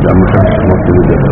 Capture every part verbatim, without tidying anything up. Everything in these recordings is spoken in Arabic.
لا ما حدش مطلوب ده.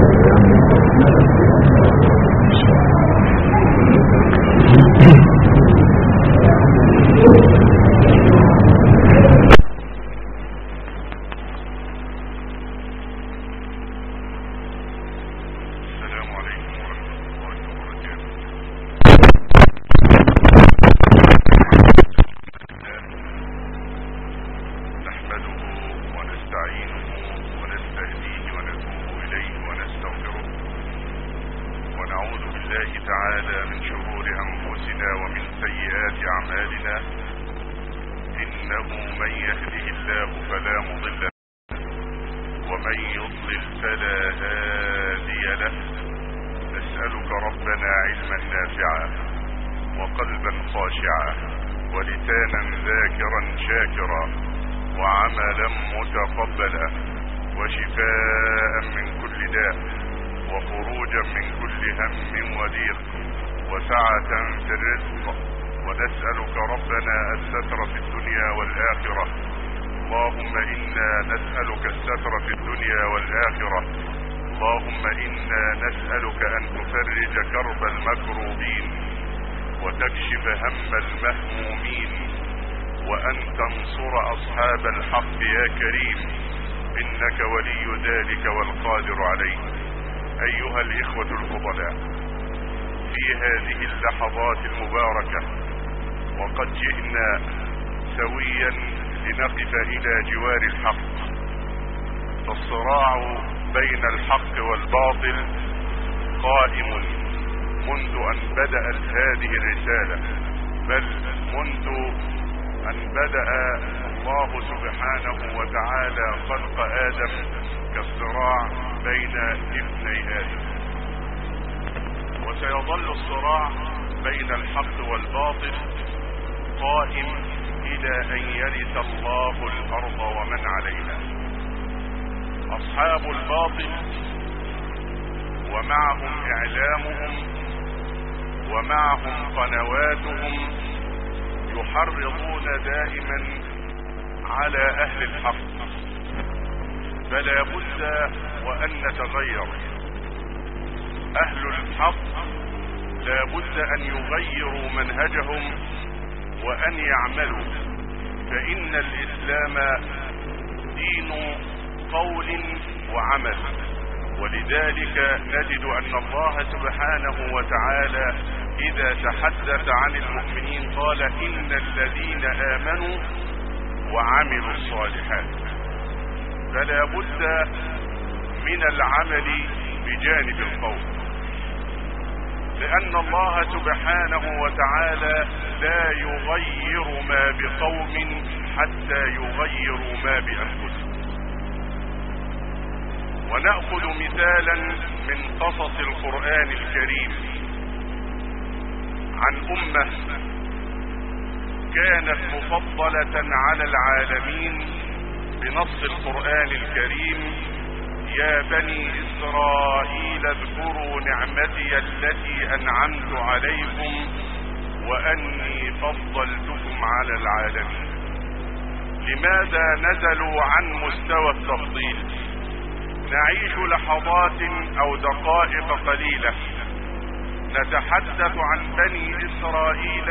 نتحدث عن بني إسرائيل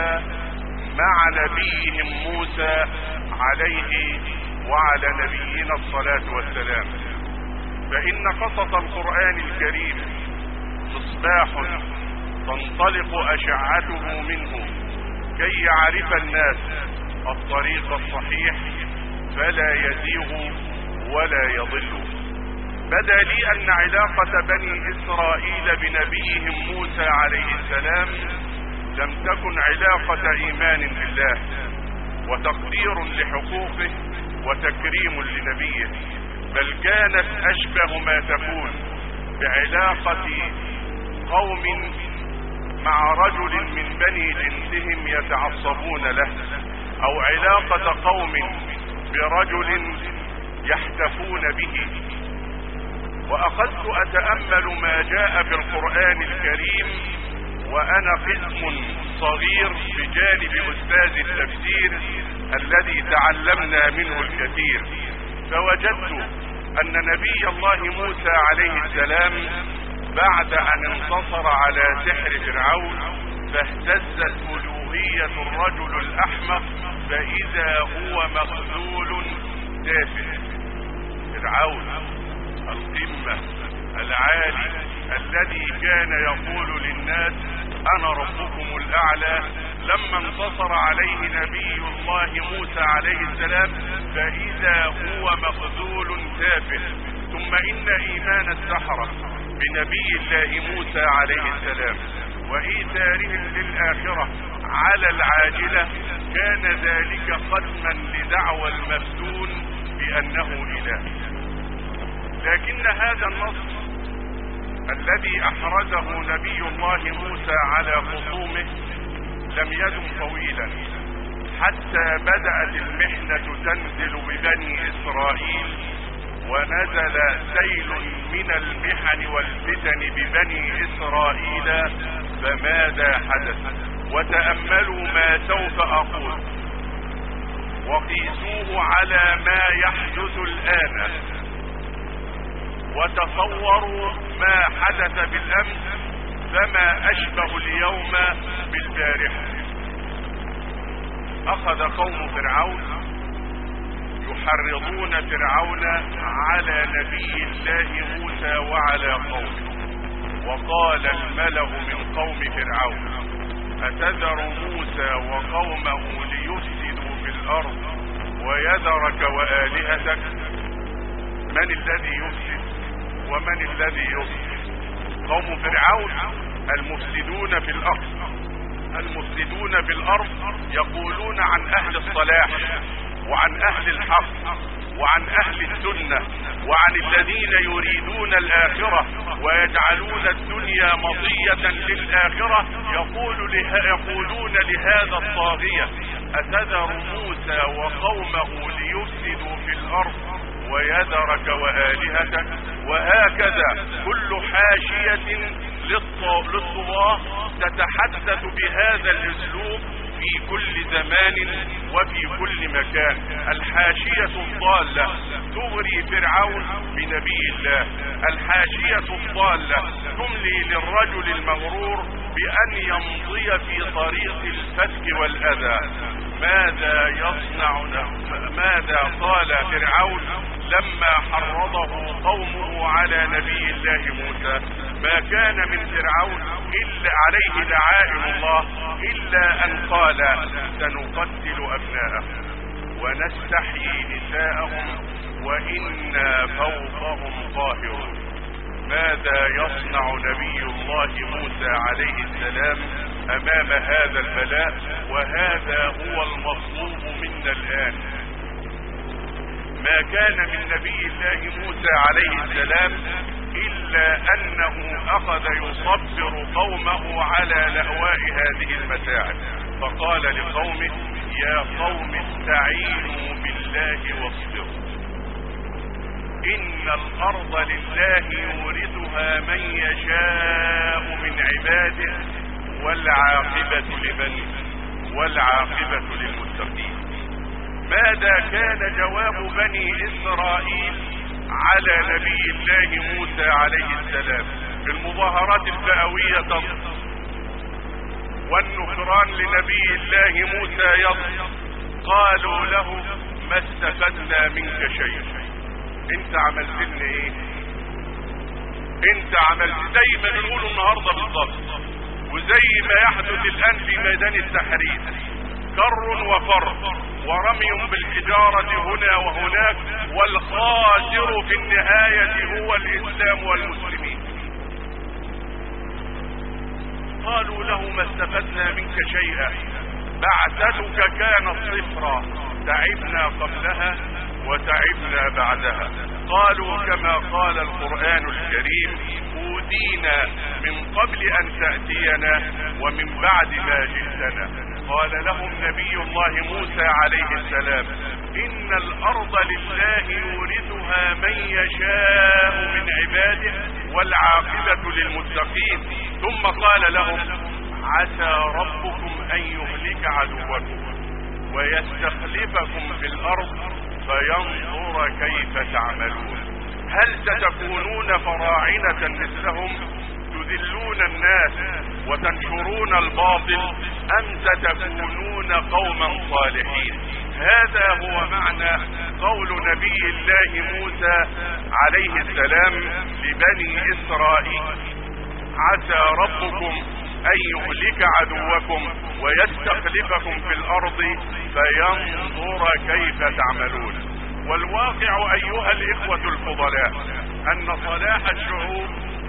مع نبيهم موسى عليه وعلى نبينا الصلاة والسلام. فإن قصص القرآن الكريم مصباح تنطلق أشعته منه كي يعرف الناس الطريق الصحيح فلا يزيغ ولا يضل. بدا لي أن علاقة بني إسرائيل بنبيهم موسى عليه السلام لم تكن علاقة إيمان بالله وتقدير لحقوقه وتكريم لنبيه، بل كانت أشبه ما تكون بعلاقة قوم مع رجل من بني جنسهم يتعصبون له، أو علاقة قوم برجل يحتفون به. وأخذت أتأمل ما جاء في القرآن الكريم وأنا قسم صغير بجانب أستاذ التفسير الذي تعلمنا منه الكثير، فوجدت أن نبي الله موسى عليه السلام بعد أن انتصر على سحر فرعون فاهتزت ألوهية الرجل الأحمق فإذا هو مخذول تافه. فرعون القمة العالي الذي كان يقول للناس أنا ربكم الأعلى، لما انتصر عليه نبي الله موسى عليه السلام فإذا هو مخذول تافه. ثم إن إيمان السحرة بنبي الله موسى عليه السلام وإيثارهم للآخرة على العاجلة كان ذلك ختما لدعوى المفتون بأنه إله. لكن هذا النص الذي أحرزه نبي الله موسى على خصومه لم يدم طويلا حتى بدأت المحنة تنزل ببني إسرائيل، ونزل سيل من المحن والفتن ببني إسرائيل. فماذا حدث؟ وتأملوا ما سوف أقول وقيسوه على ما يحدث الآن، وتصوروا ما حدث بالأمس فما أشبه اليوم بالبارحة. أخذ قوم فرعون يحرضون فرعون على نبي الله موسى وعلى قومه، وقال الملأ من قوم فرعون أتذر موسى وقومه ليفسدوا في الأرض ويذرك وآلهتك؟ من الذي يفسد ومن الذي يفسد؟ قوم فرعون المفسدون في الأرض. المفسدون في الأرض يقولون عن أهل الصلاح وعن أهل الحق وعن أهل السنة وعن الذين يريدون الآخرة ويجعلون الدنيا مطية للآخرة. يقول له يقولون لهذا الطاغية أتذر موسى وقومه ليفسدوا في الأرض ويذرك وآلهتك؟ وهكذا كل حاشية للطغاة تتحدث بهذا الأسلوب في كل زمان وفي كل مكان. الحاشية الضالة تغري فرعون بنبي الله، الحاشية الضالة تملي للرجل المغرور بأن يمضي في طريق الفتك والأذى. ماذا يصنع ماذا قال فرعون لما حرضه قومه على نبي الله موسى؟ ما كان من فرعون إلا عليه لعائن الله إلا أن قال سنقتل أبناءهم ونستحيي نساءهم وإنا فوقهم قاهرون. ماذا يصنع نبي الله موسى عليه السلام أمام هذا البلاء؟ وهذا هو المطلوب منا الآن. ما كان من نبي الله موسى عليه السلام إلا أنه أخذ يصبر قومه على لهواء هذه المتاعب، فقال لقومه يا قوم استعينوا بالله واصبروا إن الأرض لله يورثها من يشاء من عباده والعاقبة لمن والعاقبة للمتقين. ماذا كان جواب بني إسرائيل على نبي الله موسى عليه السلام في المظاهرات الفئوية والنكران لنبي الله موسى يضرب؟ قالوا له ما استفدنا منك شيء. انت عملت لنا ايه؟ انت عملت زي ما بنقوله النهارده بالضبط، وزي ما يحدث الان في ميدان التحرير، كر وفر ورمي بالحجارة هنا وهناك، والخاسر في النهاية هو الإسلام والمسلمين. قالوا له ما استفدنا منك شيئا، بعثتك كانت صفرا، تعبنا قبلها وتعبنا بعدها. قالوا كما قال القرآن الكريم أوذينا من قبل أن تأتينا ومن بعد ما جئتنا. قال لهم نبي الله موسى عليه السلام إن الأرض لله يورثها من يشاء من عباده والعاقبة للمتقين. ثم قال لهم عسى ربكم أن يهلك عدوكم ويستخلفكم في الأرض فينظر كيف تعملون. هل ستكونون فراعنة مثلهم تذلون الناس وتنشرون الباطل، أم ستكونون قوما صالحين؟ هذا هو معنى قول نبي الله موسى عليه السلام لبني إسرائيل: عسى ربكم أن يهلك عدوكم ويستخلفكم في الأرض فينظر كيف تعملون. والواقع أيها الإخوة الفضلاء أن صلاح الشعوب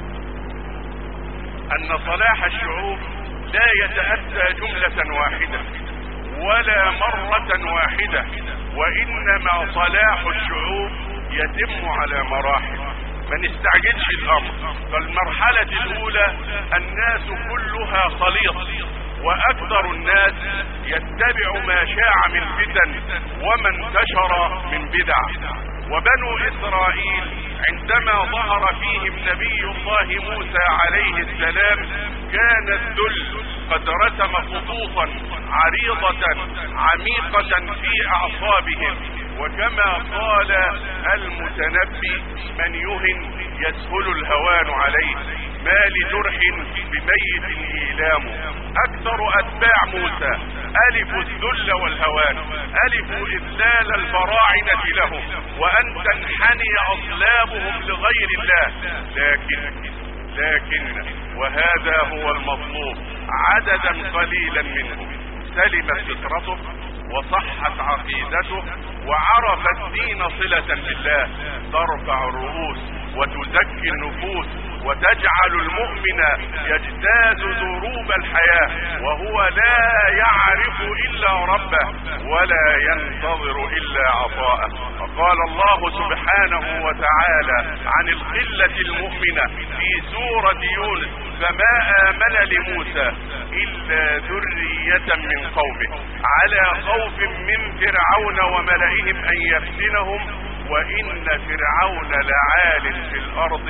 أن صلاح الشعوب لا يتأتى جملة واحدة ولا مرة واحدة، وإنما صلاح الشعوب يتم على مراحل. ما نستعجلش الأمر. فالمرحلة الأولى الناس كلها خليط، وأكثر الناس يتبع ما شاع من فتن وما انتشر من بدع. وبنو إسرائيل عندما ظهر فيهم نبي الله موسى عليه السلام كان الذل قد رسم خطوطا عريضة عميقة في أعصابهم، وكما قال المتنبي: من يهن يسهل الهوان عليه، ما لجرح بميت إيلام. أكثر أتباع موسى ألفوا الذل والهوان، ألفوا إذلال الفراعنة لهم وأن تنحني أصلابهم لغير الله. لكن لكن وهذا هو المطلوب، عددا قليلا منهم سلمت فطرته وصحت عقيدته وعرف الدين صلة بالله، ترفع الرؤوس وتزكي النفوس وتجعل المؤمن يجتاز دروب الحياة وهو لا يعرف إلا ربه ولا ينتظر إلا عطاءه. فقال الله سبحانه وتعالى عن القلة المؤمنة في سورة يونس: فما آمن لموسى إلا ذرية من قومه على خوف من فرعون وملئهم أن يفتنهم وإن فرعون لعال في الأرض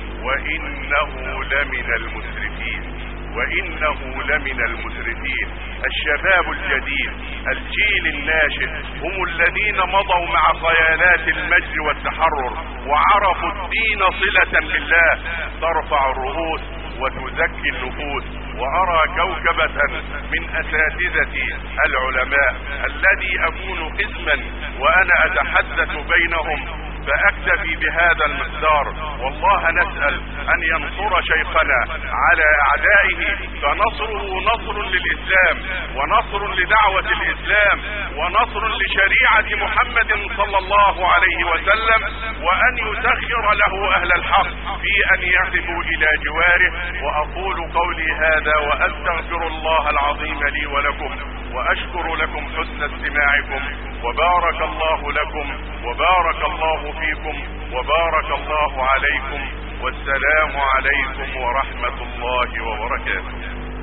وإنه لمن المسرفين وإنه لمن المسرفين. الشباب الجديد، الجيل الناشئ، هم الذين مضوا مع خيالات المجد والتحرر وعرفوا الدين صلة بالله، ترفع الرؤوس وتزكي النفوس. وأرى كوكبة من أساتذة العلماء الذي أكون قسما وأنا أتحدث بينهم، فأكتفي بهذا المقدار. والله نسأل أن ينصر شيخنا على أعدائه، فنصره نصر للإسلام ونصر لدعوة الإسلام ونصر لشريعة محمد صلى الله عليه وسلم، وأن يسخر له أهل الحق في أن يقفوا إلى جواره. وأقول قولي هذا وأستغفر الله العظيم لي ولكم، وأشكر لكم حسن استماعكم، وبارك الله لكم وبارك الله فيكم وبارك الله عليكم، والسلام عليكم ورحمة الله وبركاته.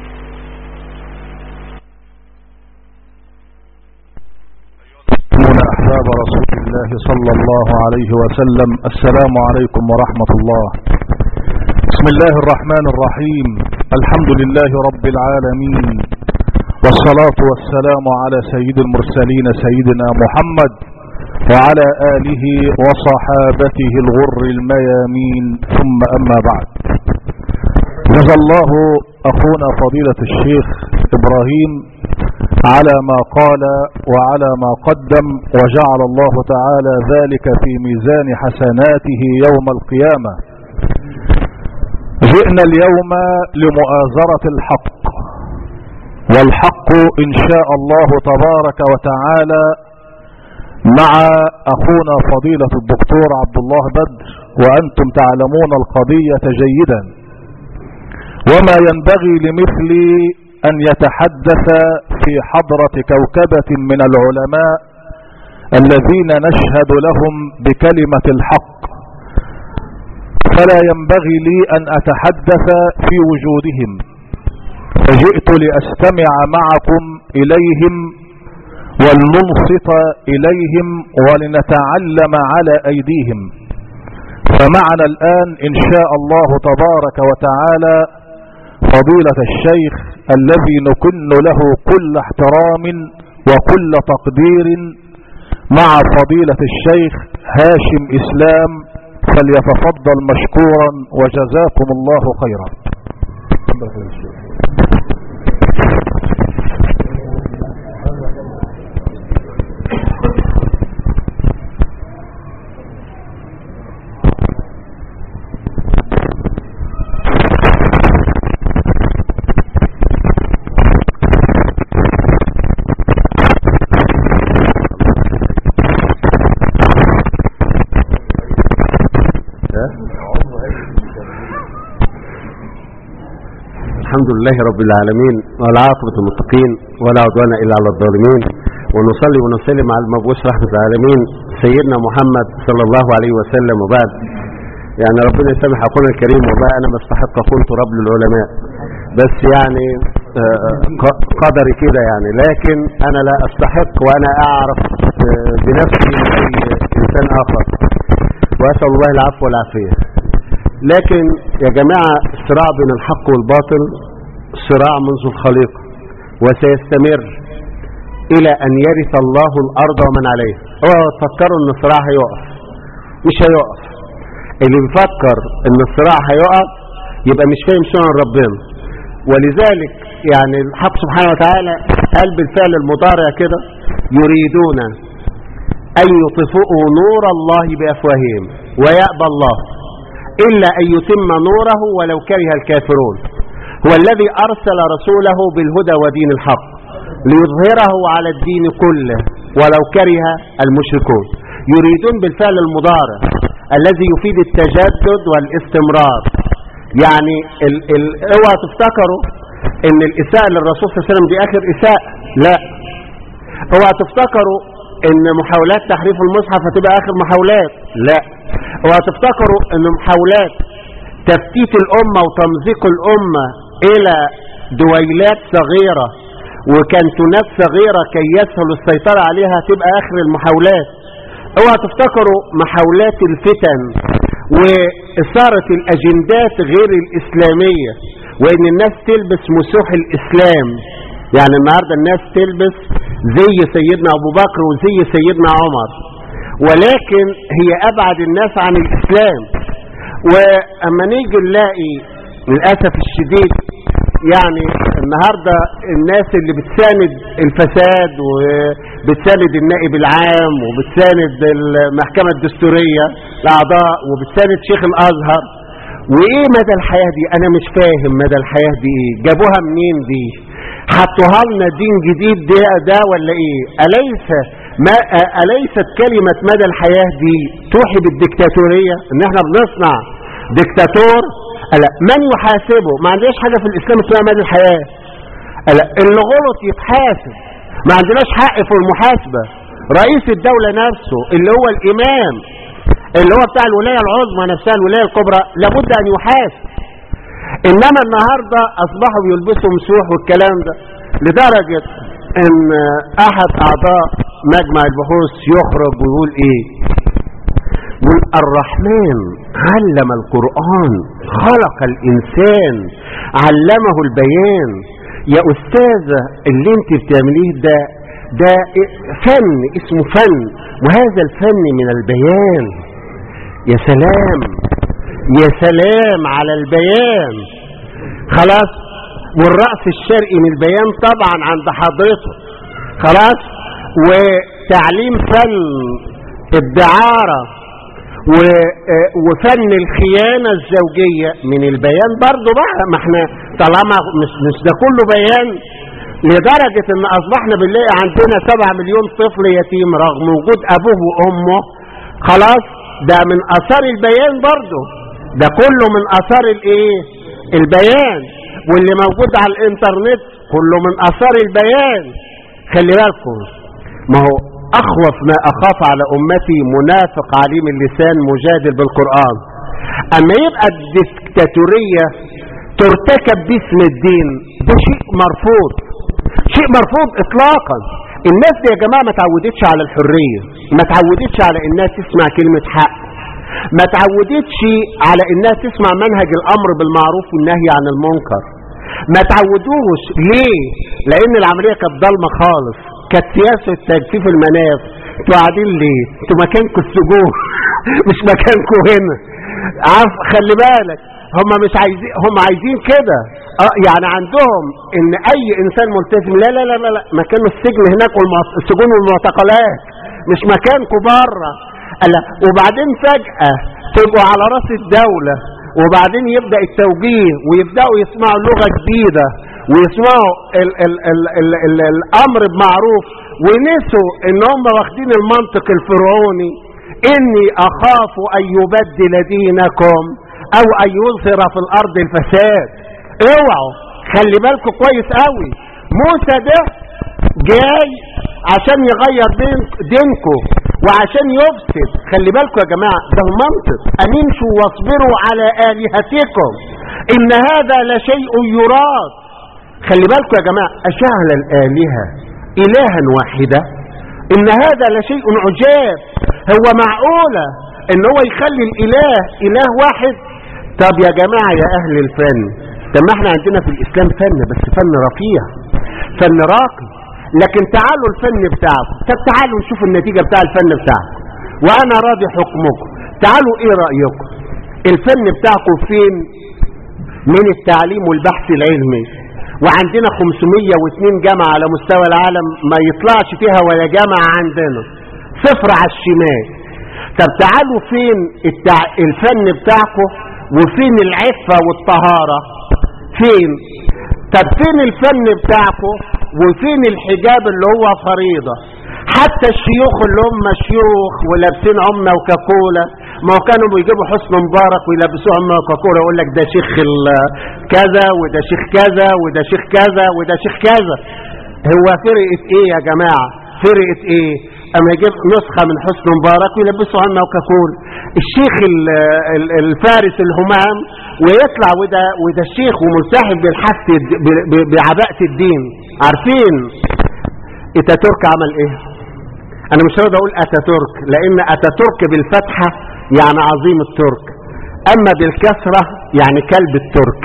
أحباب رسول الله صلى الله عليه وسلم، السلام عليكم ورحمة الله. بسم الله الرحمن الرحيم، الحمد لله رب العالمين، والصلاة والسلام على سيد المرسلين سيدنا محمد وعلى آله وصحابته الغر الميامين، ثم أما بعد. جزا الله أخونا فضيلة الشيخ إبراهيم على ما قال وعلى ما قدم، وجعل الله تعالى ذلك في ميزان حسناته يوم القيامة. جئنا اليوم لمؤازرة الحق، والحق إن شاء الله تبارك وتعالى مع أخونا فضيلة الدكتور عبد الله بدر، وأنتم تعلمون القضية جيدا، وما ينبغي لمثلي أن يتحدث في حضرة كوكبة من العلماء الذين نشهد لهم بكلمة الحق، فلا ينبغي لي أن أتحدث في وجودهم، فجئت لأستمع معكم إليهم ولننصت إليهم ولنتعلم على أيديهم. فمعنا الآن إن شاء الله تبارك وتعالى فضيلة الشيخ الذي نكن له كل احترام وكل تقدير، مع فضيلة الشيخ هاشم إسلام فليتفضل مشكورا وجزاكم الله خيرا. الحمد لله رب العالمين والعاقبة للمتقين ولا عدوان إلا على الظالمين، ونصلي ونسلم على المبعوث رحمة العالمين سيدنا محمد صلى الله عليه وسلم. وبعد، يعني ربنا يسامح أخونا الكريم، والله أنا مستحق أكون تراب للعلماء، بس يعني قدري كده يعني، لكن أنا لا أستحق وأنا أعرف بنفسي من أي إنسان آخر، وأسأل الله العفو والعافية. لكن يا جماعة، الصراع بين الحق والباطل صراع منذ الخليقة، وسيستمر إلى أن يرث الله الأرض ومن عليها. اوعوا تفكروا أن الصراع هيقف، مش هيقف. اللي بيفكر أن الصراع هيقف يبقى مش فاهم سنن ربنا. ولذلك يعني الحق سبحانه وتعالى قال بالفعل المضارع كده: يريدون أن يطفئوا نور الله بأفواههم ويأبى الله إلا أن يتم نوره ولو كره الكافرون. هو الذي أرسل رسوله بالهدى ودين الحق ليظهره على الدين كله ولو كره المشركون. يريدون بالفعل المضارع الذي يفيد التجدد والاستمرار. يعني ال ال اوعى تفتكروا ان الإساءة للرسول صلى الله عليه وسلم دي آخر إساءة، لا. اوعى تفتكروا ان محاولات تحريف المصحف هتبقى آخر محاولات، لا. اوعى تفتكروا ان محاولات تفتيت الأمة وتمزيق الأمة إلى دويلات صغيرة وكانتونات صغيرة كي يسهل السيطرة عليها تبقى آخر المحاولات. اوعى تفتكروا محاولات الفتن وإثارة الأجندات غير الإسلامية، وإن الناس تلبس مسوح الإسلام. يعني النهاردة الناس تلبس زي سيدنا أبو بكر وزي سيدنا عمر، ولكن هي أبعد الناس عن الإسلام. وأما نيجي نلاقي للأسف الشديد يعني النهاردة الناس اللي بتساند الفساد وبتساند النائب العام وبتساند المحكمة الدستورية الأعضاء وبتساند شيخ الأزهر، وإيه مدى الحياة دي؟ أنا مش فاهم مدى الحياة دي إيه؟ جابوها منين دي؟ حطوها لنا دين جديد ده, ده ولا إيه؟ أليس ما أليست كلمة مدى الحياة دي توحي بالديكتاتورية؟ إن إحنا بنصنع ديكتاتور؟ ألا من يحاسبه؟ ما عندناش حاجة في الإسلام اسمها مدى الحياة. ألا اللي غلط يتحاسب، ما عندناش حق في المحاسبة. رئيس الدولة نفسه اللي هو الإمام اللي هو بتاع الولاية العظمى نفسها الولاية الكبرى لابد أن يحاسب. إنما النهاردة أصبحوا يلبسوا مسوح والكلام ده، لدرجة إن أحد أعضاء مجمع البحوث يخرج ويقول إيه؟ يقول: الرحمن علم القرآن، خلق الإنسان، علمه البيان. يا أستاذة اللي انت بتعمليه ده ده فن، اسمه فن، وهذا الفن من البيان. يا سلام يا سلام على البيان. خلاص، والرأس الشرقي من البيان طبعا عند حضرته. خلاص، وتعليم فن الدعارة وفن الخيانة الزوجية من البيان برضو بقى. ما احنا طالما مش, مش ده كله بيان، لدرجة ان اصبحنا بنلاقي عندنا سبعة مليون طفل يتيم رغم وجود ابوه وامه. خلاص، ده من اثار البيان برضو، ده كله من اثار الايه البيان. واللي موجود على الانترنت كله من اثار البيان. خلي بالكم، ما هو اخوف ما اخاف على امتي منافق عليم اللسان مجادل بالقرآن. اما يبقى الديكتاتورية ترتكب باسم الدين، ده شيء مرفوض، شيء مرفوض اطلاقا. الناس دي يا جماعة ما تعودتش على الحرية، ما تعودتش على انها تسمع كلمة حق، ما تعودتش على انها تسمع منهج الامر بالمعروف والنهي عن المنكر. ما تعودوش. ليه؟ لان العملية كانت ضلمة خالص، كانت سياسة تجفيف المناف. انتوا قاعدين ليه؟ انتوا مكانكم السجون مش مكانكم هنا. عارف خلي بالك هم مش عايزين، هم عايزين كده اه يعني عندهم ان اي انسان ملتزم لا لا لا لا, لا. مكان السجن هناك والسجون والمعتقلات، مش مكانكم بره. وبعدين فجأة تبقوا على راس الدولة، وبعدين يبدأ التوجيه ويبدأوا يسمعوا لغة جديدة ويسمعوا ال ال ال ال ال الامر بمعروف، ونسوا ان هم واخدين المنطق الفرعوني اني اخاف ان يبدل دينكم او ان يظهر في الارض الفساد. اوعوا خلي بالكم كويس قوي، موسى ده جاي عشان يغير دين دينكم وعشان يفسد. خلي بالكم يا جماعة ده المنطق، ان امشوا واصبروا على الهتكم ان هذا لشيء يراد. خلي بالكم يا جماعة اشعل الالهة الها واحدة ان هذا لشيء عجاب. هو معقولة ان هو يخلي الاله اله واحد؟ طب يا جماعة يا اهل الفن، طب ما احنا عندنا في الاسلام فن، بس فن رفيع فن راقي، لكن تعالوا الفن بتاعكم. طب تعالوا نشوف النتيجة بتاع الفن بتاعكم وانا راضي حكمكم. تعالوا ايه رأيكم الفن بتاعكم فين من التعليم والبحث العلمي؟ وعندنا خمسمية واثنين جامعة على مستوى العالم ما يطلعش فيها ولا جامعة عندنا، صفر على الشمال. طب تعالوا فين التع... الفن بتاعكم وفين العفة والطهارة؟ فين؟ طب فين الفن بتاعكم وفين الحجاب اللي هو فريضة؟ حتى الشيوخ اللي هم شيوخ ولابسين عمة وكاكولا، ما كانوا بيجيبوا حسن مبارك ويلبسوه عمة وكاكولا يقول لك ده شيخ كذا وده شيخ كذا وده شيخ كذا وده شيخ كذا. هو فرقة ايه يا جماعة؟ فرقة ايه اما يجيب نسخة من حسن مبارك ويلبسوا عمة وكاكولا؟ الشيخ الفارس الهمام ويطلع وده وده الشيخ وملتحف بالحث بعباءة الدين. عارفين اتاتورك عمل ايه؟ انا مش راضي اقول اتاتورك لان اتاتورك بالفتحة يعني عظيم الترك، اما بالكسرة يعني كلب الترك.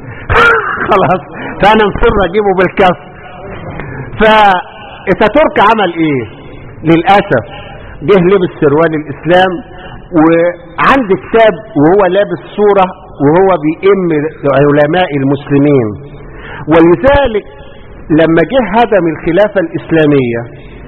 خلاص فانا مصر اجيبه بالكسر. فاتاتورك عمل ايه؟ للاسف جه لبس سروال الاسلام وعند كتاب وهو لابس صورة وهو بيئم علماء المسلمين، ولذلك لما جه هدم الخلافة الإسلامية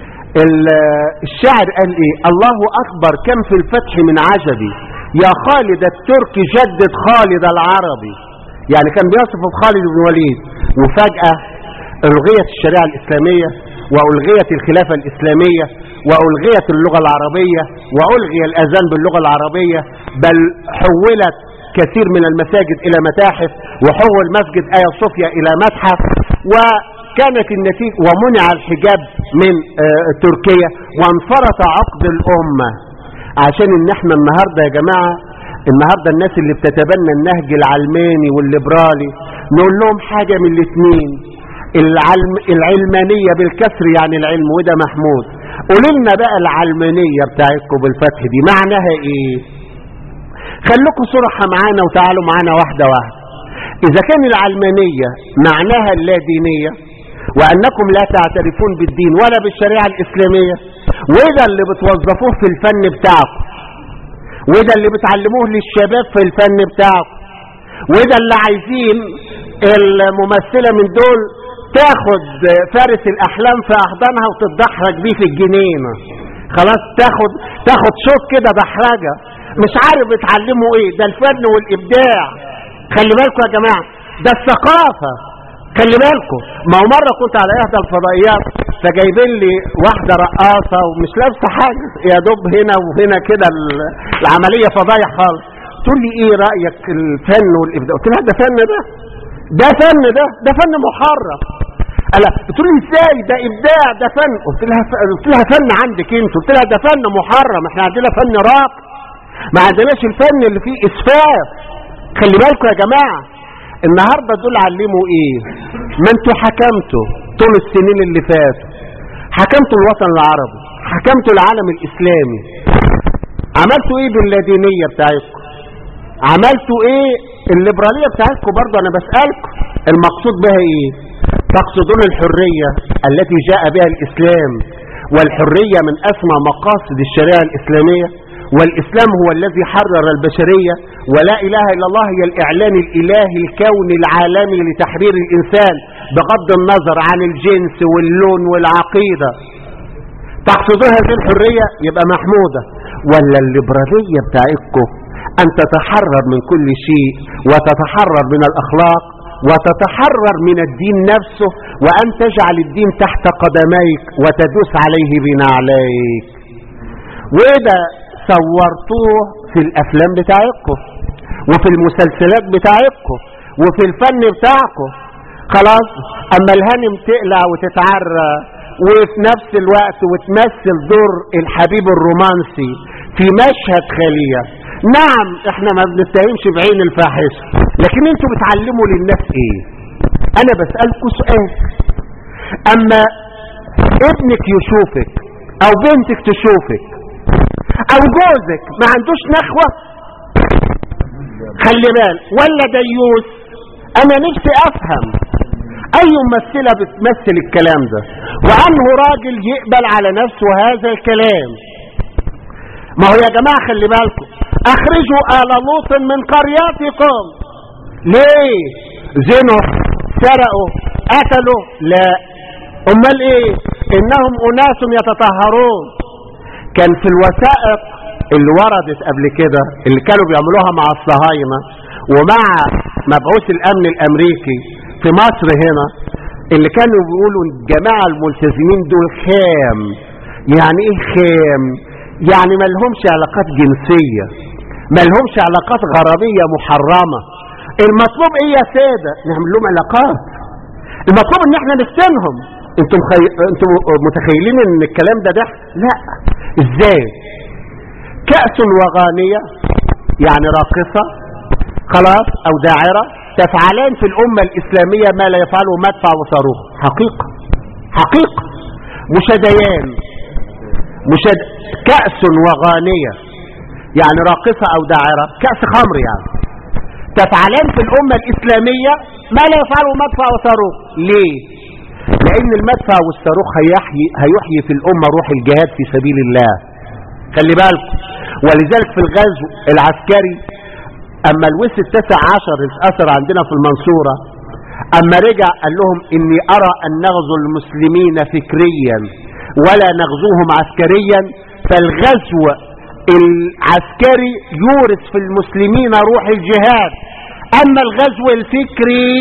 الشاعر قال ايه؟ الله اكبر كم في الفتح من عجبي يا خالد الترك جدد خالد العربي. يعني كان بيصف خالد بن وليد، وفجأة الغيت الشريعة الإسلامية والغيت الخلافة الإسلامية والغيت اللغة العربية والغي الأذان باللغة العربية، بل حولت كثير من المساجد إلى متاحف وحول مسجد آيا صوفيا إلى متحف، وكانت النتيجة ومنع الحجاب من آه تركيا وانفرط عقد الأمة. عشان ان احنا النهاردة يا جماعة النهاردة الناس اللي بتتبنى النهج العلماني والليبرالي نقول لهم حاجة من الاثنين، العلم العلمانية بالكسر يعني العلم وده محمود. قولوا لنا بقى العلمانية بتاعتكم بالفتح دي معناها ايه؟ خلوكم صراحة معانا وتعالوا معانا واحدة واحدة. اذا كان العلمانية معناها اللادينية وانكم لا تعترفون بالدين ولا بالشريعة الاسلامية، وده اللي بتوظفوه في الفن بتاعكم، وده اللي بتعلموه للشباب في الفن بتاعكم، وده اللي عايزين الممثلة من دول تاخد فارس الاحلام في احضانها وتتدحرج بيه في الجنينة. خلاص تاخد تاخد شوط كده دحرجة، مش عارف بتعلموا ايه. ده الفن والابداع. خلي بالكم يا جماعة ده الثقافة. خلي بالكم ما هو مرة كنت على احدى الفضائيات فجايبين لي واحدة رقاصة ومش لابسة حاجة يا دوب هنا وهنا كده العملية فضايح خالص. تقول لي ايه رأيك الفن والابداع؟ قلت لها ده فن، ده ده فن، ده ده فن محرم. قال تقول لي ازاي ده ابداع ده فن؟ قلت لها ف... قلت لها فن عندك انت؟ قلت لها ده فن محرم، احنا عندنا فن راقي، ما عندناش الفن اللي فيه اسفاف. خلي بالكم يا جماعة النهاردة دول علموا ايه؟ ما انتوا حكمتوا طول السنين اللي فاتوا، حكمتوا الوطن العربي، حكمتوا العالم الاسلامي. عملتوا ايه باللادينية بتاعتكم؟ عملتوا ايه الليبرالية بتاعتكم؟ برضو انا بسألكم المقصود بها ايه؟ تقصدون الحرية التي جاء بها الاسلام، والحرية من اسمى مقاصد الشريعة الاسلامية، والإسلام هو الذي حرر البشرية، ولا إله إلا الله هي الإعلان الإلهي الكوني العالمي لتحرير الإنسان بغض النظر عن الجنس واللون والعقيدة. تقصدوا هذه الحرية يبقى محمودة. ولا الليبرالية بتاعتكم أن تتحرر من كل شيء وتتحرر من الأخلاق وتتحرر من الدين نفسه، وأن تجعل الدين تحت قدميك وتدوس عليه بنعليك. وده صورتوه في الأفلام بتاعتكم وفي المسلسلات بتاعتكم وفي الفن بتاعكم. خلاص، أما الهانم تقلع وتتعرى وفي نفس الوقت وتمثل دور الحبيب الرومانسي في مشهد خالية. نعم احنا ما بنتهمش بعين الفاحشة، لكن انتوا بتعلموا للناس ايه؟ انا بسألكوا سؤال. اما ابنك يشوفك او بنتك تشوفك او جوزك ما عندوش نخوة، خلي بال، ولا ديوس. انا نفسي افهم اي ممثلة بتمثل الكلام ده، وانه راجل يقبل على نفسه هذا الكلام. ما هو يا جماعة خلي بالكم، اخرجوا آل لوط من قرياتكم. ليه؟ زنوا، سرقوا، قتلوا؟ لا، امال ايه؟ انهم اناس يتطهرون. كان في الوثائق اللي وردت قبل كده اللي كانوا بيعملوها مع الصهاينة ومع مبعوث الامن الامريكي في مصر هنا، اللي كانوا بيقولوا الجماعة الملتزمين دول خام. يعني ايه خام؟ يعني ما لهمش علاقات جنسية، ما لهمش علاقات غرامية محرمة. المطلوب ايه يا سادة؟ نعمل لهم علاقات. المطلوب ان احنا نفتنهم. انتم خي... انتم متخيلين ان الكلام ده ده؟ لا. ازاي؟ كأس وغانية يعني راقصة خلاص او داعرة تفعلان في الامة الاسلامية ما لا يفعله مدفع وصاروخ. حقيقة حقيقة. مشاديان مشاد... كأس وغانية يعني راقصة او داعرة، كأس خمر يعني، تفعلان في الامة الاسلامية ما لا يفعله مدفع وصاروخ. ليه؟ لان المدفع والصاروخ هيحيي, هيحيي في الامة روح الجهاد في سبيل الله. خلي بالكم. ولذلك في الغزو العسكري اما الوس التاسع عشر اثر عندنا في المنصورة، اما رجع قال لهم اني ارى ان نغزو المسلمين فكريا ولا نغزوهم عسكريا، فالغزو العسكري يورث في المسلمين روح الجهاد، اما الغزو الفكري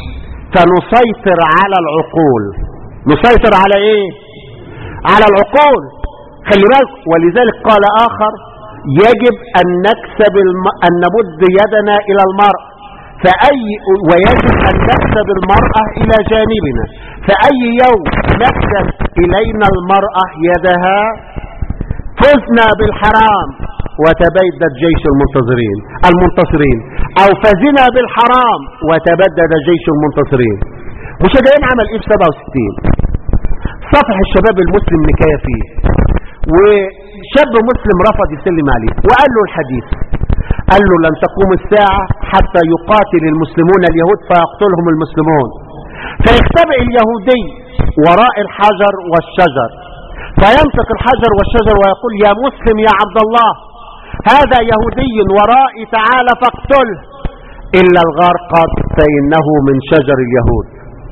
فنسيطر على العقول. نسيطر على ايه؟ على العقول. خلي بالك. ولذلك قال اخر يجب ان نكسب الم... ان نمد يدنا الى المرأة فأي ويجب ان نكسب المرأة الى جانبنا، فأي يوم نكسب الينا المرأة يدها فزنا بالحرام وتبدد جيش المنتصرين المنتصرين او فزنا بالحرام وتبدد جيش المنتصرين. مشاهدين عمل ايه في سبعة وستين؟ صفح الشباب المسلم نكاية فيه، وشاب مسلم رفض يسلم عليه وقال له الحديث، قال له لن تقوم الساعة حتى يقاتل المسلمون اليهود فيقتلهم المسلمون، فيختبئ اليهودي وراء الحجر والشجر، فينطق الحجر والشجر ويقول يا مسلم يا عبد الله هذا يهودي ورائي تعالى فاقتله، إلا الغرقد فإنه من شجر اليهود.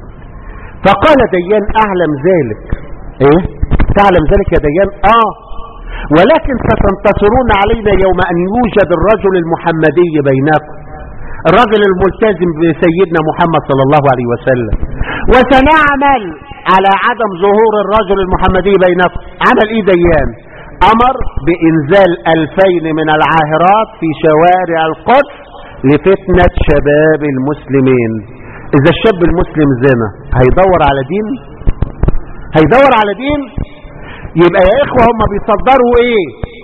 فقال ديان أعلم ذلك. إيه؟ تعلم ذلك يا ديان؟ آه، ولكن ستنتصرون علينا يوم أن يوجد الرجل المحمدي بينكم، الرجل الملتزم بسيدنا محمد صلى الله عليه وسلم، وسنعمل على عدم ظهور الرجل المحمدي بينكم. عمل ايه ديان؟ امر بانزال الفين من العاهرات في شوارع القدس لفتنة شباب المسلمين. اذا الشاب المسلم زنا هيدور على دين؟ هيدور على دين؟ يبقى يا اخوة هم بيصدروا ايه؟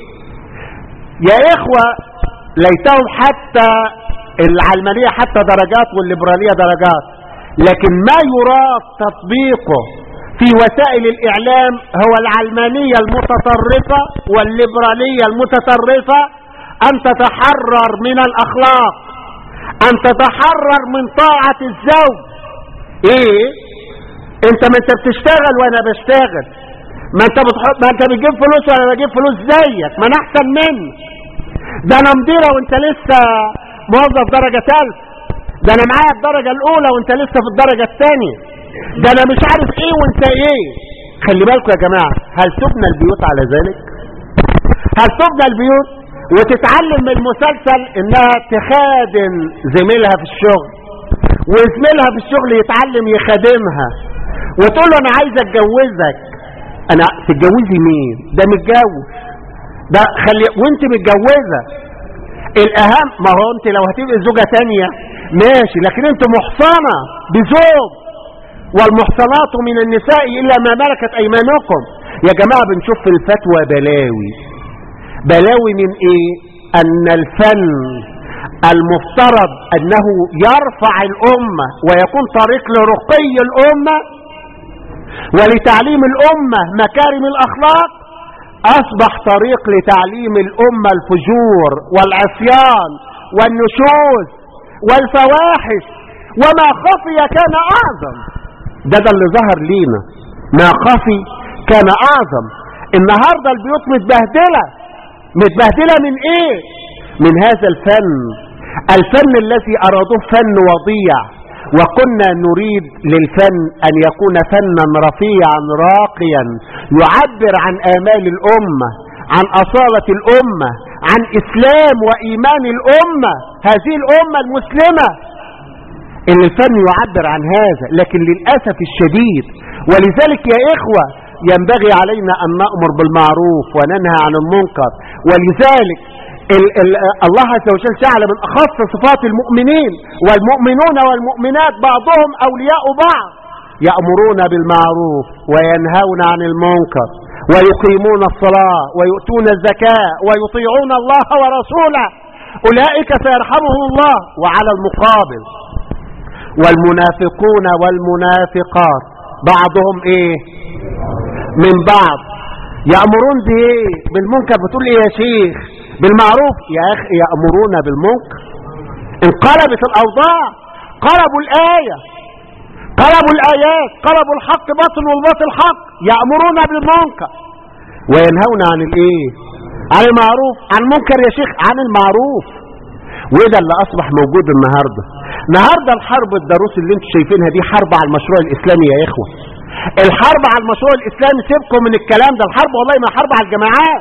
يا اخوة ليتهم حتى العلمانية حتى درجات والليبرالية درجات، لكن ما يراد تطبيقه في وسائل الإعلام هو العلمانية المتطرفة والليبرالية المتطرفة، أن تتحرر من الأخلاق، أن تتحرر من طاعة الزوج. إيه؟ أنت ما أنت بتشتغل وأنا بشتغل، ما انت بتحط، ما انت بتجيب فلوس وانا بجيب فلوس زيك، ما انا احسن منك. ده انا مديره وانت لسه موظف درجه ثالثه، ده انا معايا الدرجه الاولى وانت لسه في الدرجه الثانيه، ده انا مش عارف ايه وانت ايه. خلي بالكم يا جماعه، هل تبنى البيوت على ذلك؟ هل تبنى البيوت وتتعلم من المسلسل انها تخادم زميلها في الشغل، وزميلها في الشغل يتعلم يخادمها، وتقول له انا عايز اتجوزك؟ انا تتجوزي مين؟ ده متجوز، ده خلي وانت متجوزه. الاهم ما هو انت لو هتبقى زوجه تانية ماشي، لكن انت محصنه بزوج، والمحصنات من النساء الا ما ملكت ايمانكم. يا جماعه بنشوف في الفتوى بلاوي. بلاوي من ايه؟ ان الفن المفترض انه يرفع الامه ويكون طريق لرقي الامه ولتعليم الامه مكارم الاخلاق، اصبح طريق لتعليم الامه الفجور والعصيان والنشوز والفواحش، وما خفي كان اعظم. ده ده اللي ظهر لينا، ما خفي كان اعظم. النهارده البيوت متبهدله. متبهدله من ايه؟ من هذا الفن، الفن الذي ارادوه فن وضيع. وكنا نريد للفن ان يكون فنا رفيعا راقيا يعبر عن امال الامه، عن اصاله الامه، عن اسلام وايمان الامه، هذه الامه المسلمه، ان الفن يعبر عن هذا. لكن للاسف الشديد، ولذلك يا اخوه ينبغي علينا ان نأمر بالمعروف وننهى عن المنكر. ولذلك ال ال الله عز وجل جعل من اخص صفات المؤمنين، والمؤمنون والمؤمنات بعضهم اولياء بعض، يأمرون بالمعروف وينهون عن المنكر ويقيمون الصلاة ويؤتون الزكاة ويطيعون الله ورسوله، اولئك سيرحمهم الله. وعلى المقابل والمنافقون والمنافقات بعضهم ايه من بعض، يأمرون بايه؟ بالمنكر. بتقول ايه يا شيخ؟ بالمعروف يا اخي. يأمرون بالمنكر. انقلبت الاوضاع، قلبوا الايه، قلبوا الايات، قلبوا الحق باطل والباطل حق. يأمرون بالمنكر وينهون عن الايه؟ عن المعروف. عن المنكر يا شيخ، عن المعروف. وده اللي اصبح موجود النهارده. النهارده الحرب الضروس اللي انتم شايفينها دي حرب على المشروع الاسلامي يا اخوه. الحرب على المشروع الاسلامي، سيبكم من الكلام ده. الحرب والله ما حرب على الجماعات،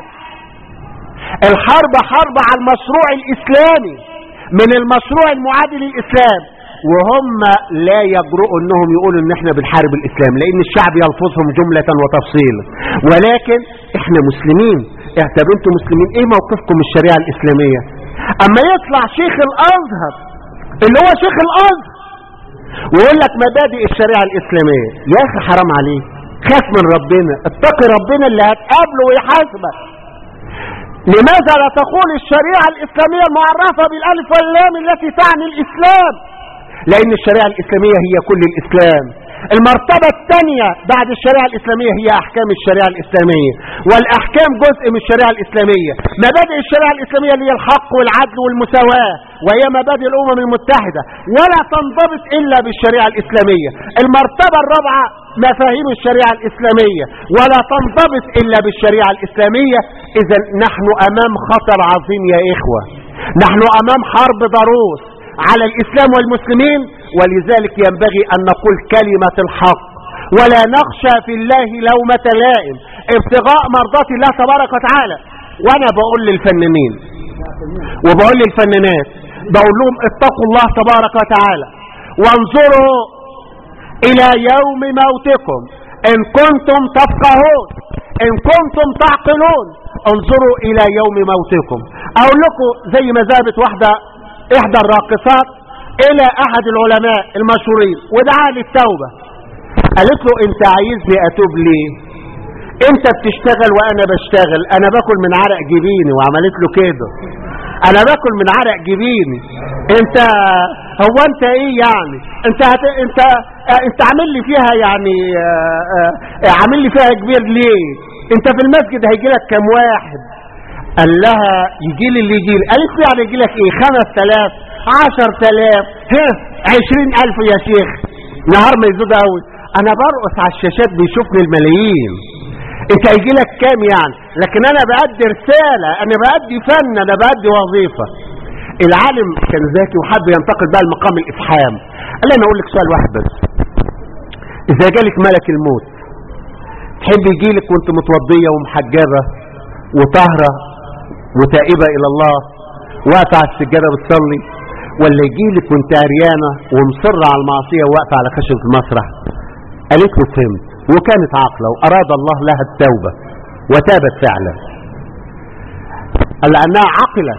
الحرب حرب على المشروع الاسلامي من المشروع المعادي للاسلام. وهم لا يجرؤوا انهم يقولوا ان احنا بنحارب الاسلام، لان الشعب يلفظهم جملة وتفصيلا. ولكن احنا مسلمين. طب انتوا مسلمين، ايه موقفكم من الشريعة الاسلامية؟ اما يطلع شيخ الازهر اللي هو شيخ الازهر ويقول لك مبادئ الشريعة الاسلامية، يا اخي حرام عليك، خاف من ربنا، اتقي ربنا اللي هتقابله ويحاسبك. لماذا لا تقول الشريعة الاسلامية المعرفة بالالف واللام التي تعني الاسلام؟ لان الشريعة الاسلامية هي كل الاسلام. المرتبة الثانية بعد الشريعة الاسلامية هي احكام الشريعة الاسلامية، والاحكام جزء من الشريعة الاسلامية. مبادئ الشريعة الاسلامية اللي هي الحق والعدل والمساواة، وهي مبادئ الامم المتحدة، ولا تنضبط الا بالشريعة الاسلامية. المرتبة الرابعة مفاهيم الشريعة الاسلامية، ولا تنضبط الا بالشريعة الاسلامية. اذا نحن امام خطر عظيم يا اخوة، نحن امام حرب ضروس على الاسلام والمسلمين. ولذلك ينبغي ان نقول كلمة الحق، ولا نخشى في الله لومة لائم، ابتغاء مرضات الله تبارك وتعالى. وانا بقول للفنانين وبقول للفنانات، بقول لهم اتقوا الله تبارك وتعالى، وانظروا الى يوم موتكم ان كنتم تفقهون، ان كنتم تعقلون، انظروا الى يوم موتكم. اقول لكم زي ما ذهبت واحدة احدى الراقصات الى احد العلماء المشهورين ودعا للتوبة. قالت له انت عايزني اتوب ليه؟ انت بتشتغل وانا بشتغل، انا باكل من عرق جبيني. وعملت له كده، انا باكل من عرق جبيني، انت هو انت ايه يعني؟ انت هت... انت انت عامل لي فيها يعني عامل لي فيها كبير ليه؟ انت في المسجد هيجي لك كام واحد؟ قال لها يجي لي اللي يجي لي. قالت له يعني يجي لك ايه؟ خمس تلاف، عشر تلاف، ها عشرين الف يا شيخ. نهار ما يزود قوي. انا برقص على الشاشات بيشوفني الملايين. انت هيجي لك كام يعني؟ لكن انا بأدي رسالة، انا بأدي فن، انا بأدي وظيفة. العالم كان ذكي وحب ينتقل بقى لمقام الافحام. قال لي انا اقول لك سؤال واحد بس، اذا جالك ملك الموت تحب يجيلك وانت متوضية ومحجبة وطاهرة وتائبة الى الله واقفة على السجادة بتصلي، ولا يجيلك وانت عريانة ومصرة على المعصية واقفة على خشبة المسرح؟ قالت له فهمت، وكانت عاقلة واراد الله لها التوبة وتابت فعلا لانها عقلت.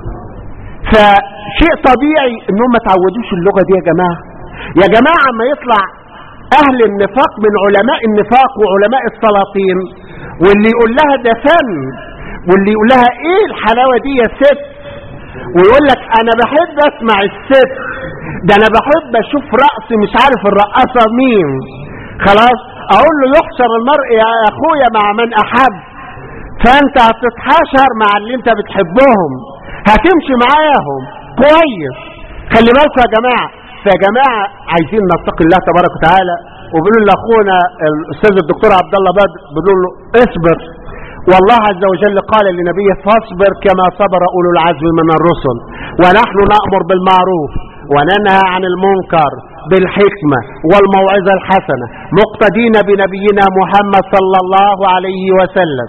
فشيء طبيعي انهم ما تعودوش اللغة دي. يا جماعة يا جماعة ما يطلع اهل النفاق من علماء النفاق وعلماء السلاطين، واللي يقول لها ده فن، واللي يقول لها ايه الحلاوة دي يا ست، ويقول لك انا بحب اسمع الست، ده انا بحب اشوف رأس مش عارف الرقصة مين. خلاص اقول له يحشر المرء يا اخويا مع من احب، فانت هتتحشر مع اللي انت بتحبهم، هتمشي معاهم كويس. خلي بالكم يا جماعة. فيا جماعة عايزين نتقي الله تبارك وتعالى. وبيقولوا لاخونا الاستاذ الدكتور عبد الله بدر، بيقولوا له اصبر، والله عز وجل قال لنبيه فاصبر كما صبر اولو العزم من الرسل، ونحن نأمر بالمعروف وننهى عن المنكر بالحكمة والموعظة الحسنة مقتدين بنبينا محمد صلى الله عليه وسلم.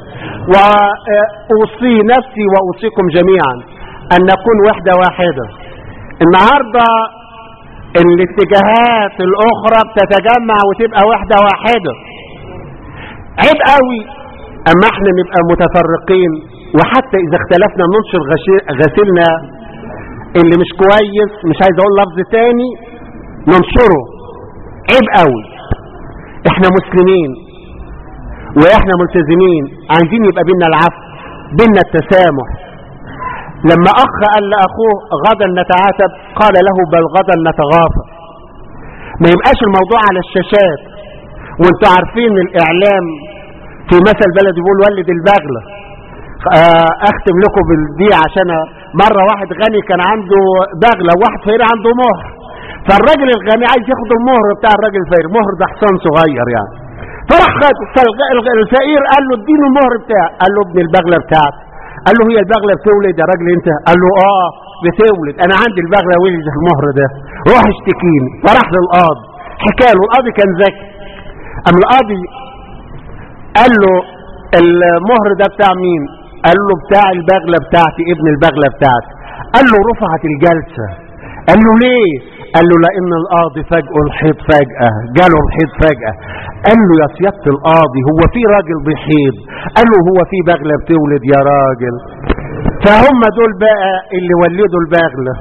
وأوصي نفسي وأوصيكم جميعا أن نكون وحدة واحدة. النهاردة الاتجاهات الأخرى بتتجمع وتبقى وحدة واحدة. عيب قوي أما احنا نبقى متفرقين، وحتى إذا اختلفنا ننشر غسيلنا اللي مش كويس، مش عايز أقول لفظ تاني، ننشره. عيب قوي. احنا مسلمين واحنا ملتزمين، عايزين يبقى بينا العفو، بينا التسامح. لما اخ قال لاخوه غدا نتعاتب، قال له بل غدا نتغافر. ما يبقاش الموضوع على الشاشات. وانتوا عارفين الاعلام في مثل بلدي بيقول ولد البغلة. اختم لكم بالدي عشان مرة واحد غني كان عنده بغلة وواحد فقير عنده مهر، فالراجل الغني عايز ياخد المهر بتاع الراجل الفقير، مهر ده حصان صغير يعني، فراح خده. فالفقير قال له اديني المهر بتاعه، قال له ابن البغلة بتاعتي. قال له هي البغلة بتولد يا راجل انت؟ قال له اه بتولد، انا عندي البغلة ولدت المهر ده، روح اشتكيني. فراح للقاضي حكى له، القاضي كان ذكي. قام القاضي قال له المهر ده بتاع مين؟ قال له بتاع البغلة بتاعتي، ابن البغلة بتاعتي. قال له رفعت الجلسة. قال له ليه؟ قال له لان القاضي فجأه الحيض فجأة، جاله الحيض فجأة. قال له يا سيادة القاضي هو في راجل بيحيض؟ قال له هو في بغلة بتولد يا راجل. فهم دول بقى اللي ولدوا البغلة.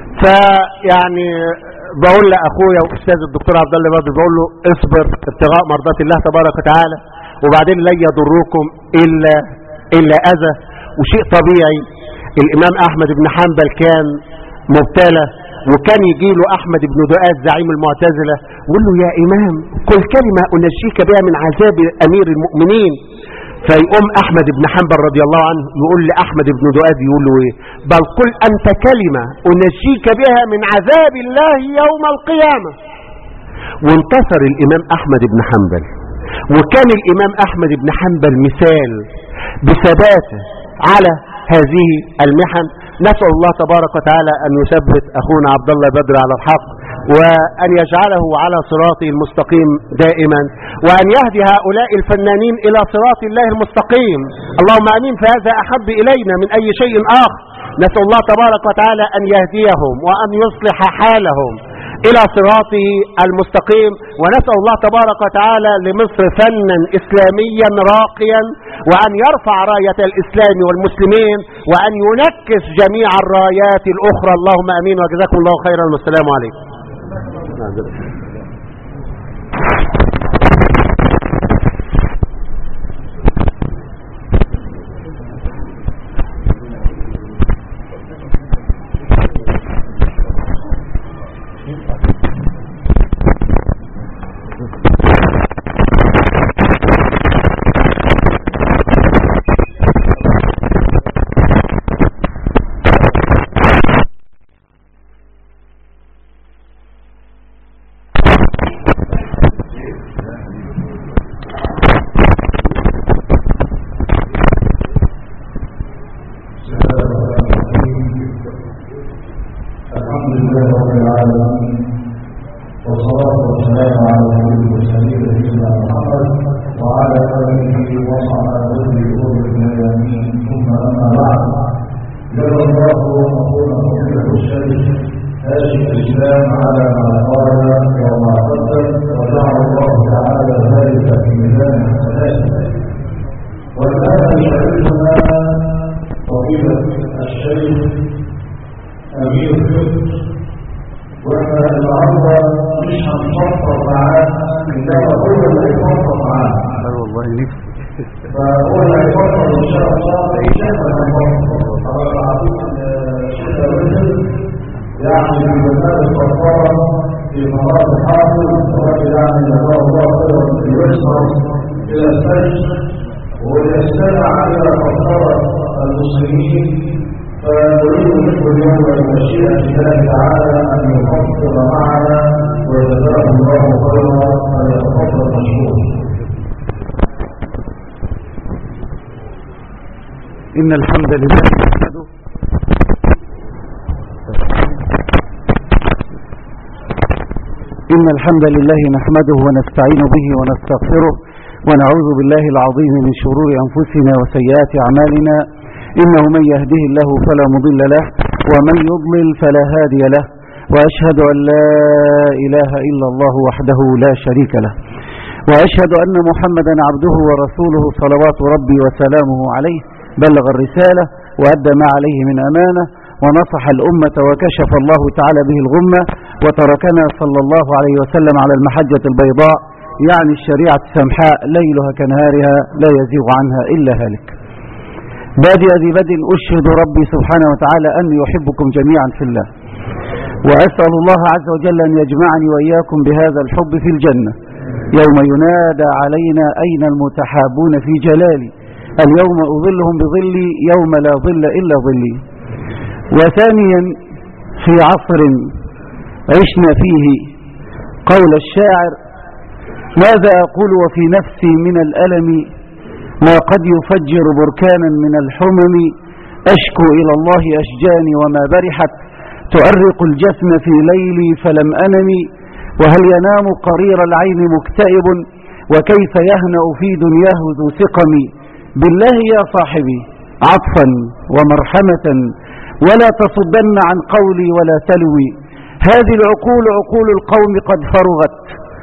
فيعني بقول لاخويا واستاذ الدكتور عبد الله بدر، بقول له اصبر ابتغاء مرضات الله تبارك وتعالى، وبعدين لن يضركم الا الا اذى. وشيء طبيعي الامام احمد بن حنبل كان مبتلى، وكان يجي له احمد بن دؤاد زعيم المعتزله ويقول له يا امام كل كلمه انجيك بها من عذاب امير المؤمنين. فيقوم احمد بن حنبل رضي الله عنه يقول لاحمد بن دؤاد، يقول له ايه؟ بل قل انت كلمه انجيك بها من عذاب الله يوم القيامه. وانتصر الامام احمد بن حنبل، وكان الامام احمد بن حنبل مثال بثباته على هذه المحن. نسأل الله تبارك وتعالى أن يثبت أخونا عبد الله بدر على الحق، وأن يجعله على صراطه المستقيم دائما، وأن يهدي هؤلاء الفنانين إلى صراط الله المستقيم. اللهم آمين. فهذا أحب إلينا من أي شيء آخر. نسأل الله تبارك وتعالى أن يهديهم وأن يصلح حالهم إلى صراطه المستقيم. ونسأل الله تبارك وتعالى لمصر فنا إسلاميا راقيا، وأن يرفع راية الإسلام والمسلمين، وأن ينكس جميع الرايات الأخرى. اللهم أمين. وجزاكم الله خيرا، والسلام عليكم. الإسلام على ما قال وما قدم، وجعل الله تعالى ذلك في ميزان حسناته. والآن يشرفنا فضيلة الشيخ أمير الفقه، وإحنا النهارده مش هنفضفض معاه، إنما هو اللي هيفضفض معاه. والله نفسي فهو اللي هيفضفض إن شاء الله. الشيخ هيفضفض على العظيم الشيخ الرجل، يعني في برنامج فضفضة في مناطق الحافظ، الراجل يعني جزاه الله خيرا يوصل إلى السجن ويستمع إلى فضفضة المسلمين. فنريد منه اليوم بمشيئة الله تعالى أن يفضل معنا وجزاه الله خيرا، فليتفضل مشكور. إن الحمد لله نحمده إن الحمد لله نحمده ونستعين به ونستغفره ونعوذ بالله العظيم من شرور أنفسنا وسيئات أعمالنا. إنه من يهده الله فلا مضل له ومن يضلل فلا هادي له، وأشهد أن لا إله إلا الله وحده لا شريك له، وأشهد أن محمدا عبده ورسوله صلوات ربي وسلامه عليه. بلغ الرسالة وأدى ما عليه من أمانة ونصح الأمة وكشف الله تعالى به الغمة، وتركنا صلى الله عليه وسلم على المحجة البيضاء، يعني الشريعة السمحاء ليلها كنهارها لا يزيغ عنها إلا هالك. بادئ ذي بدء أشهد ربي سبحانه وتعالى أني يحبكم جميعا في الله، وأسأل الله عز وجل أن يجمعني وإياكم بهذا الحب في الجنة يوم ينادى علينا أين المتحابون في جلالي، اليوم أظلهم بظلي يوم لا ظل إلا ظلي. وثانيا في عصر عشنا فيه قول الشاعر: ماذا أقول وفي نفسي من الألم، ما قد يفجر بركانا من الحمم، أشكو إلى الله أشجاني وما برحت، تؤرق الجسم في ليلي فلم أنم، وهل ينام قرير العين مكتئب، وكيف يهنأ في دنياه ذو سقم. بالله يا صاحبي عطفا ومرحمة، ولا تصدن عن قولي ولا تلوي، هذه العقول عقول القوم قد فرغت،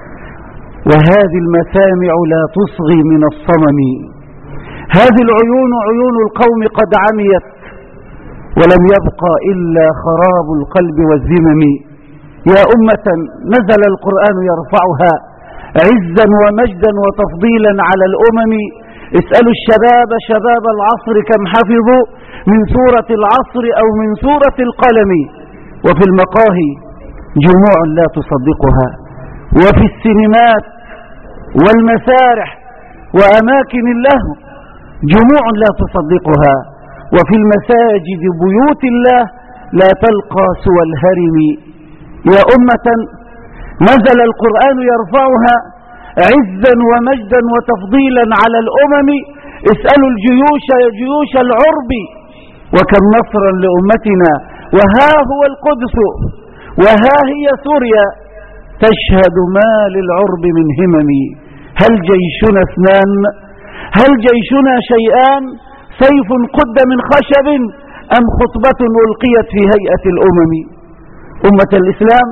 وهذه المسامع لا تصغي من الصمم، هذه العيون عيون القوم قد عميت، ولم يبقى إلا خراب القلب والذمم. يا أمة نزل القرآن يرفعها عزا ومجدا وتفضيلا على الأمم، اسألوا الشباب شباب العصر كم حفظوا من سورة العصر أو من سورة القلم. وفي المقاهي جموع لا تصدقها، وفي السينمات والمسارح وأماكن اللهو جموع لا تصدقها، وفي المساجد بيوت الله لا تلقى سوى الهرم. يا أمة نزل القرآن يرفعها عزا ومجدا وتفضيلا على الأمم، اسألوا الجيوش جيوش العرب وكم نصرا لأمتنا، وها هو القدس وها هي سوريا تشهد ما للعرب من همم. هل جيشنا اثنان؟ هل جيشنا شيئان؟ سيف قد من خشب أم خطبة ألقيت في هيئة الأمم؟ أمة الإسلام،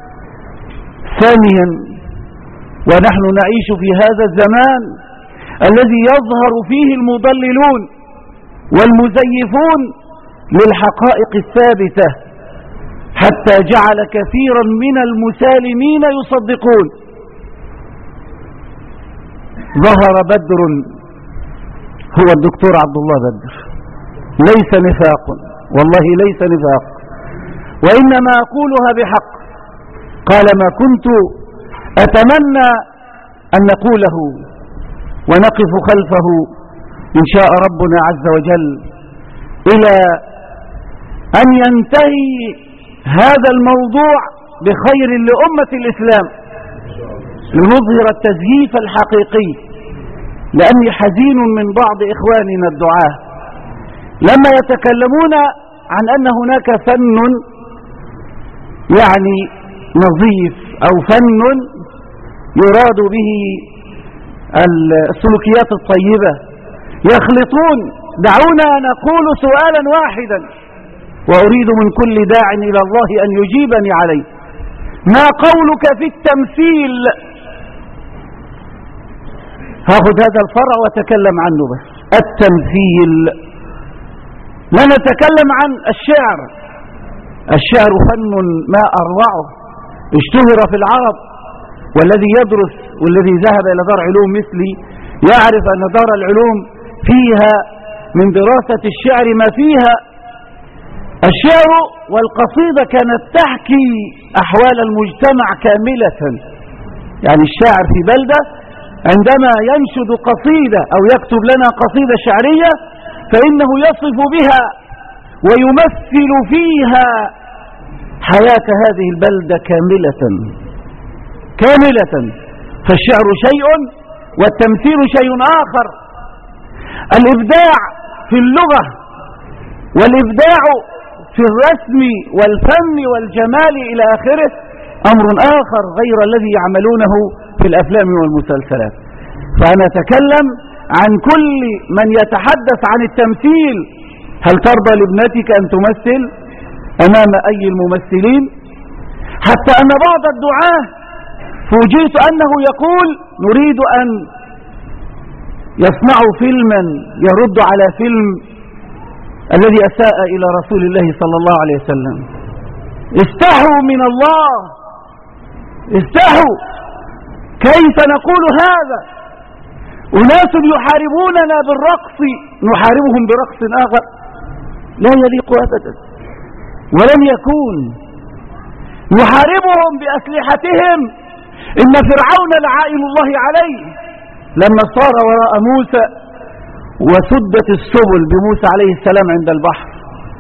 ثانيا ونحن نعيش في هذا الزمان الذي يظهر فيه المضللون والمزيفون للحقائق الثابتة، حتى جعل كثيرا من المسالمين يصدقون. ظهر بدر، هو الدكتور عبد الله بدر، ليس نفاق، والله ليس نفاق، وإنما أقولها بحق. قال ما كنت أتمنى أن نقوله ونقف خلفه إن شاء ربنا عز وجل إلى أن ينتهي هذا الموضوع بخير لأمة الإسلام، لنظهر التزييف الحقيقي. لأني حزين من بعض إخواننا الدعاة لما يتكلمون عن أن هناك فن يعني نظيف أو فن يراد به السلوكيات الطيبة، يخلطون. دعونا نقول سؤالا واحدا وأريد من كل داع إلى الله أن يجيبني عليه. ما قولك في التمثيل؟ هاخد هذا الفرع واتكلم عنه بس. التمثيل، لا نتكلم عن الشعر. الشعر فن ما أروعه، اشتهر في العرب، والذي يدرس والذي ذهب إلى دار علوم مثلي يعرف أن دار العلوم فيها من دراسة الشعر ما فيها. الشعر والقصيدة كانت تحكي أحوال المجتمع كاملة. يعني الشاعر في بلدة عندما ينشد قصيدة أو يكتب لنا قصيدة شعرية فإنه يصف بها ويمثل فيها حياة هذه البلدة كاملة كاملة. فالشعر شيء والتمثيل شيء آخر. الإبداع في اللغة والإبداع في الرسم والفن والجمال إلى آخره أمر آخر غير الذي يعملونه في الأفلام والمسلسلات. فأنا أتكلم عن كل من يتحدث عن التمثيل. هل ترضى لابنتك أن تمثل أمام أي الممثلين؟ حتى أن بعض الدعاة فوجئت أنه يقول نريد أن يصنعوا فيلما يرد على فيلم الذي أساء إلى رسول الله صلى الله عليه وسلم. استحوا من الله، استحوا. كيف نقول هذا؟ أناس يحاربوننا بالرقص نحاربهم برقص آخر، لا يليق أبدا ولن يكون. نحاربهم بأسلحتهم. إن فرعون لعائن الله عليه لما صار وراء موسى وسدت السبل بموسى عليه السلام عند البحر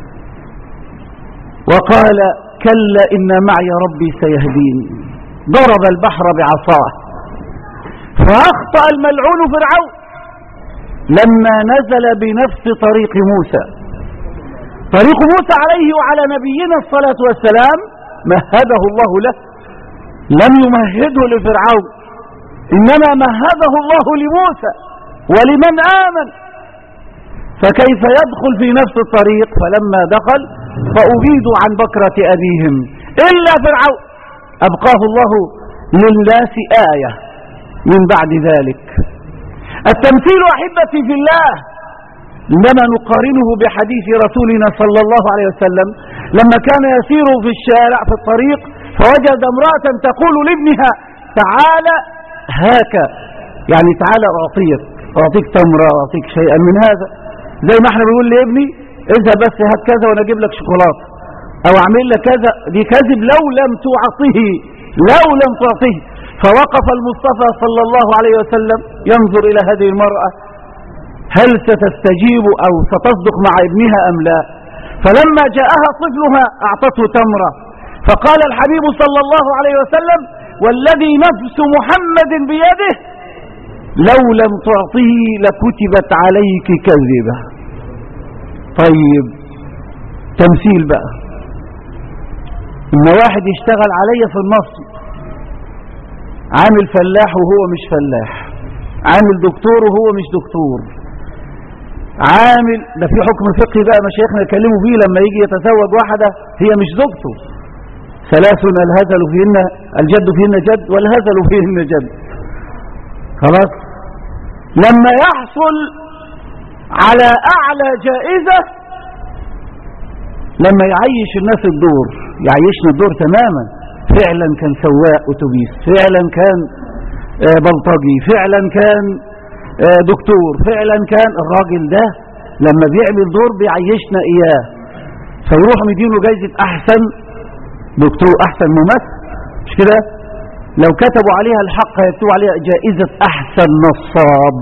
وقال كلا إن معي ربي سيهدين، ضرب البحر بعصاه فأخطأ الملعون فرعون لما نزل بنفس طريق موسى. طريق موسى عليه وعلى نبينا الصلاة والسلام مهده الله له، لم يمهده لفرعون، إنما مهده الله لموسى ولمن آمن. فكيف يدخل في نفس الطريق؟ فلما دخل فأبيدوا عن بكرة أبيهم إلا فرعون أبقاه الله للناس آية من بعد ذلك. التمثيل أحبتي في الله إنما نقارنه بحديث رسولنا صلى الله عليه وسلم لما كان يسير في الشارع في الطريق فوجد امرأة تقول لابنها تعالى هاك، يعني تعالى أعطيك أعطيك تمرة أعطيك شيئا من هذا، زي ما احنا بنقول لابني اذهب بس هات كذا وانا اجيب لك شوكولاته او اعمل لك كذا. دي كذب لو لم تعطيه لو لم تعطيه. فوقف المصطفى صلى الله عليه وسلم ينظر إلى هذه المرأة هل ستستجيب أو ستصدق مع ابنها أم لا. فلما جاءها طفلها أعطته تمرة فقال الحبيب صلى الله عليه وسلم والذي نفس محمد بيده لو لم تعطه لكتبت عليك كذبة. طيب تمثيل بقى، إن واحد يشتغل علي في النصب، عامل فلاح وهو مش فلاح، عامل دكتور وهو مش دكتور، عامل ده في حكم فقهي بقى مشايخنا يكلموا فيه لما يجي يتزوج واحدة هي مش زوجته. ثلاث الهزل فيهن الجد فيهن جد والهزل فيهن جد. خلاص لما يحصل على أعلى جائزة لما يعيش الناس الدور، يعيشنا الدور تماما، فعلا كان سواق أتوبيس، فعلا كان بلطجي، فعلا كان دكتور، فعلا كان الراجل ده لما بيعمل دور بيعيشنا إياه فيروح مدينه جايزة أحسن دكتور أحسن ممثل، مش كده؟ لو كتبوا عليها الحق يكتبوا عليها جائزة أحسن نصاب.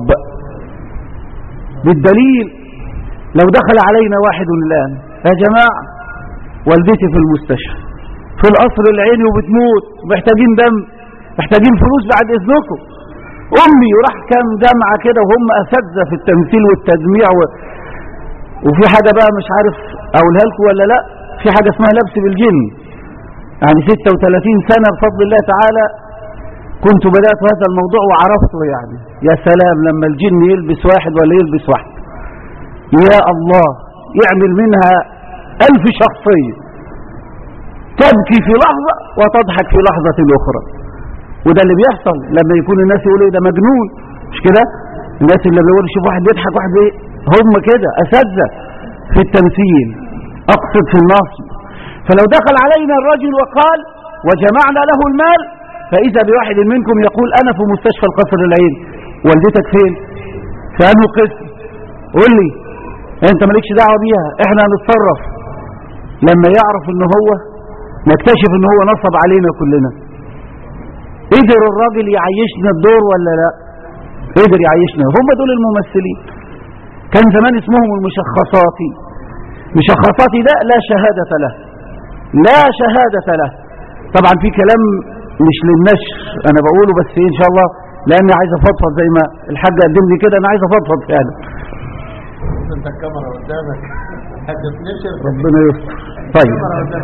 بالدليل لو دخل علينا واحد الآن يا جماعة والدتي في المستشفى في القصر العيني وبتموت محتاجين دم محتاجين فلوس بعد إذنكم، أمي وراح كام جامعة كده وهم أساتذة في التمثيل والتجميع و... وفي حاجة بقى مش عارف أقولها لكم ولا لا، في حاجة اسمها لبس بالجن، يعني ستة وثلاثين سنة بفضل الله تعالى كنت بدأت هذا الموضوع وعرفته. يعني يا سلام لما الجن يلبس واحد ولا يلبس واحد، يا الله يعمل منها ألف شخصية. تبكي في لحظة وتضحك في لحظة أخرى. وده اللي بيحصل لما يكون الناس يقولوا ده مجنون، مش كده؟ الناس اللي بيقولوا شوف واحد بيضحك واحد بي... هم كده أساتذة في التمثيل، أقصد في النصب. فلو دخل علينا الرجل وقال وجمعنا له المال، فإذا بواحد منكم يقول أنا في مستشفى القصر العين، والدتك فين؟ في أنه قسم؟ قول لي أنت مالكش دعوة بيها، إحنا هنتصرف. لما يعرف إن هو نكتشف إن هو نصب علينا كلنا. قدر الراجل يعيشنا الدور ولا لا؟ قدر يعيشنا. هم دول الممثلين. كان زمان اسمهم المشخصاتي. مشخصاتي ده لا شهادة له، لا شهادة له. طبعا في كلام مش للنشر انا بقوله، بس ان شاء الله لاني عايز افضفض زي ما الحاج قدم لي كده، انا عايز افضفض فعلا. انت الكاميرا قدامك هتتنشر، ربنا يستر. طيب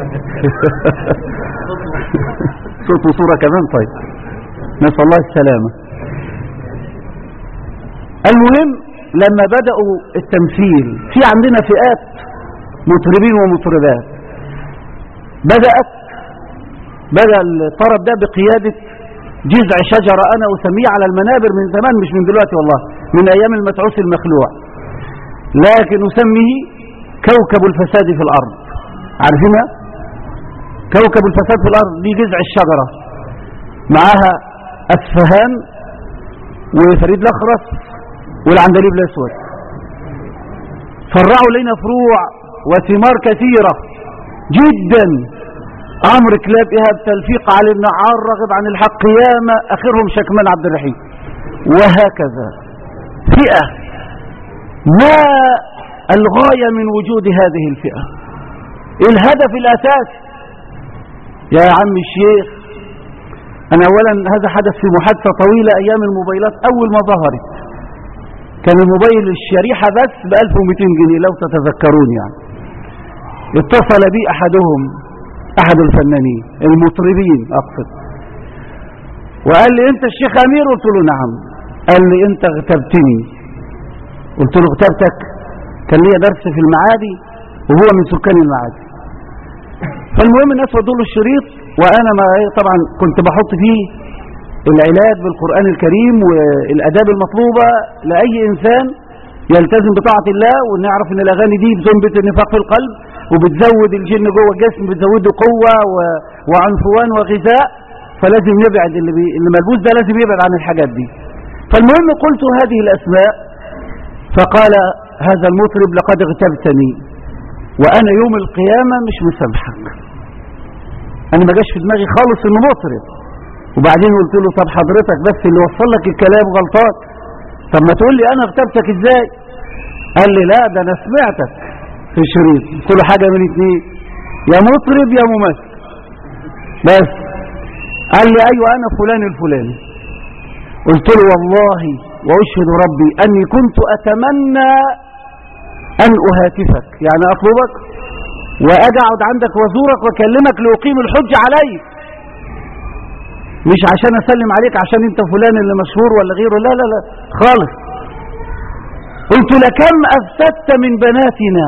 صوت وصورة كمان. طيب نسأل الله السلامة. المهم لما بدأوا التمثيل في عندنا فئات مطربين ومطربات، بدأت بدأ الطرب ده بقيادة جذع شجرة أنا أسميه على المنابر من زمان، مش من دلوقتي والله، من أيام المتعوس المخلوع، لكن أسميه كوكب الفساد في الأرض. عارفينها؟ كوكب الفساد في الأرض دي جذع الشجرة، معاها أسفهان وفريد الأخرس والعندليب الأسود، فرعوا لنا فروع وثمار كثيرة جدا. عمرو كلاب، إيهاب تلفيق، علي النعار، راغب عن الحق، قيامة، آخرهم شكمان عبد الرحيم، وهكذا فئة. ما الغاية من وجود هذه الفئة؟ الهدف الأساسي يا عم الشيخ. أنا أولا هذا حدث في محادثة طويلة أيام الموبايلات أول ما ظهرت، كان الموبايل الشريحة بس ب ألف ومئتين جنيه لو تتذكرون يعني. اتصل بي أحدهم، أحد الفنانين المطربين أقصد، وقال لي أنت الشيخ أمير؟ قلت له نعم. قال لي أنت اغتبتني. قلت له اغتبتك؟ كان لي درس في المعادي وهو من سكان المعادي. فالمهم الناس ودوا له الشريط، وأنا ما طبعا كنت بحط فيه العلاج بالقرآن الكريم والأداب المطلوبة لأي إنسان يلتزم بطاعة الله، ونعرف ان الأغاني دي بتنبت النفاق في القلب وبتزود الجن جوه الجسم، بتزوده قوة و... وعنفوان وغذاء، فلازم يبعد اللي, بي... اللي ملبوس ده لازم يبعد عن الحاجات دي. فالمهم قلت هذه الأسماء، فقال هذا المطرب لقد اغتبتني وأنا يوم القيامة مش مسامحك. أنا ما جاش في دماغي خالص إنه مطرب. وبعدين قلت له طب حضرتك بس اللي وصل لك الكلام غلطان، طب ما تقول لي أنا اغتبتك إزاي؟ قال لي لا ده أنا سمعتك في الشريط. قلت له حاجة من اتنين، يا مطرب يا ممثل بس. قال لي أيوة أنا فلان الفلاني. قلت له والله وأشهد ربي أني كنت أتمنى أن أهاتفك، يعني أطلبك وأقعد عندك وزورك وأكلمك لأقيم الحج عليك، مش عشان أسلم عليك عشان أنت فلان اللي مشهور ولا غيره، لا لا لا خالص. قلت لكم أفسدت من بناتنا.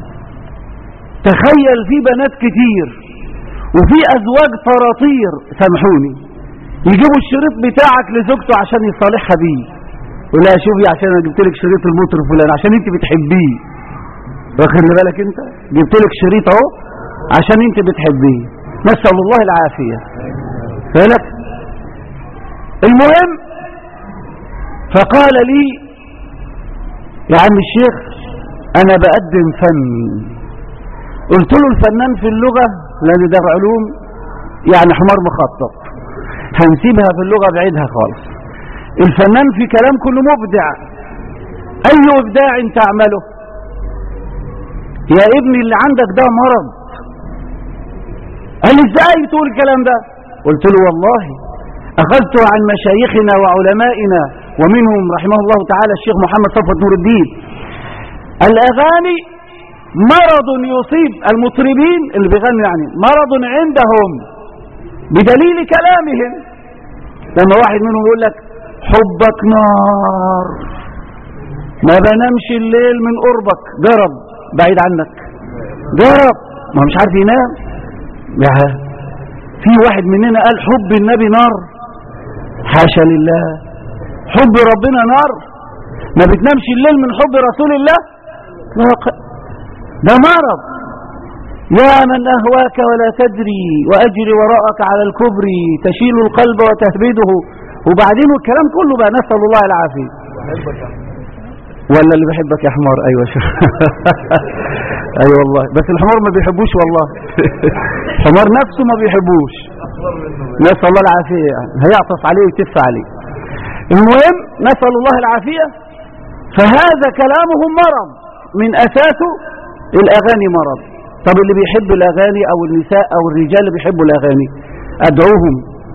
تخيل في بنات كتير وفي أزواج طراطير، سامحوني، يجيبوا الشريط بتاعك لزوجته عشان يصالحها بيه، ولا شوفي عشان انا جبت لك شريط المطرب فلان عشان انت بتحبيه، واخد بالك انت جبت لك شريط اهو عشان انت بتحبيه، نسأل الله العافية. فلك المهم فقال لي يا عم الشيخ انا بقدم فن. قلت له الفنان في اللغة لان ده علوم يعني حمار مخطط، هنسيبها في اللغة بعيدها خالص. الفنان في كلام كله مبدع. اي ابداع تعمله يا ابني؟ اللي عندك ده مرض. قال لي ازاي تقول الكلام ده؟ قلت له والله اخذته عن مشايخنا وعلمائنا ومنهم رحمه الله تعالى الشيخ محمد صفوت نور الدين. الاغاني مرض يصيب المطربين اللي بيغنوا، يعني مرض عندهم بدليل كلامهم. لما واحد منهم يقول لك حبك نار ما بنامش الليل من قربك، جرب بعيد عنك، جرب ما مش عارف ينام، يعني في واحد مننا قال حب النبي نار؟ حاشا لله. حب ربنا نار؟ ما بتنامش الليل من حب رسول الله؟ ده مرض. يا من أهواك ولا تدري وأجري وراءك على الكبر تشيل القلب وتهبده. وبعدين الكلام كله بقى نسأل الله العافية. ولا اللي بيحبك يا حمار؟ أيوة شو أي أيوة والله، بس الحمار ما بيحبوش والله الحمار نفسه ما بيحبوش. نسأل الله العافية، يعني هيعطف عليه ويتف عليه. المهم نسأل الله العافية. فهذا كلامهم مرض، من أساسه الأغاني مرض. طب اللي بيحب الأغاني أو النساء أو الرجال اللي بيحبوا الأغاني أدعوهم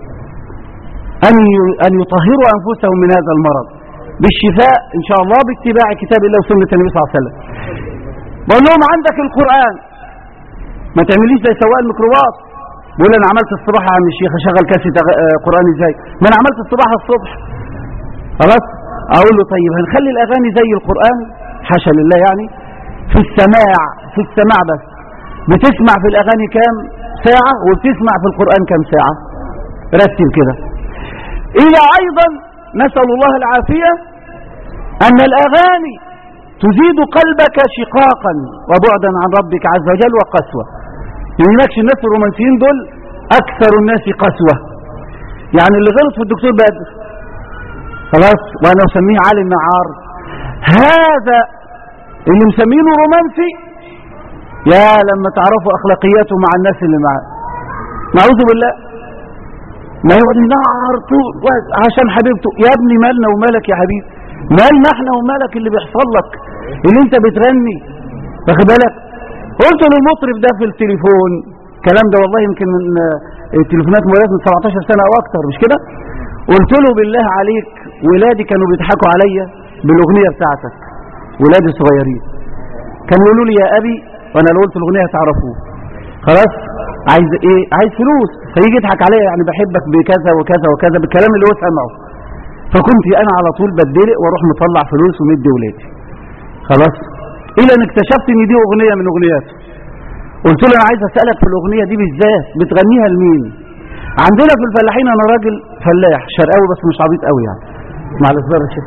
أن أن يطهروا أنفسهم من هذا المرض بالشفاء إن شاء الله باتباع كتاب الله وسنة النبي صلى الله عليه وسلم. بقول لهم عندك القرآن، ما تعمليش زي سواق الميكروباص بقول أنا عملت الصباح يا عم الشيخ أشغل كاسة قرآن إزاي؟ ما أنا عملت الصباح الصبح خلاص. أقول له طيب هنخلي الأغاني زي القرآن؟ حاشا لله. يعني في السماع، في السماع بس بتسمع في الأغاني كام ساعة وبتسمع في القرآن كام ساعة؟ رتب كده. إلى أيضا نسأل الله العافية أن الأغاني تزيد قلبك شقاقا وبعدا عن ربك عز وجل وقسوة. يقولكش الناس الرومانسيين دول أكثر الناس قسوة. يعني اللي غلط في الدكتور بدر خلاص، وأنا أسميه علي النعار، هذا اللي مسمينه رومانسي يا لما تعرفوا أخلاقياته مع الناس اللي معاه. نعوذ بالله. ما يقعد ينعر طول عشان حبيبته. يا ابني مالنا ومالك يا حبيبي؟ مالنا احنا ومالك اللي بيحصل لك اللي انت بتغني؟ واخد بالك؟ قلت للمطرب ده في التليفون الكلام ده والله يمكن من التليفونات موالات من سبعتاشر سنة او اكتر مش كده. قلت له بالله عليك ولادي كانوا بيضحكوا عليا بالاغنيه بتاعتك، ولادي الصغيرين كانوا يقولوا لي يا ابي، وانا لو قلت الاغنيه هتعرفوه خلاص عايز ايه؟ عايز فلوس. فيجي يضحك عليا يعني بحبك بكذا وكذا وكذا بالكلام اللي هو سمعه. فكنت انا على طول بتدلق واروح مطلع فلوس ومدي ولادي خلاص. الى ان اكتشفت ان دي اغنيه من اغنياته. قلت له انا عايز اسالك في الاغنيه دي بالذات بتغنيها لمين؟ عندنا في الفلاحين انا راجل فلاح شرقاوي بس مش عبيط قوي يعني مع الاصدار الشيخ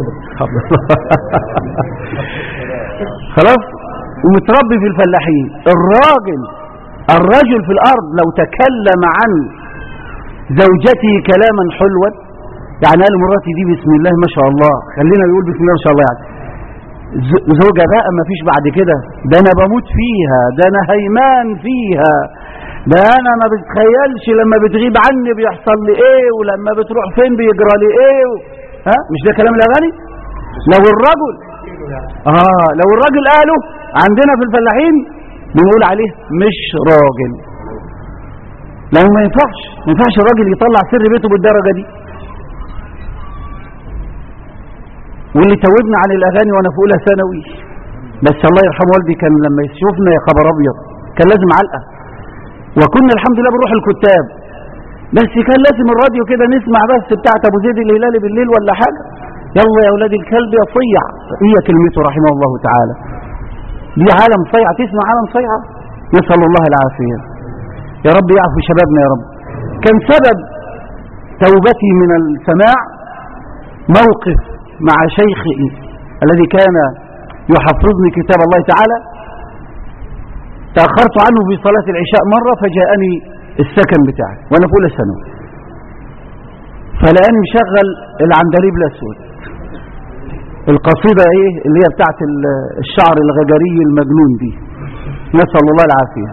خلاص. ومتربي في الفلاحين. الراجل الرجل في الارض لو تكلم عن زوجته كلاما حلوا، يعني قال مراتي دي بسم الله ما شاء الله، خلينا نقول بسم الله ما شاء الله، يعني زوجة بقى ما فيش بعد كده، ده انا بموت فيها، ده انا هيمان فيها، ده انا ما بتخيلش لما بتغيب عني بيحصل لي ايه، ولما بتروح فين بيجرى لي ايه و... ها مش ده كلام الاغاني؟ لو الرجل اه لو الراجل قاله عندنا في الفلاحين بنقول عليه مش راجل. لانه ما ينفعش ما ينفعش الراجل يطلع سر بيته بالدرجه دي. واللي توبنا عن الاغاني وانا في اولى ثانوي، بس الله يرحم والدي كان لما يشوفنا يا خبر ابيض كان لازم علقه. وكنا الحمد لله بنروح الكتاب، بس كان لازم الراديو كده نسمع بس بتاعت ابو زيد الهلالي بالليل ولا حاجه. يلا يا اولاد الكلب يصيع، هي كلمته رحمه الله تعالى. دي عالم صيعه، تسمع عالم صيعه؟ نسال الله العافيه. يا رب يعفو شبابنا يا رب. كان سبب توبتي من السماع موقف مع شيخي الذي كان يحفظني كتاب الله تعالى. تأخرت عنه في صلاة العشاء مرة فجاءني السكن بتاعي وانا في اولى ثانوي، فلقاني مشغل العندليب الاسود، القصيدة ايه اللي هي بتاعت الشعر الغجري المجنون دي، نسأل الله العافية.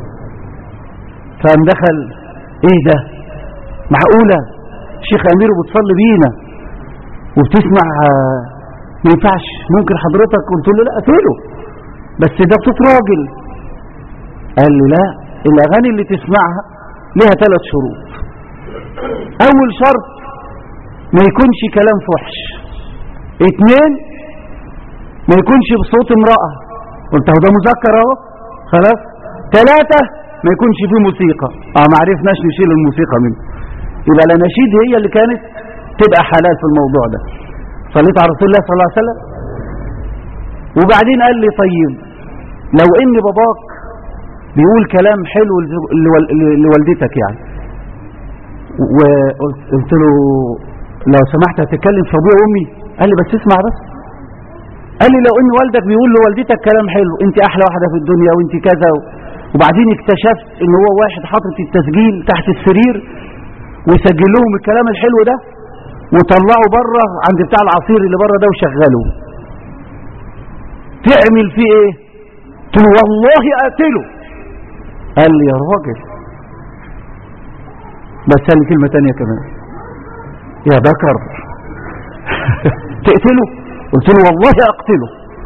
فقام دخل ايه ده معقولة شيخ امير وبتصلي بينا وبتسمع؟ ما ينفعش، ممكن حضرتك؟ قلت له لا قتله، بس ده صوت راجل. قال لي لا، الاغاني اللي تسمعها لها ثلاث شروط. اول شرط ما يكونش كلام فحش، اثنين ما يكونش بصوت امرأة، قلت هو ده مذكر اهو خلاص. ثلاثة ما يكونش فيه موسيقى. اه ما عرفناش نشيل الموسيقى منه، يبقى الاناشيد هي اللي كانت تبقى حلال في الموضوع ده. صليت على رسول الله صلى الله عليه وسلم. وبعدين قال لي طيب لو ان باباك بيقول كلام حلو لوالدتك يعني. وقلت له لو سمحت هتتكلم في ابويا وامي؟ قال لي بس اسمع بس. قال لي لو ان والدك بيقول لوالدتك كلام حلو، انت احلى واحده في الدنيا وانت كذا، وبعدين اكتشفت ان هو واحد حاطط التسجيل تحت السرير ويسجل لهم الكلام الحلو ده وطلعوا بره عند بتاع العصير اللي بره ده وشغلوا، تعمل فيه ايه؟ قلت له والله اقتله. قال لي يا راجل، بس قال لي كلمه ثانيه كمان، يا بكر تقتله؟ قلت له والله اقتله.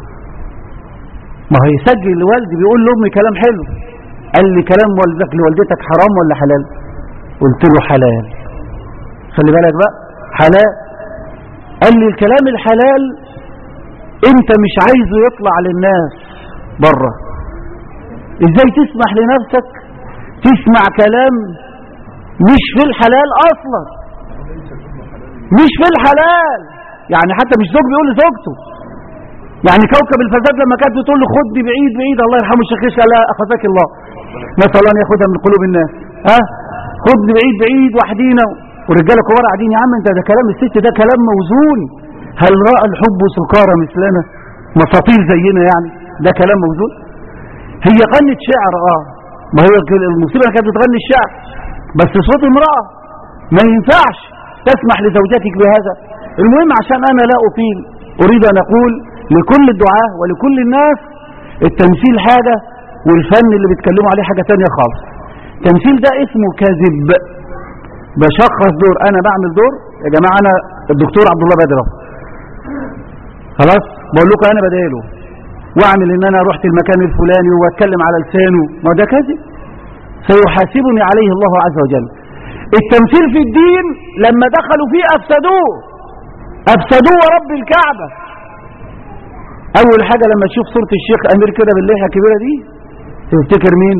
ما هو يسجل لوالدي بيقول لامي كلام حلو. قال لي كلام والدك لوالدتك حرام ولا حلال؟ قلت له حلال. خلي بالك بقى، حلال. قال لي الكلام الحلال انت مش عايزه يطلع للناس بره، ازاي تسمح لنفسك تسمع كلام مش في الحلال اصلا، مش في الحلال يعني. حتى مش زوج بيقول لزوجته يعني. كوكب الفساد لما كانت بتقول له خدني بعيد بعيد، الله يرحمه الشيخ قال لها اخذك الله، نسال الله ان ياخذها من قلوب الناس. ها خدني بعيد بعيد وحدينا، ورجاله كبار قاعدين. يا عم انت ده كلام الست ده كلام موزون. هل راى الحب سكارى مثلنا؟ مساطيل زينا يعني، ده كلام موزون. هي غنت شعر، اه ما هي المصيبه كانت بتغني الشعر بس صوت امراه، ما ينفعش تسمح لزوجتك بهذا. المهم عشان انا لا اطيل، اريد ان اقول لكل الدعاة ولكل الناس التمثيل حاجة والفن اللي بيتكلموا عليه حاجة تانية خالص. التمثيل ده اسمه كذب. بشخص دور، انا بعمل دور يا جماعة، انا الدكتور عبد الله بدر خلاص بقول لكم انا بداله، واعمل ان انا رحت المكان الفلاني واتكلم على لسانه، ما ده كذب سيحاسبني عليه الله عز وجل. التمثيل في الدين لما دخلوا فيه افسدوه افسدوه ورب الكعبة. اول حاجة لما تشوف صورة الشيخ امير كده باللحية الكبيرة دي تفتكر مين؟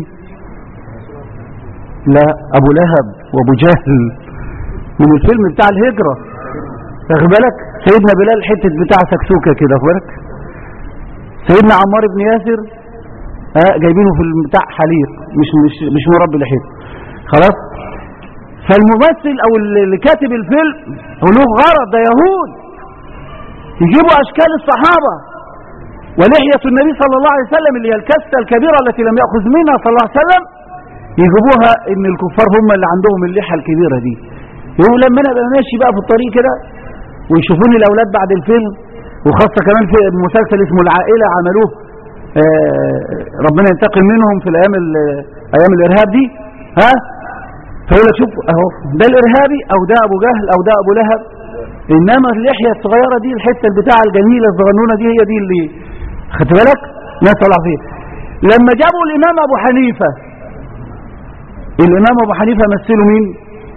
لا، ابو لهب وابو جهل من الفيلم بتاع الهجرة. واخد بالك؟ سيدنا بلال حتة بتاع سكسوكة كده، واخد بالك؟ سيدنا عمار بن ياسر اه جايبينه في بتاع حليق، مش مش مش مربي لحيته. خلاص؟ فالممثل او اللي كاتب الفيلم هو له غرض، ده يهود يجيبوا اشكال الصحابة ولحية النبي صلى الله عليه وسلم اللي هي الكسة الكبيرة التي لم يأخذ منها صلى الله عليه وسلم، يجيبوها ان الكفار هم اللي عندهم اللحية الكبيرة دي. يقول لما انا ابقى ماشي بقى في الطريق كده ويشوفوني الاولاد بعد الفيلم، وخاصة كمان في مسلسل اسمه العائلة عملوه آه ربنا ينتقم منهم في الايام ايام الارهاب دي، ها فيقول لك شوف اهو ده الارهابي او ده ابو جهل او ده ابو لهب، انما اللحية الصغيرة دي الحتة البتاع الجميلة الصغنونة دي هي دي اللي خدت بالك. ناس الله فيه. لما جابوا الامام ابو حنيفة، الامام ابو حنيفة مثلوا مين؟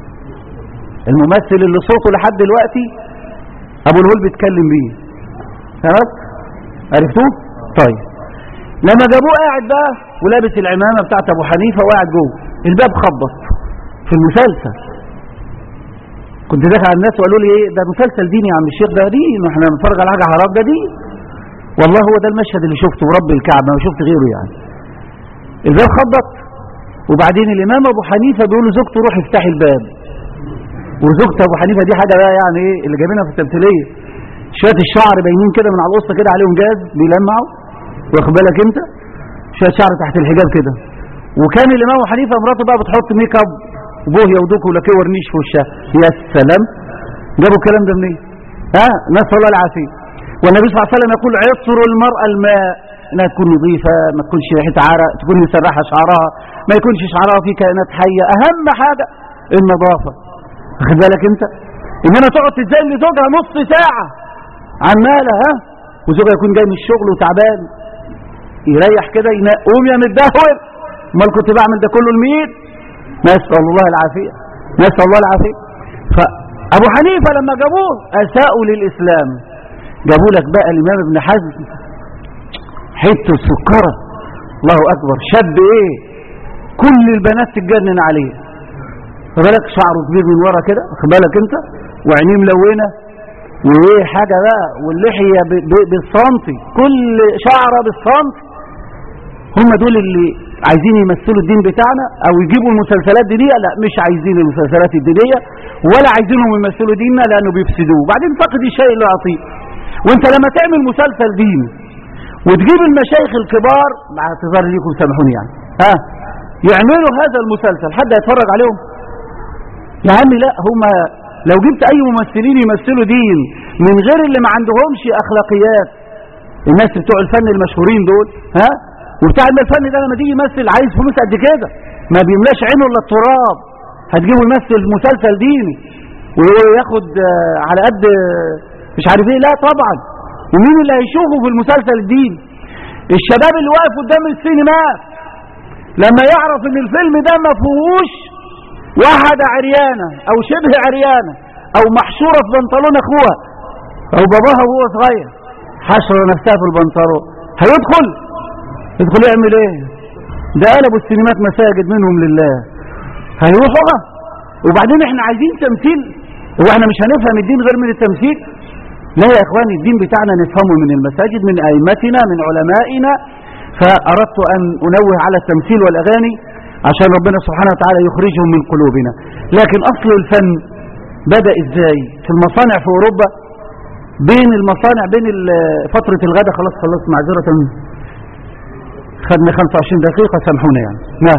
الممثل اللي صوته لحد دلوقتي ابو الهول بيتكلم بيه. خلاص عرفتوه؟ طيب لما جابوه قاعد بقى ولابس العمامة بتاعت ابو حنيفة وقاعد جوه، الباب خبط في المسلسل. كنت داخل على الناس وقالوا لي ايه ده مسلسل ديني يا عم الشيخ؟ ده دين، احنا بنتفرج على حاجه حرام، ده دين. والله هو ده المشهد اللي شفته ورب الكعبه ما شفت غيره يعني. الباب خبط وبعدين الامام ابو حنيفه بيقول لزوجته روح افتحي الباب، وزوجته ابو حنيفه دي حاجه بقى يعني ايه اللي جايبينها في التمثيليه، شويه الشعر باينين كده من على القصه كده عليهم جاز بيلمعوا، واخد بالك انت؟ شويه شعر تحت الحجاب كده. وكان الامام ابو حنيفه مراته بقى بتحط ميك اب وبوهيه ودوك ولكيه ورنيش في وشها. يا سلام، جابوا الكلام ده منين؟ ها نسال الله العافيه. والنبي صلى الله عليه وسلم يقول عطر المرأة الماء، انها تكون نظيفة، ما تكونش ريحة عرق، تكون مسرحة شعرها، ما يكونش شعرها فيه كائنات حية، اهم حاجة النظافة. واخد بالك انت؟ انما تقعد تتزين لزوجها نص ساعة عمالة ها، وزوجها يكون جاي من الشغل وتعبان يريح كده ينام، قوم يا متدهور، امال كنت بعمل ده كله لمين؟ نسأل الله العافية، نسأل الله العافية. فأبو حنيفة لما جابوه أساءوا للإسلام. جابوا لك بقى الإمام ابن حزم حته السكرة، الله أكبر، شاب إيه كل البنات تتجنن عليه، خبالك شعره كبير من ورا كده، خبالك أنت، وعينيه ملونة وإيه حاجة بقى، واللحية بالسنتي، كل شعرة بالسنتي. هم دول اللي عايزين يمثلوا الدين بتاعنا او يجيبوا المسلسلات دي, دي لا مش عايزين المسلسلات الدينية ولا عايزينهم يمثلوا ديننا لانه بيفسدوه. وبعدين فقد الشيء لا يعطيه. وانت لما تعمل مسلسل ديني وتجيب المشايخ الكبار مع اعتذار ليكم سامحوني يعني ها يعملوا هذا المسلسل حد يتفرج عليهم يا عمي؟ لا هم لو جبت اي ممثلين يمثلوا دين من غير اللي ما عندهمش اخلاقيات، الناس بتوع الفن المشهورين دول ها وبتاع الفن ده لما تيجي يمثل عايز فلوس قد كده ما بيملاش عينه الا التراب، هتجيبه يمثل مسلسل ديني وياخد على قد مش عارف ايه؟ لا طبعا. ومين اللي هيشوفه في المسلسل الديني؟ الشباب اللي واقف قدام السينمات لما يعرف ان الفيلم ده ما فيهوش واحدة عريانة او شبه عريانة او محشورة في بنطلون اخوها او باباها وهو صغير حشرة نفسها في البنطلون، هيدخل يدخل يعمل ايه؟ ده قلبوا السينمات مساجد منهم لله، هيروحوها. وبعدين احنا عايزين تمثيل، هو احنا مش هنفهم الدين غير من التمثيل؟ لا يا اخواني، الدين بتاعنا نفهمه من المساجد من ائمتنا من علمائنا. فاردت ان انوه على التمثيل والاغاني عشان ربنا سبحانه وتعالى يخرجهم من قلوبنا. لكن اصل الفن بدأ ازاي؟ في المصانع في اوروبا، بين المصانع بين فترة الغداء، خلاص خلاص معذرة خدنا خمسة وعشرين دقيقة سامحونا يعني. ما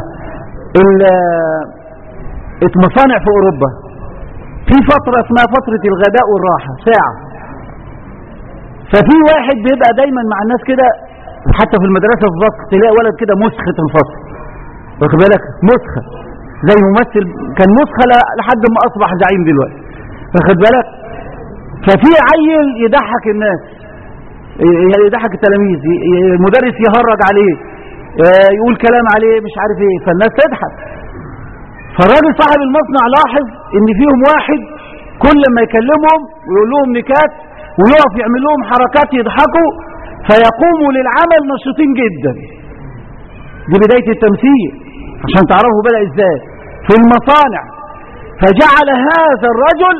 المصانع في اوروبا في فترة اسمها فترة الغداء والراحة ساعة، ففي واحد بيبقى دايما مع الناس كده، حتى في المدرسة في الفصل تلاقي ولد كده مسخة الفصل، واخد بالك؟ مسخة زي ممثل كان مسخة لحد ما اصبح زعيم دلوقتي، واخد بالك؟ ففي عيل يضحك الناس، يضحك التلاميذ، المدرس يهرج عليه، يقول كلام عليه مش عارف ايه، فالناس تضحك. فالراجل صاحب المصنع لاحظ ان فيهم واحد كل ما يكلمهم ويقول لهم نكات ويقف يعمل لهم حركات يضحكوا فيقوموا للعمل نشيطين جدا. دي بداية التمثيل عشان تعرفوا بدأ ازاي في المصانع. فجعل هذا الرجل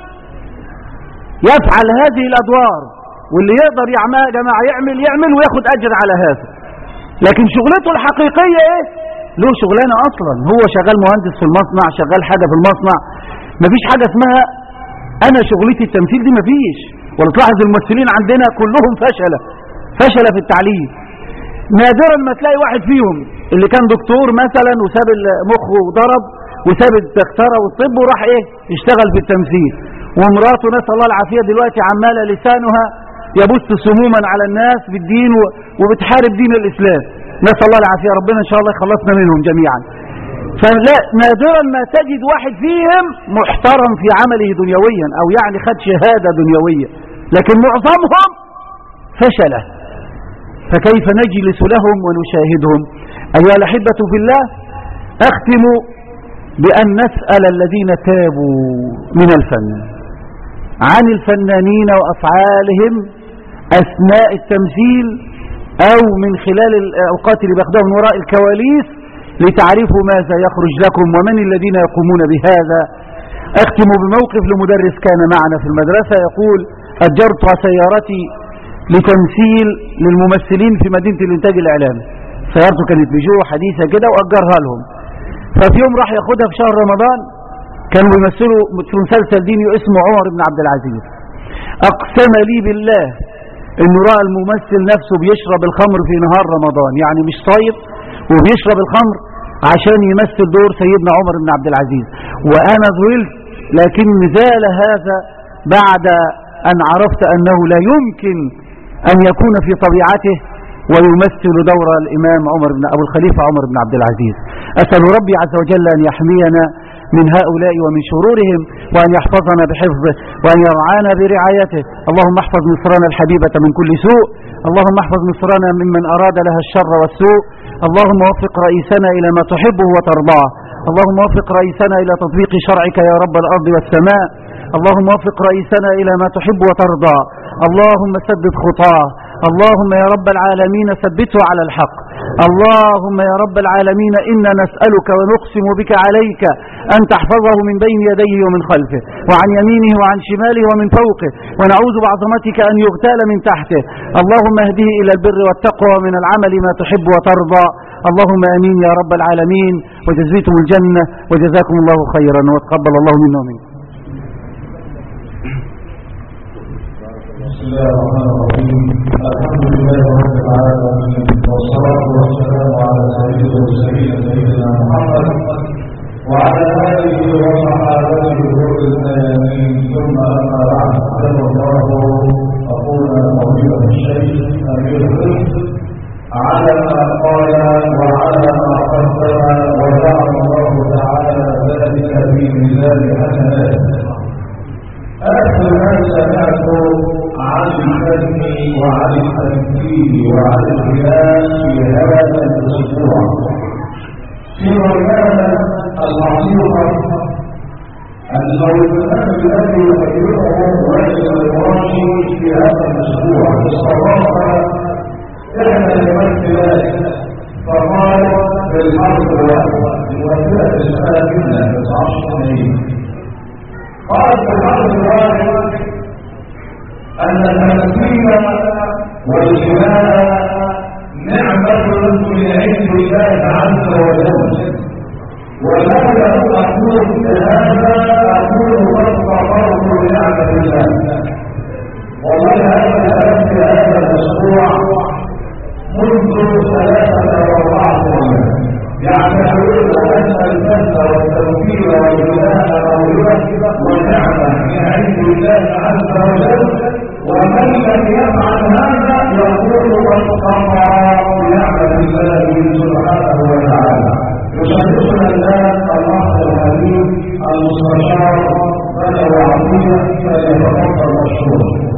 يفعل هذه الادوار، واللي يقدر يعمل يا جماعه يعمل يعمل وياخد اجر على هذا. لكن شغلته الحقيقيه ايه؟ له شغلانه اصلا، هو شغال مهندس في المصنع، شغال حاجه في المصنع. مفيش حاجه اسمها انا شغلتي التمثيل، دي مفيش. ولا تلاحظ الممثلين عندنا كلهم فشله فشله في التعليم. نادرا ما تلاقي واحد فيهم اللي كان دكتور مثلا وساب مخه وضرب وساب الدكتوره والطب وراح ايه يشتغل في التمثيل. ومراته نسأل الله العافية دلوقتي عمالة لسانها يبث سموما على الناس بالدين وبتحارب دين الإسلام، نسأل الله العافية، ربنا إن شاء الله يخلصنا منهم جميعا. فلا نادرا ما تجد واحد فيهم محترم في عمله دنيويا أو يعني خد شهادة دنيوية، لكن معظمهم فشله. فكيف نجلس لهم ونشاهدهم؟ أيها الأحبة في الله، أختم بأن نسأل الذين تابوا من الفن عن الفنانين وأفعالهم أثناء التمثيل أو من خلال الأوقات اللي بياخدوها من وراء الكواليس لتعرفوا ماذا يخرج لكم ومن الذين يقومون بهذا. أختم بموقف لمدرس كان معنا في المدرسة يقول: أجرت سيارتي لتمثيل للممثلين في مدينة الإنتاج الإعلامي، سيارته كانت بيجو حديثة كده وأجرها لهم. ففي يوم راح ياخدها في شهر رمضان، كانوا بيمثلوا في مسلسل ديني اسمه عمر بن عبد العزيز. اقسم لي بالله انه راى الممثل نفسه بيشرب الخمر في نهار رمضان، يعني مش صايم وبيشرب الخمر عشان يمثل دور سيدنا عمر بن عبد العزيز. وانا ذهلت، لكن زال هذا بعد ان عرفت انه لا يمكن ان يكون في طبيعته ويمثل دور الامام عمر بن ابو الخليفه عمر بن عبد العزيز. اسال ربي عز وجل ان يحمينا من هؤلاء ومن شرورهم، وأن يحفظنا بحفظه، وأن يرعانا برعايته. اللهم احفظ مصرنا الحبيبة من كل سوء، اللهم احفظ مصرنا ممن أراد لها الشر والسوء، اللهم وفق رئيسنا إلى ما تحبه وترضاه، اللهم وفق رئيسنا إلى تطبيق شرعك يا رب الأرض والسماء، اللهم وفق رئيسنا إلى ما تحب وترضى، اللهم سدد خطاه، اللهم يا رب العالمين ثبته على الحق، اللهم يا رب العالمين إنا نسألك ونقسم بك عليك أن تحفظه من بين يديه ومن خلفه وعن يمينه وعن شماله ومن فوقه، ونعوذ بعظمتك أن يغتال من تحته. اللهم اهده إلى البر والتقوى ومن العمل ما تحب وترضى. اللهم آمين يا رب العالمين، وجزيتم الجنة وجزاكم الله خيرا وتقبل الله منا ومنكم. بسم الله الرحمن الرحيم. الحمد لله رب العالمين، والصلاة والسلام على سيد المرسلين سيدنا محمد وعلى آله وصحابته الغر الميامين، ثم أما بعد. قال الله أخونا فضيلة الشيخ أمير الحفظ على ما قال وعلى ما قدم، وجعل الله تعالى ذلك في ميزان حسناته. آخر ما سمعت عن الفن وعن التمثيل وعن الغناء في هذا الأسبوع في رواية الحقيقة أن الفن الذي يغيره وجه الراشي في هذا الأسبوع استضاف إحدى الممثلات فقال في الحرب الواحد الممثلة اسمها جنة تسعة عشر قال في الحرب الواحد أن التمثيل والغناء نعمة من عند الله عز وجل، ولولا أن أقول بهذا أقول قد كفرت بنعمة الله. والله هذا الكلام في هذا الأسبوع منذ ثلاثة وأربعة سنوات يعتبرون أن الفن والتمثيل والغناء موهبة ونعمة من عند الله عز وجل، ومن لم يفعل هذا يقول قد كفر بنعمة الله سبحانه وتعالى. يشرفنا الآن الأخ الحبيب المستشار بدر عطية فليتفضل مشكورا.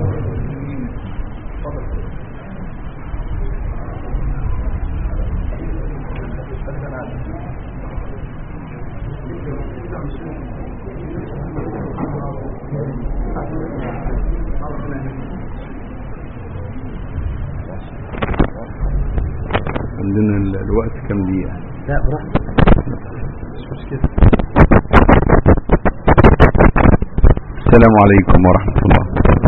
عندنا الوقت كم دقيقة؟ لا براحتك مش مشكلة. السلام عليكم ورحمة الله.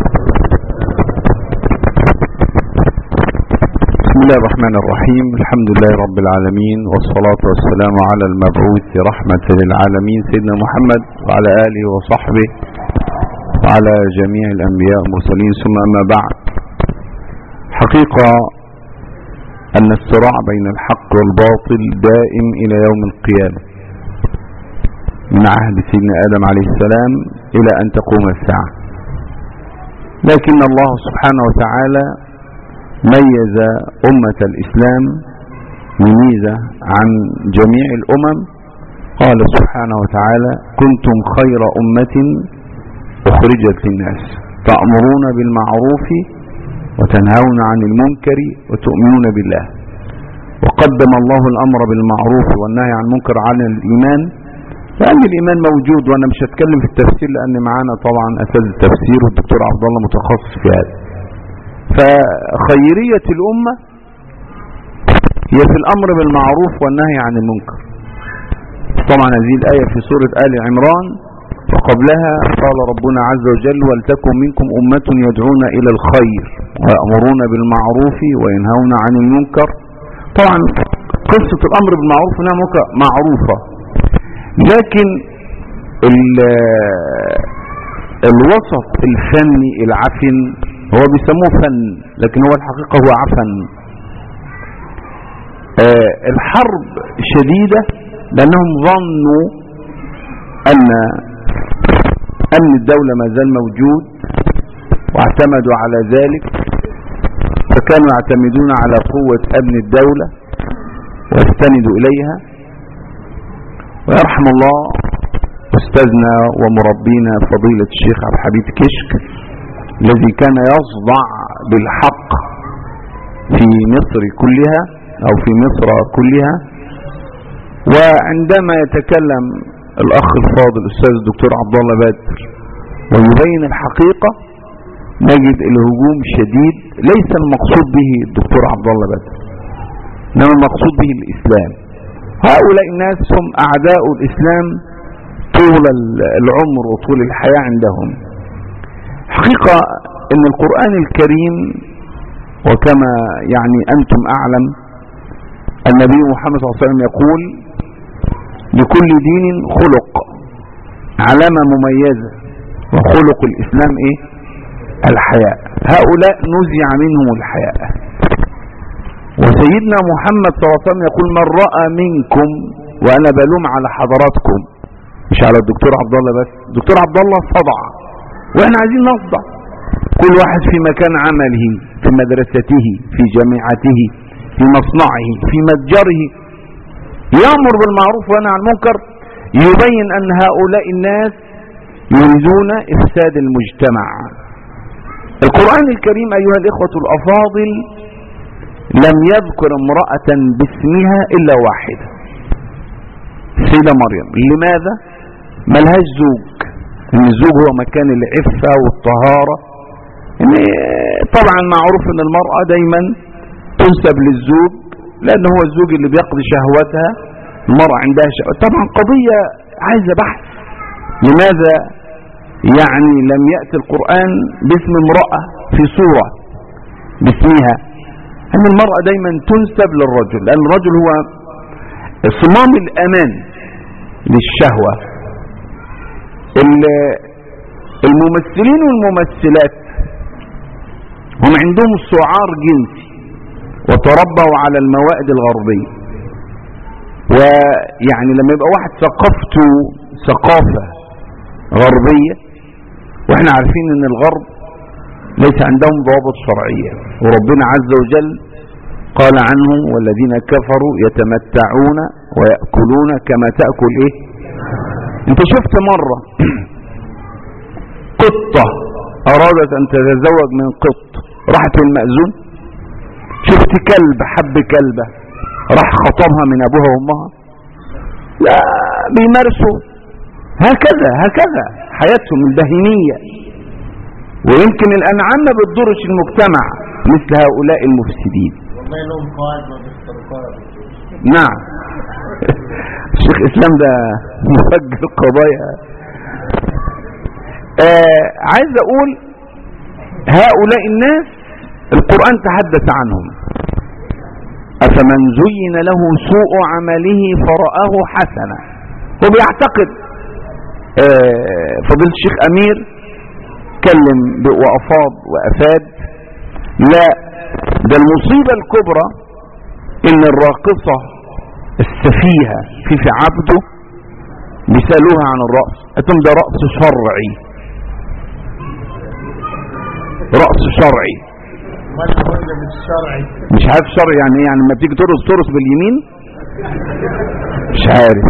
بسم الله الرحمن الرحيم. الحمد لله رب العالمين، والصلاة والسلام على المبعوث رحمة للعالمين سيدنا محمد وعلى آله وصحبه وعلى جميع الأنبياء والمرسلين، ثم أما بعد. حقيقة أن الصراع بين الحق والباطل دائم إلى يوم القيامة، من عهد سيدنا آدم عليه السلام إلى أن تقوم الساعة. لكن الله سبحانه وتعالى ميز أمة الإسلام مميزة عن جميع الأمم. قال سبحانه وتعالى: كنتم خير أمة أخرجت للناس تأمرون بالمعروف وتنهون عن المنكر وتؤمنون بالله. وقدم الله الأمر بالمعروف والنهي عن المنكر على الإيمان، لأن الإيمان موجود. وأنا مش هتكلم في التفسير لأن معانا طبعا أساتذة التفسير والدكتور عبد الله متخصص في هذا. فخيرية الأمة هي في الأمر بالمعروف والنهي عن المنكر. طبعا هذه الآية في سورة آل عمران، وقبلها قال ربنا عز وجل: ولتكن منكم أمة يدعون إلى الخير ويأمرون بالمعروف وينهون عن المنكر. طبعا قصة الأمر بالمعروف والنهي عن المنكر معروفة، لكن الوسط الفني العفن هو بيسموه فن، لكن هو الحقيقة هو عفن. آه الحرب شديدة لأنهم ظنوا أن أمن الدولة ما زال موجود، واعتمدوا على ذلك، فكانوا يعتمدون على قوة أمن الدولة واستندوا إليها. ويرحم الله أستاذنا ومربينا فضيلة الشيخ عبد الحميد كشك الذي كان يصدع بالحق في مصر كلها أو في مصر كلها. وعندما يتكلم الأخ الفاضل الأستاذ الدكتور عبد الله بدر ويبين الحقيقة نجد الهجوم شديد، ليس المقصود به الدكتور عبد الله بدر، إنما المقصود به الإسلام. هؤلاء الناس هم أعداء الإسلام طول العمر وطول الحياة عندهم. حقيقة إن القرآن الكريم، وكما يعني أنتم أعلم، النبي محمد صلى الله عليه وسلم يقول: لكل دين خلق، علامة مميزة، وخلق الإسلام إيه؟ الحياء. هؤلاء نزع منهم الحياء. وسيدنا محمد صلى الله عليه وسلم يقول: من رأى منكم، وأنا بلوم على حضراتكم مش على الدكتور عبد الله بس، الدكتور عبد الله صدع وإحنا عايزين نصدع، كل واحد في مكان عمله، في مدرسته، في جامعته، في مصنعه، في متجره، يأمر بالمعروف وينهى عن المنكر، يبين أن هؤلاء الناس يريدون إفساد المجتمع. القرآن الكريم أيها الإخوة الأفاضل لم يذكر امرأة باسمها إلا واحدة، السيدة مريم. لماذا؟ ملهاش زوج، إن الزوج هو مكان العفة والطهارة. طبعا معروف أن المرأة دايما تنسب للزوج، لأنه هو الزوج اللي بيقضي شهوتها، المرأة عندها شهوة. طبعا قضية عايزة بحث، لماذا يعني لم يأتي القرآن باسم امرأة في سورة باسمها؟ أن المرأة دايما تنسب للرجل، لأن الرجل هو صمام الأمان للشهوة. الممثلين والممثلات هم عندهم سعار جنسي، وتربوا على الموائد الغربية. ويعني لما يبقى واحد ثقافته ثقافة غربية، واحنا عارفين ان الغرب ليس عندهم ضوابط شرعية، وربنا عز وجل قال عنهم: والذين كفروا يتمتعون ويأكلون كما تأكل ايه. انت شفت مرة قطة ارادت ان تتزوج من قط راحت المأذون؟ شفت كلب حب كلبة راح خطبها من ابوها وامها؟ لا، بيمارسوا هكذا هكذا حياتهم البهيمية. ويمكن الانعام ما بتضرش المجتمع مثل هؤلاء المفسدين. والله لهم قائد ما بيسترقوا. نعم. الشيخ اسلام ده مفجر قضايا. آه عايز اقول هؤلاء الناس القرآن تحدث عنهم: أفمن زين له سوء عمله فرآه حسنا. وبيعتقد آه فضيلة الشيخ أمير كلم وأفاض وأفاد، لا، ده المصيبة الكبرى إن الراقصة السفيهة في في عبده بيسألوها عن الرأس، أتم ده رأس شرعي، رأس شرعي. مش عارف شرعي يعني ايه؟ يعني لما بتيجي ترقص ترقص باليمين؟ مش عارف.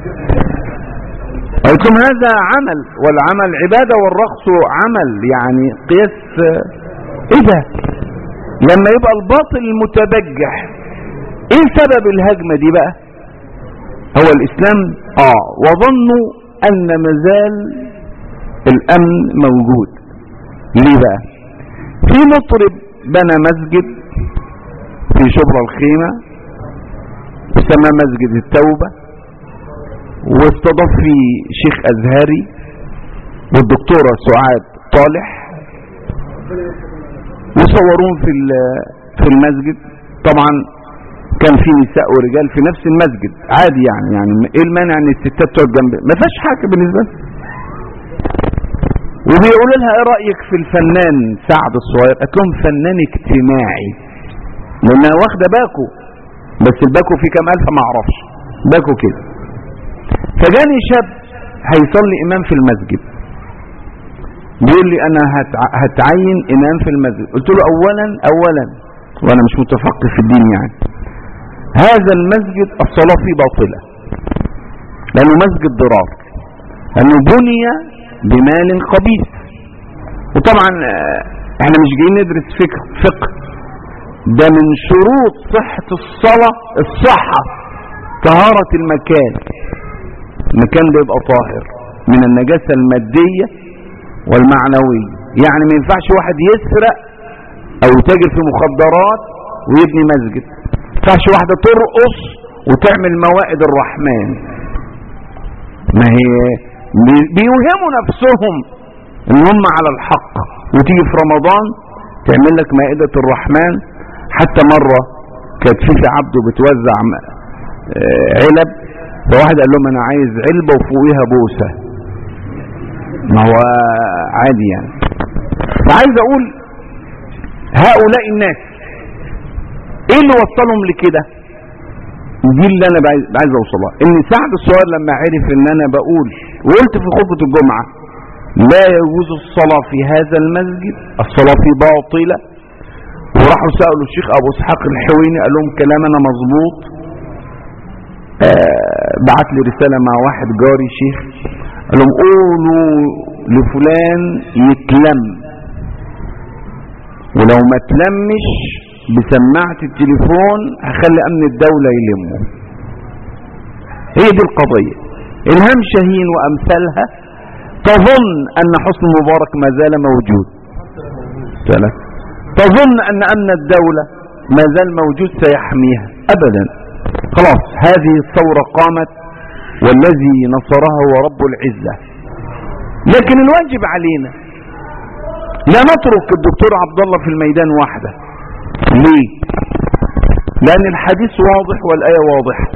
قلت لهم هذا عمل، والعمل عبادة والرقص عمل، يعني قياس. ايه ده؟ لما يبقى الباطل المتبجح، ايه سبب الهجمة دي بقى؟ هو الاسلام. اه وظنوا ان مازال الامن موجود. ليه بقى؟ في مطرب بنى مسجد في شبرا الخيمة يسمى مسجد التوبة، واستضاف فيه شيخ أزهري والدكتورة سعاد طالح، وصورون في في المسجد. طبعا كان في نساء ورجال في نفس المسجد عادي، يعني يعني ايه المانع ان الستات تقعد جنب؟ ما فيهاش حاجه بالنسبه لها. وبيقولوا لها: ايه رايك في الفنان سعد الصغير؟ قالت لهم: فنان اجتماعي، لانها واخده باكو، بس الباكو فيه كام الف ما اعرفش، باكو كده. فجاني شاب هيصلي امام في المسجد، بيقول لي: انا هتعين امام في المسجد. قلت له: اولا اولا وانا مش متفقه في الدين، يعني هذا المسجد الصلاه فيه باطله، لانه مسجد ضرار، لانه بني بمال خبيث. وطبعا احنا مش جايين ندرس فقه فقه ده من شروط صحة الصلاة الصحة طهارة المكان. المكان ده يبقى طاهر من النجاسة المادية والمعنوية. يعني ما ينفعش واحد يسرق او يتاجر في مخدرات ويبني مسجد، ينفعش واحدة ترقص وتعمل موائد الرحمن. ما هي بيوهموا نفسهم ان هم على الحق، وتيجي في رمضان تعمل لك مائدة الرحمن. حتى مرة كانت في عبده بتوزع علب، فواحد قال لهم انا عايز علبة وفوقيها بوسة. ما هو عادي يعني. فعايز اقول هؤلاء الناس ايه اللي وصلهم لكده؟ دي اللي انا عايز اوصلها، ان سعد الصغير لما عرف ان انا بقول وقلت في خطبة الجمعة لا يجوز الصلاة في هذا المسجد، الصلاة فيه باطلة، وراحوا سألوا الشيخ ابو اسحاق الحويني قال لهم كلامنا مظبوط. آه بعت لي رسالة مع واحد جاري شيخ قال لهم قولوا لفلان يتلم، ولو ما تلمش بسماعة التليفون هخلي امن الدولة يلمه. هي دي القضية. الهام شاهين وامثالها تظن ان حسن مبارك ما زال موجود، تظن ان امن الدولة ما زال موجود سيحميها. ابدا، خلاص هذه الثورة قامت والذي نصرها هو رب العزة. لكن الواجب علينا لا نترك الدكتور عبد الله في الميدان وحده. ليه؟ لأن الحديث واضح والآية واضحة.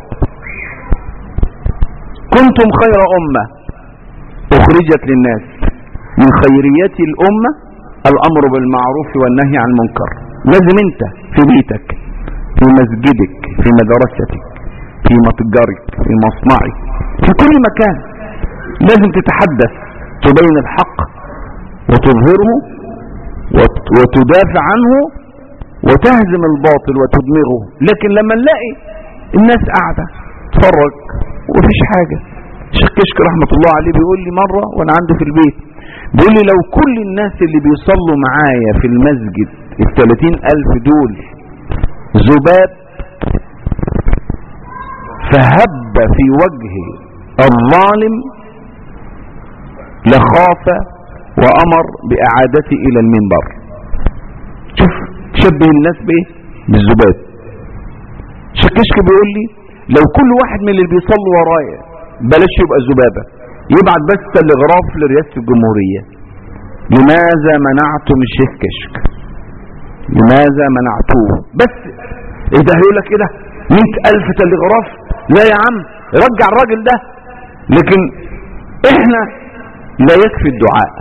كنتم خير أمة أخرجت للناس، من خيريات الأمة الأمر بالمعروف والنهي عن المنكر. لازم أنت في بيتك، في مسجدك، في مدرستك، في متجرك، في مصنعك، في كل مكان لازم تتحدث، تبين الحق وتظهره وتدافع عنه وتهزم الباطل وتدمغه. لكن لما نلاقي الناس قاعدة تفرج ومفيش حاجة. الشيخ كشك رحمة الله عليه بيقول لي مرة وانا عنده في البيت، بيقول لي لو كل الناس اللي بيصلوا معايا في المسجد الثلاثين الف دول ذباب فهب في وجه الظالم لخاف وامر باعادته الى المنبر. شوف تشبه الناس بايه؟ بالذباب. الشيخ كشك بيقول لي لو كل واحد من اللي بيصلوا ورايا بلاش يبقى ذبابة، يبعت بس تلغراف لرئاسة الجمهورية، لماذا منعتم الشيخ كشك؟ لماذا منعتوه؟ بس ايه ده؟ هيقول لك ايه ده؟ مئة الف تلغراف؟ لا يا عم، رجع الراجل ده. لكن احنا لا يكفي الدعاء،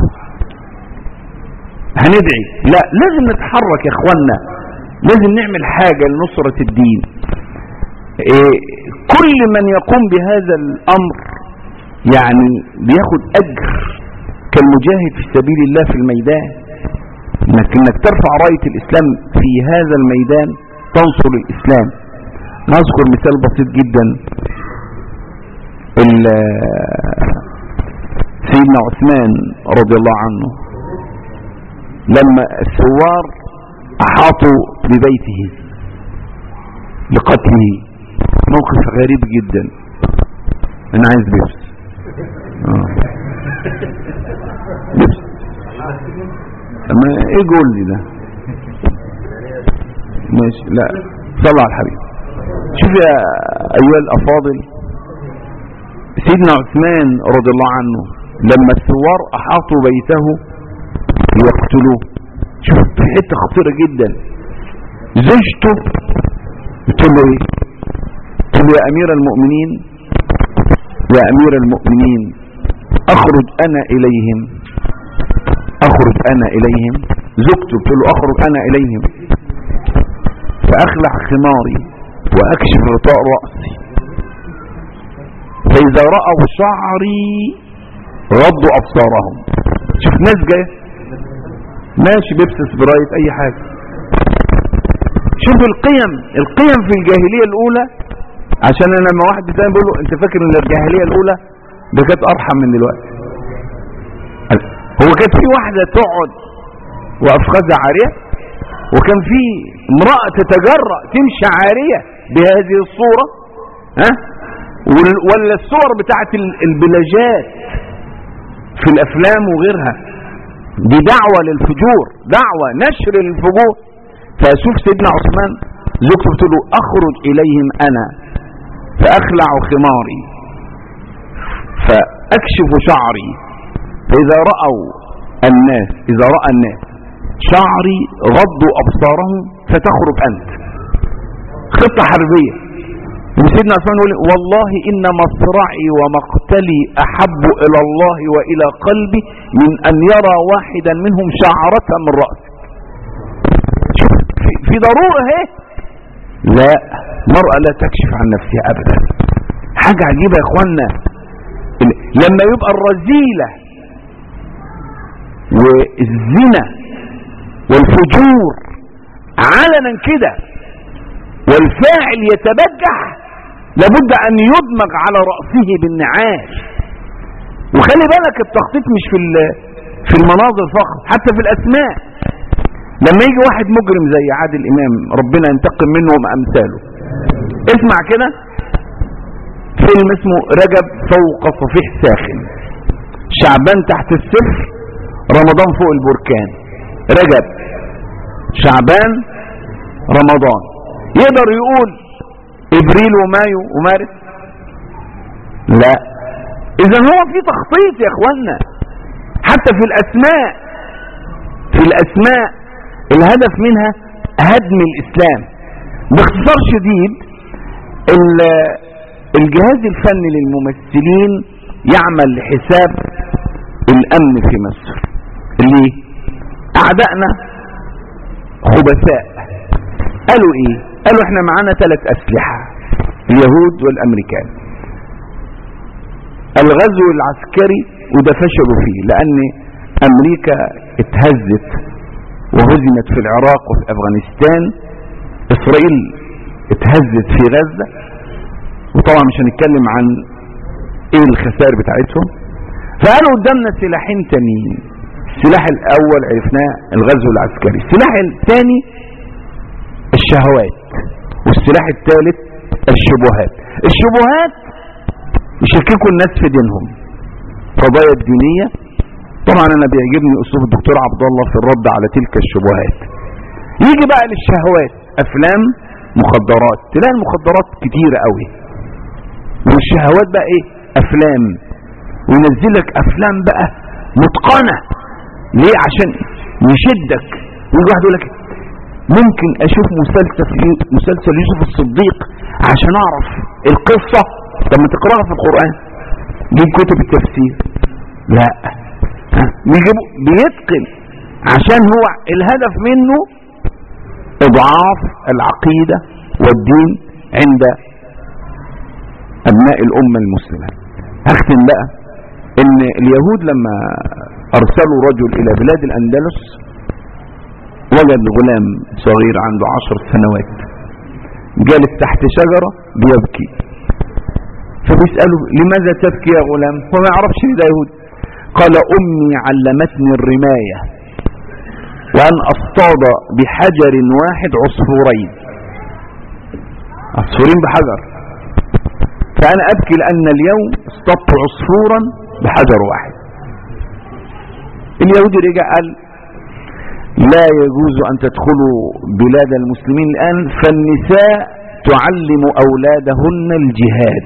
هندعي؟ لا، لازم نتحرك يا اخوانا، لازم نعمل حاجة لنصرة الدين. إيه كل من يقوم بهذا الامر يعني بياخد اجر كالمجاهد في سبيل الله في الميدان. انك انك ترفع راية الاسلام في هذا الميدان تنصر الاسلام. نذكر مثال بسيط جدا. سيدنا عثمان رضي الله عنه لما الثوار احاطوا ببيته لقتله، موقف غريب جدا. انا عايز بيبس اه بيبس اما ايه جول لي ده؟ ماشي، لا صلى على الحبيب. شوف يا ايها الافاضل، سيدنا عثمان رضي الله عنه لما الثوار احاطوا بيته ليقتلوه، شوف حته خطيره جدا. زوجته بتقول له ايه؟ قل يا امير المؤمنين، يا امير المؤمنين اخرج انا اليهم، اخرج انا اليهم. زوجته بتقول له اخرج انا اليهم، فاخلع خماري واكشف غطاء رأسي، فاذا رأوا شعري غضوا ابصارهم. شوف ناس جايه ماشي بيبس سبرايت اي حاجة. شوف القيم، القيم في الجاهلية الاولى. عشان انا لما واحد تاني بيقول له انت فاكر ان الجاهليه الاولى ده كانت ارحم من دلوقتي؟ هو كانت في واحده تقعد وافخذها عاريه، وكان في امراه تتجرأ تمشي عاريه بهذه الصوره، ها؟ ولا الصور بتاعت البلاجات في الافلام وغيرها، دي دعوه للفجور، دعوه نشر للفجور. فاشوف سيدنا عثمان زوجته بتقول له اخرج اليهم انا فاخلع خماري فاكشف شعري، فاذا رأوا الناس اذا رأى الناس شعري غضوا ابصارهم فتخرج انت. خطة حربية. وسيدنا عثمان يقول والله ان مصرعي ومقتلي احب الى الله والى قلبي من ان يرى واحدا منهم شعرة من رأسي. في, في ضرورة اهي. لا، المرأة لا تكشف عن نفسها ابدا. حاجة عجيبة يا اخوانا، لما يبقى الرذيلة والزنا والفجور علنا كده والفاعل يتبجح، لابد ان يدمج على رأسه بالنعاش. وخلي بالك التخطيط مش في في المناظر فقط، حتى في الاسماء. لما يجي واحد مجرم زي عادل امام ربنا ينتقم منه وامثاله، اسمع كده فيلم اسمه رجب فوق صفيح ساخن، شعبان تحت الصفر، رمضان فوق البركان. رجب، شعبان، رمضان. يقدر يقول ابريل ومايو ومارس؟ لا. اذا هو في تخطيط يا اخوانا حتى في الاسماء. في الاسماء الهدف منها هدم الاسلام. باختصار شديد، الجهاز الفني للممثلين يعمل لحساب الامن في مصر. ليه؟ اعدائنا خبثاء. قالوا ايه؟ قالوا احنا معانا ثلاث اسلحة، اليهود والامريكان. الغزو العسكري، وده فشلوا فيه لان امريكا اتهزت وهزمت في العراق وفي افغانستان. اسرائيل اتهزت في غزة، وطبعا مش هنتكلم عن ايه الخسائر بتاعتهم. فقالوا قدامنا سلاحين تانيين. السلاح الاول عرفناه الغزو العسكري، السلاح الثاني الشهوات، والسلاح الثالث الشبهات. الشبهات يشككوا الناس في دينهم، قضايا الدينية. طبعا انا بيعجبني اسلوب الدكتور عبد الله في الرد على تلك الشبهات. يجي بقى للشهوات، افلام، مخدرات. تلاقي المخدرات كتيرة قوي، والشهوات بقى ايه؟ افلام. وينزلك افلام بقى متقنة. ليه؟ عشان يشدك. ويجي واحد يقول لك ممكن اشوف مسلسل مسلسل يوسف الصديق عشان اعرف القصة. طب ما تقراها في القرآن، دي كتب التفسير. لا، بيجيبوا بيتقن عشان هو الهدف منه اضعاف العقيدة والدين عند ابناء الامة المسلمة. هختم بقى ان اليهود لما ارسلوا رجل الى بلاد الاندلس وجد غلام صغير عنده عشر سنوات جالس تحت شجرة بيبكي. فبيسأله لماذا تبكي يا غلام؟ هو ما يعرفش ده يهود. قال امي علمتني الرماية وان اصطاد بحجر واحد عصفورين، عصفورين بحجر. فانا ابكي لان اليوم اصطدت عصفورا بحجر واحد. اليهودي رجع قال لا يجوز ان تدخلوا بلاد المسلمين الان، فالنساء تعلم اولادهن الجهاد.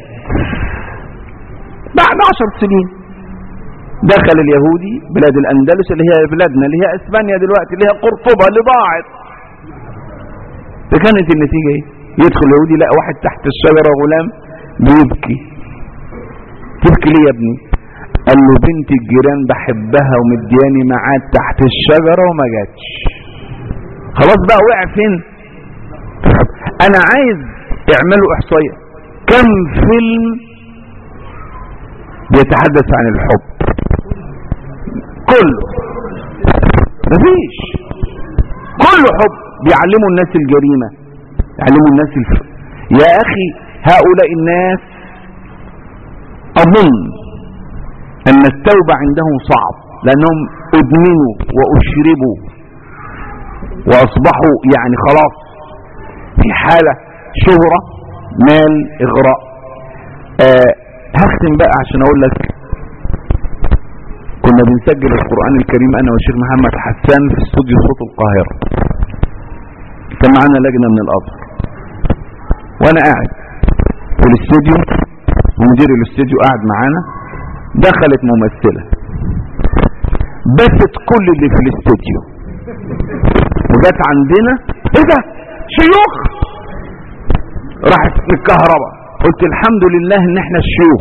بعد عشر سنين دخل اليهودي بلاد الاندلس اللي هي بلادنا، اللي هي اسبانيا دلوقتي، اللي هي قرطبة اللي ضاعت. فكانت النتيجة ايه؟ يدخل اليهودي لقى واحد تحت الشجرة غلام بيبكي. تبكي ليه يا ابني؟ قال له بنت الجيران بحبها ومدياني معاد تحت الشجرة وما جاتش. خلاص بقى وقع فين؟ انا عايز اعملوا احصائية كم فيلم بيتحدث عن الحب؟ كله مفيش. كله حب. بيعلموا الناس الجريمة، يعلموا الناس الف... يا اخي هؤلاء الناس اظن ان التوبة عندهم صعب لانهم ادمنوا واشربوا واصبحوا يعني خلاص في حالة شهرة، مال، اغراء. آه هختم بقى عشان اقول لك كنا بنسجل القرآن الكريم انا والشيخ محمد حسان في استوديو صوت القاهرة. كان معانا لجنة من الازهر وانا قاعد في الاستوديو ومدير الاستوديو قاعد معانا، دخلت ممثلة بست كل اللي في الاستوديو وجت عندنا، ايه ده شيوخ، راحت الكهرباء. قلت الحمد لله ان احنا الشيوخ.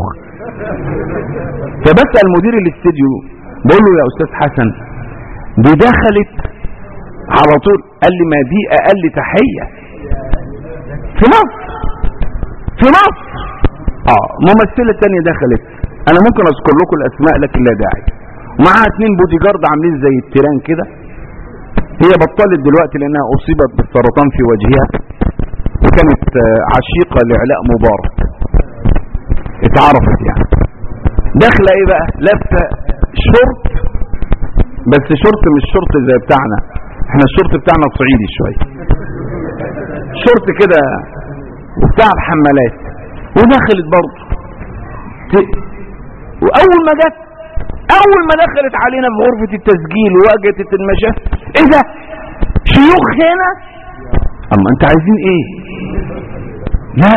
فبسأل مدير الاستوديو بقول له يا استاذ حسن دي دخلت على طول، قال لي ما دي اقل تحية في مصر، في مصر. اه ممثلة تانية دخلت، انا ممكن اذكر لكم الاسماء لكن لا داعي، معاها اتنين بودي جارد عاملين زي التيران كده. هي بطلت دلوقتي لانها اصيبت بالسرطان في وجهها، وكانت عشيقة لعلاء مبارك، اتعرفت يعني. داخله ايه بقى، لابسه شورت، بس شورت مش شورت زي بتاعنا احنا، الشورت بتاعنا صعيدي شويه، شورت كده وبتاع الحمالات. ودخلت برضه ت... واول ما جت، اول ما دخلت علينا في غرفه التسجيل وواجهت المشاهد، ايه ده شيوخ هنا؟ اما انت عايزين ايه؟ لا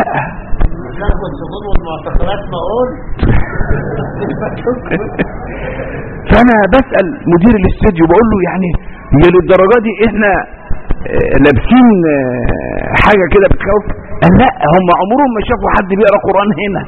فانا بسأل مدير الاستوديو بقول له يعني هي للدرجة دي احنا لابسين حاجة كده بتخوف؟ قال لا هم عمرهم ما شافوا حد بيقرأ قرآن هنا.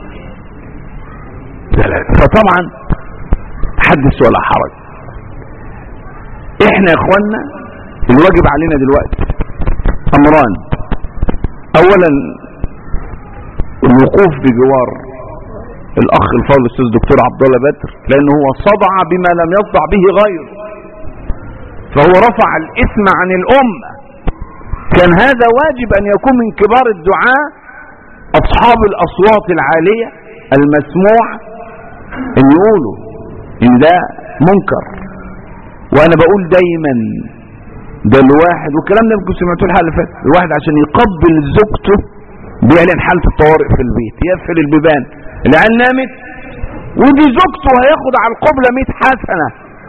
فطبعا حدث ولا حرج. احنا يا اخوانا الواجب علينا دلوقتي امران، اولا الوقوف بجوار الاخ الفاضل الاستاذ دكتور عبد الله بدر، لانه هو صدع بما لم يصدع به غيره، فهو رفع الاسم عن الامه. كان هذا واجب ان يكون من كبار الدعاء اصحاب الاصوات العاليه المسموع ان يقولوا ان ده منكر. وانا بقول دايما ده الواحد، والكلام ده ممكن سمعتوه الحلقه اللي فاتت، الواحد عشان يقبل زوجته بيعلن حالة الطوارئ في البيت، يقفل البيبان، العيال نامت ودي زوجته هياخد على القبلة مئة حسنة.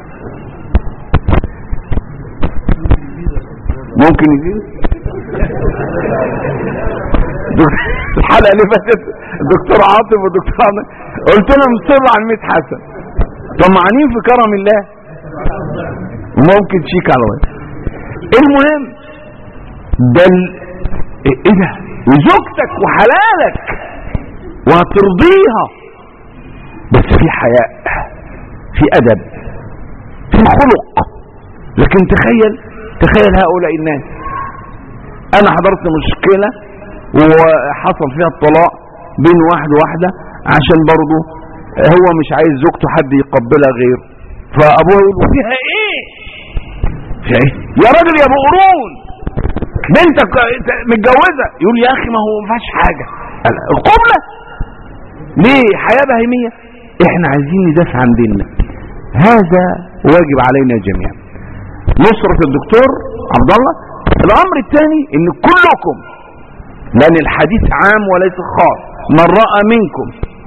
ممكن يجي الحلقة اللي فاتت الدكتور عاطف والدكتور عاطف قلت لهم مصر على مئة حسنة، طمعانين في كرم الله وممكن تشيك على وجه. المهم ده ايه ده، وزوجتك وحلالك وهترضيها، بس في حياء، في أدب، في خلق. لكن تخيل تخيل هؤلاء الناس. أنا حضرت مشكلة وحصل فيها الطلاق بين واحد وواحدة عشان برضه هو مش عايز زوجته حد يقبلها غيره، فأبوها يقول فيها إيه؟ فيها إيه؟ يا راجل يا أبو قرون بنتك متجوزة، يقول يا اخي ما هو ما فيهاش حاجة، القبلة ليه؟ حياة بهيمية. احنا عايزين ندافع عن ديننا، هذا واجب علينا جميعا. نصرة الدكتور عبد الله. الامر الثاني ان كلكم، لان الحديث عام وليس خاص، من رأى منكم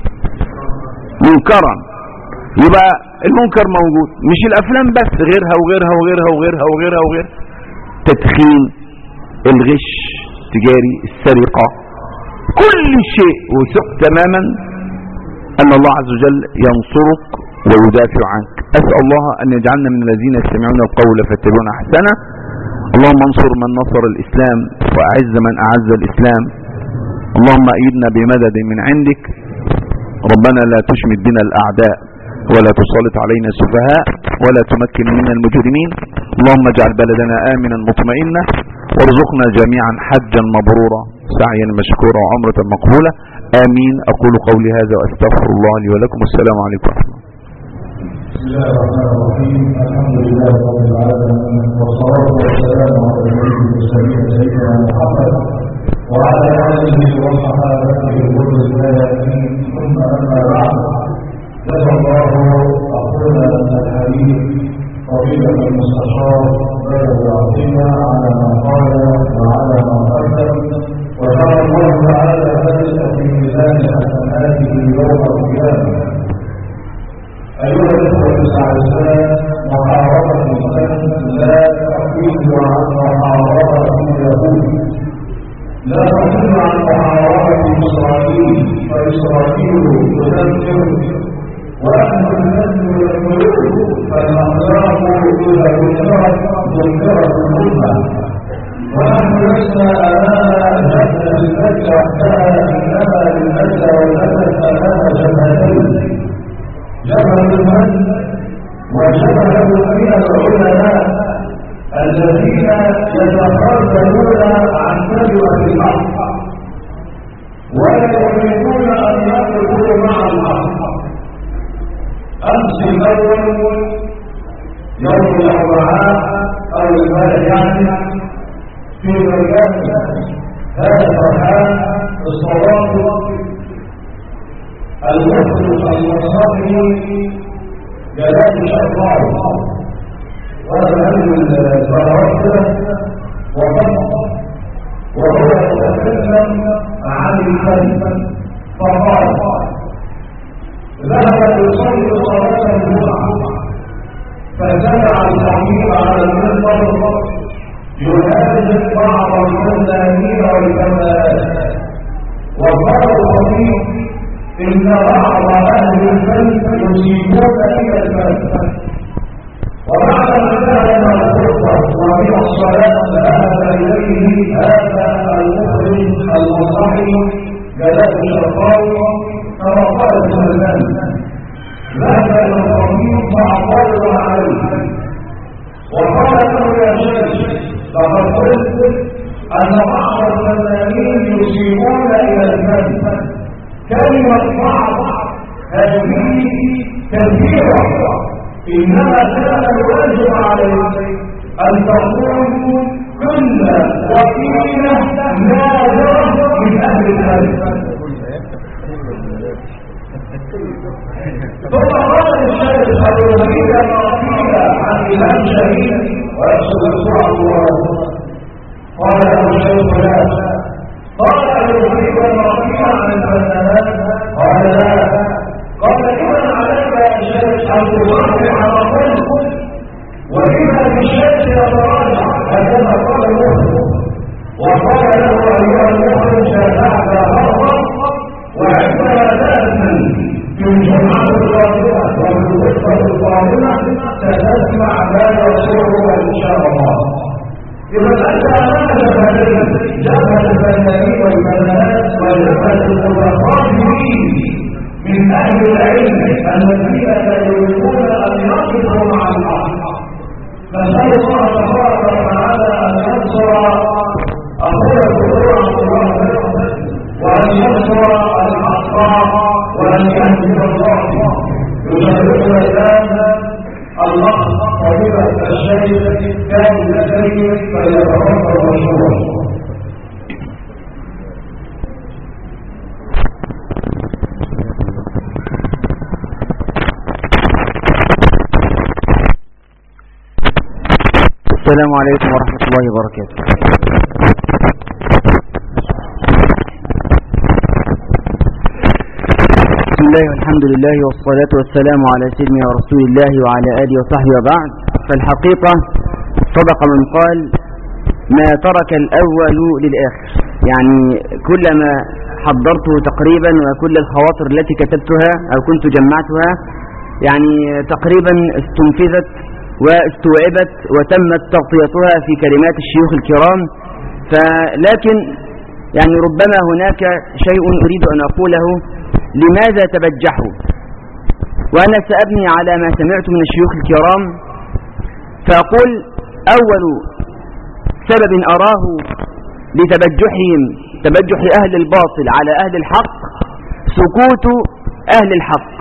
منكرا، يبقى المنكر موجود، مش الافلام بس، غيرها وغيرها وغيرها وغيرها وغيرها وغيرها، تدخين، الغش التجاري، السرقة، كل شيء. وثق تماما ان الله عز وجل ينصرك ويدافع عنك. اسأل الله ان يجعلنا من الذين يستمعون القول فيتبعون احسنه. اللهم انصر من نصر الاسلام واعز من اعز الاسلام. اللهم ايدنا بمدد من عندك. ربنا لا تشمت بنا الاعداء ولا تسلط علينا السفهاء ولا تمكن منا المجرمين. اللهم اجعل بلدنا امنا مطمئنا، وارزقنا جميعا حجا مبرورا، سعيا مشكورا، وعمرة مقبولة. امين. اقول قولي هذا واستغفر الله لي ولكم. والسلام عليكم ورحمة الله. بسم الله الرحمن الرحيم. الحمد لله رب العالمين، والصلاة والسلام على النبي المرسلين سيدنا محمد وعلى آله وصحابته الغر الميامين، ثم أما بعد. جزا الله أخونا الحبيب فضيلة المستشار بدر العظيمة على ما قال وعلى ما قدم، وجعل الله تعالى ذلك في ميزان حسناته يوم القيامة. أيها الأخوة الأعزاء، محاربة الفن لا تحيد عن محاربة اليهود، لا تحيد عن محاربة ومذكرة الأمة. ونحن لسنا أمام جنة المجد وحدها، إنما للمجد والأسف أمام جنتين، جبهة المجد وجبهة من العلماء الذين يتخاذلون عن كلمة الحق ولا يريدون أن يقفوا مع الحق. أمس الأول يوم الأربعاء أو البارح يعني في مكان هذا الفرحان الصلاة المخلص المصري جلال شرطاء وهذا الفرحان وفقط وهو يتكلم عن الكلمة فقال ذهب يصلي صلاة الجمعة فسمع الخطيب على المنبر ينادي بعض الفنانين والفنانات وقال الخطيب إن بعض أهل الفن يسيئون إلى الفن. وبعد أن ذهب الخطبة ومن الصلاة ذهب إليه هذا المخرج المصري جلال شرطاوي كما قال سلمان. ذهب إلى الخطيب فأعترض عليه وقال له يا شيخ لقد قلت أن بعض الفنانين يسيئون إلى الفن. كلمة بعض هذه كثيرة، إنما كان الواجب عليك أن تقول كل وكيلة نادرة من أهل الفن. ثم قال الشيخ الوحيد الرقيل عن إمام شهيد ويقصد الصعب قال له الشيخ لا. قال الوحيد الرقيل عن الفنانات قال لا. قال إذا عليك يا شيخ أن تصحح على قلب وإذا بالشيخ يتراجع هكذا قال المخرج. وقال له أيها المخرج شافعت مرة وعندما تأتي في الجمعة القادمة وفي الخطبة القادمة ستسمع ما يسرك إن شاء الله. إذا أنت أمام جبهتين، جبهة الفنانين والفنانات وجبهة المتقدمين من أهل العلم الذين لا يريدون أن يقفوا مع الحق. فنسأل الله تبارك وتعالى أن ينصر أخونا الدكتور عبد الله وأن ينصر الحق وأن يهدي الله. يشرفنا الآن الأخ فضيلة الشيخ كامل السيد فليتفضل مشكورا. السلام عليكم ورحمة الله وبركاته. بسم الله والحمد لله والصلاة والسلام على سيدنا رسول الله وعلى آله وصحبه وبعد. فالحقيقة صدق من قال ما ترك الأول للآخر، يعني كلما حضرته تقريبا وكل الخواطر التي كتبتها أو كنت جمعتها يعني تقريبا استنفذت واستوعبت وتمت تغطيتها في كلمات الشيوخ الكرام. فلكن يعني ربما هناك شيء أريد أن أقوله. لماذا تبجحوا؟ وأنا سأبني على ما سمعت من الشيوخ الكرام فأقول أول سبب أراه لتبجحهم تبجح أهل الباطل على أهل الحق سكوت أهل الحق.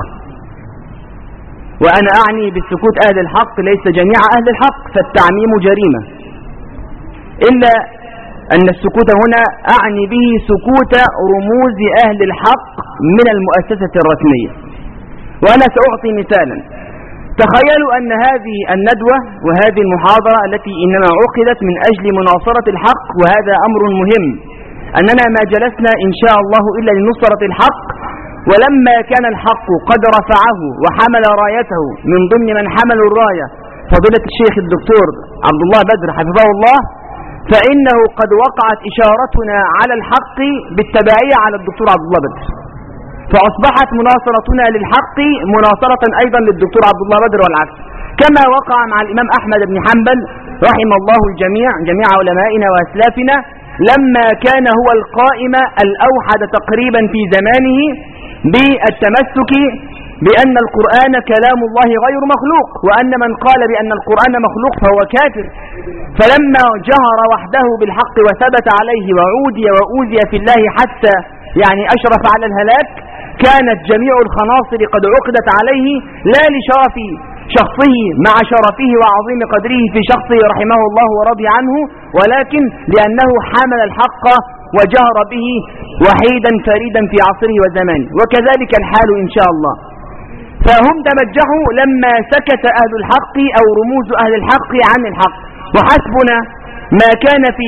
وأنا أعني بالسكوت أهل الحق ليس جميع أهل الحق، فالتعميم جريمة، إلا أن السكوت هنا أعني به سكوت رموز أهل الحق من المؤسسة الرسمية. وأنا سأعطي مثالا. تخيلوا أن هذه الندوة وهذه المحاضرة التي إنما عقدت من أجل مناصرة الحق، وهذا أمر مهم، أننا ما جلسنا إن شاء الله إلا لنصرة الحق. ولما كان الحق قد رفعه وحمل رايته من ضمن من حملوا الراية فضيلة الشيخ الدكتور عبد الله بدر حفظه الله، فإنه قد وقعت إشارتنا على الحق بالتبعية على الدكتور عبد الله بدر، فأصبحت مناصرتنا للحق مناصرة أيضا للدكتور عبد الله بدر والعكس، كما وقع مع الإمام أحمد بن حنبل رحم الله الجميع جميع علمائنا وأسلافنا لما كان هو القائم الأوحد تقريبا في زمانه بالتمسك بأن القرآن كلام الله غير مخلوق، وأن من قال بأن القرآن مخلوق فهو كافر. فلما جهر وحده بالحق وثبت عليه وعودي وأوذي في الله حتى يعني أشرف على الهلاك، كانت جميع الخناصر قد عقدت عليه لا لشرف شخصه مع شرفه وعظيم قدره في شخصه رحمه الله ورضي عنه، ولكن لأنه حمل الحق وجهر به وحيدا فريدا في عصره وزمانه، وكذلك الحال إن شاء الله. فهم تمجحوا لما سكت أهل الحق أو رموز أهل الحق عن الحق. وحسبنا ما كان في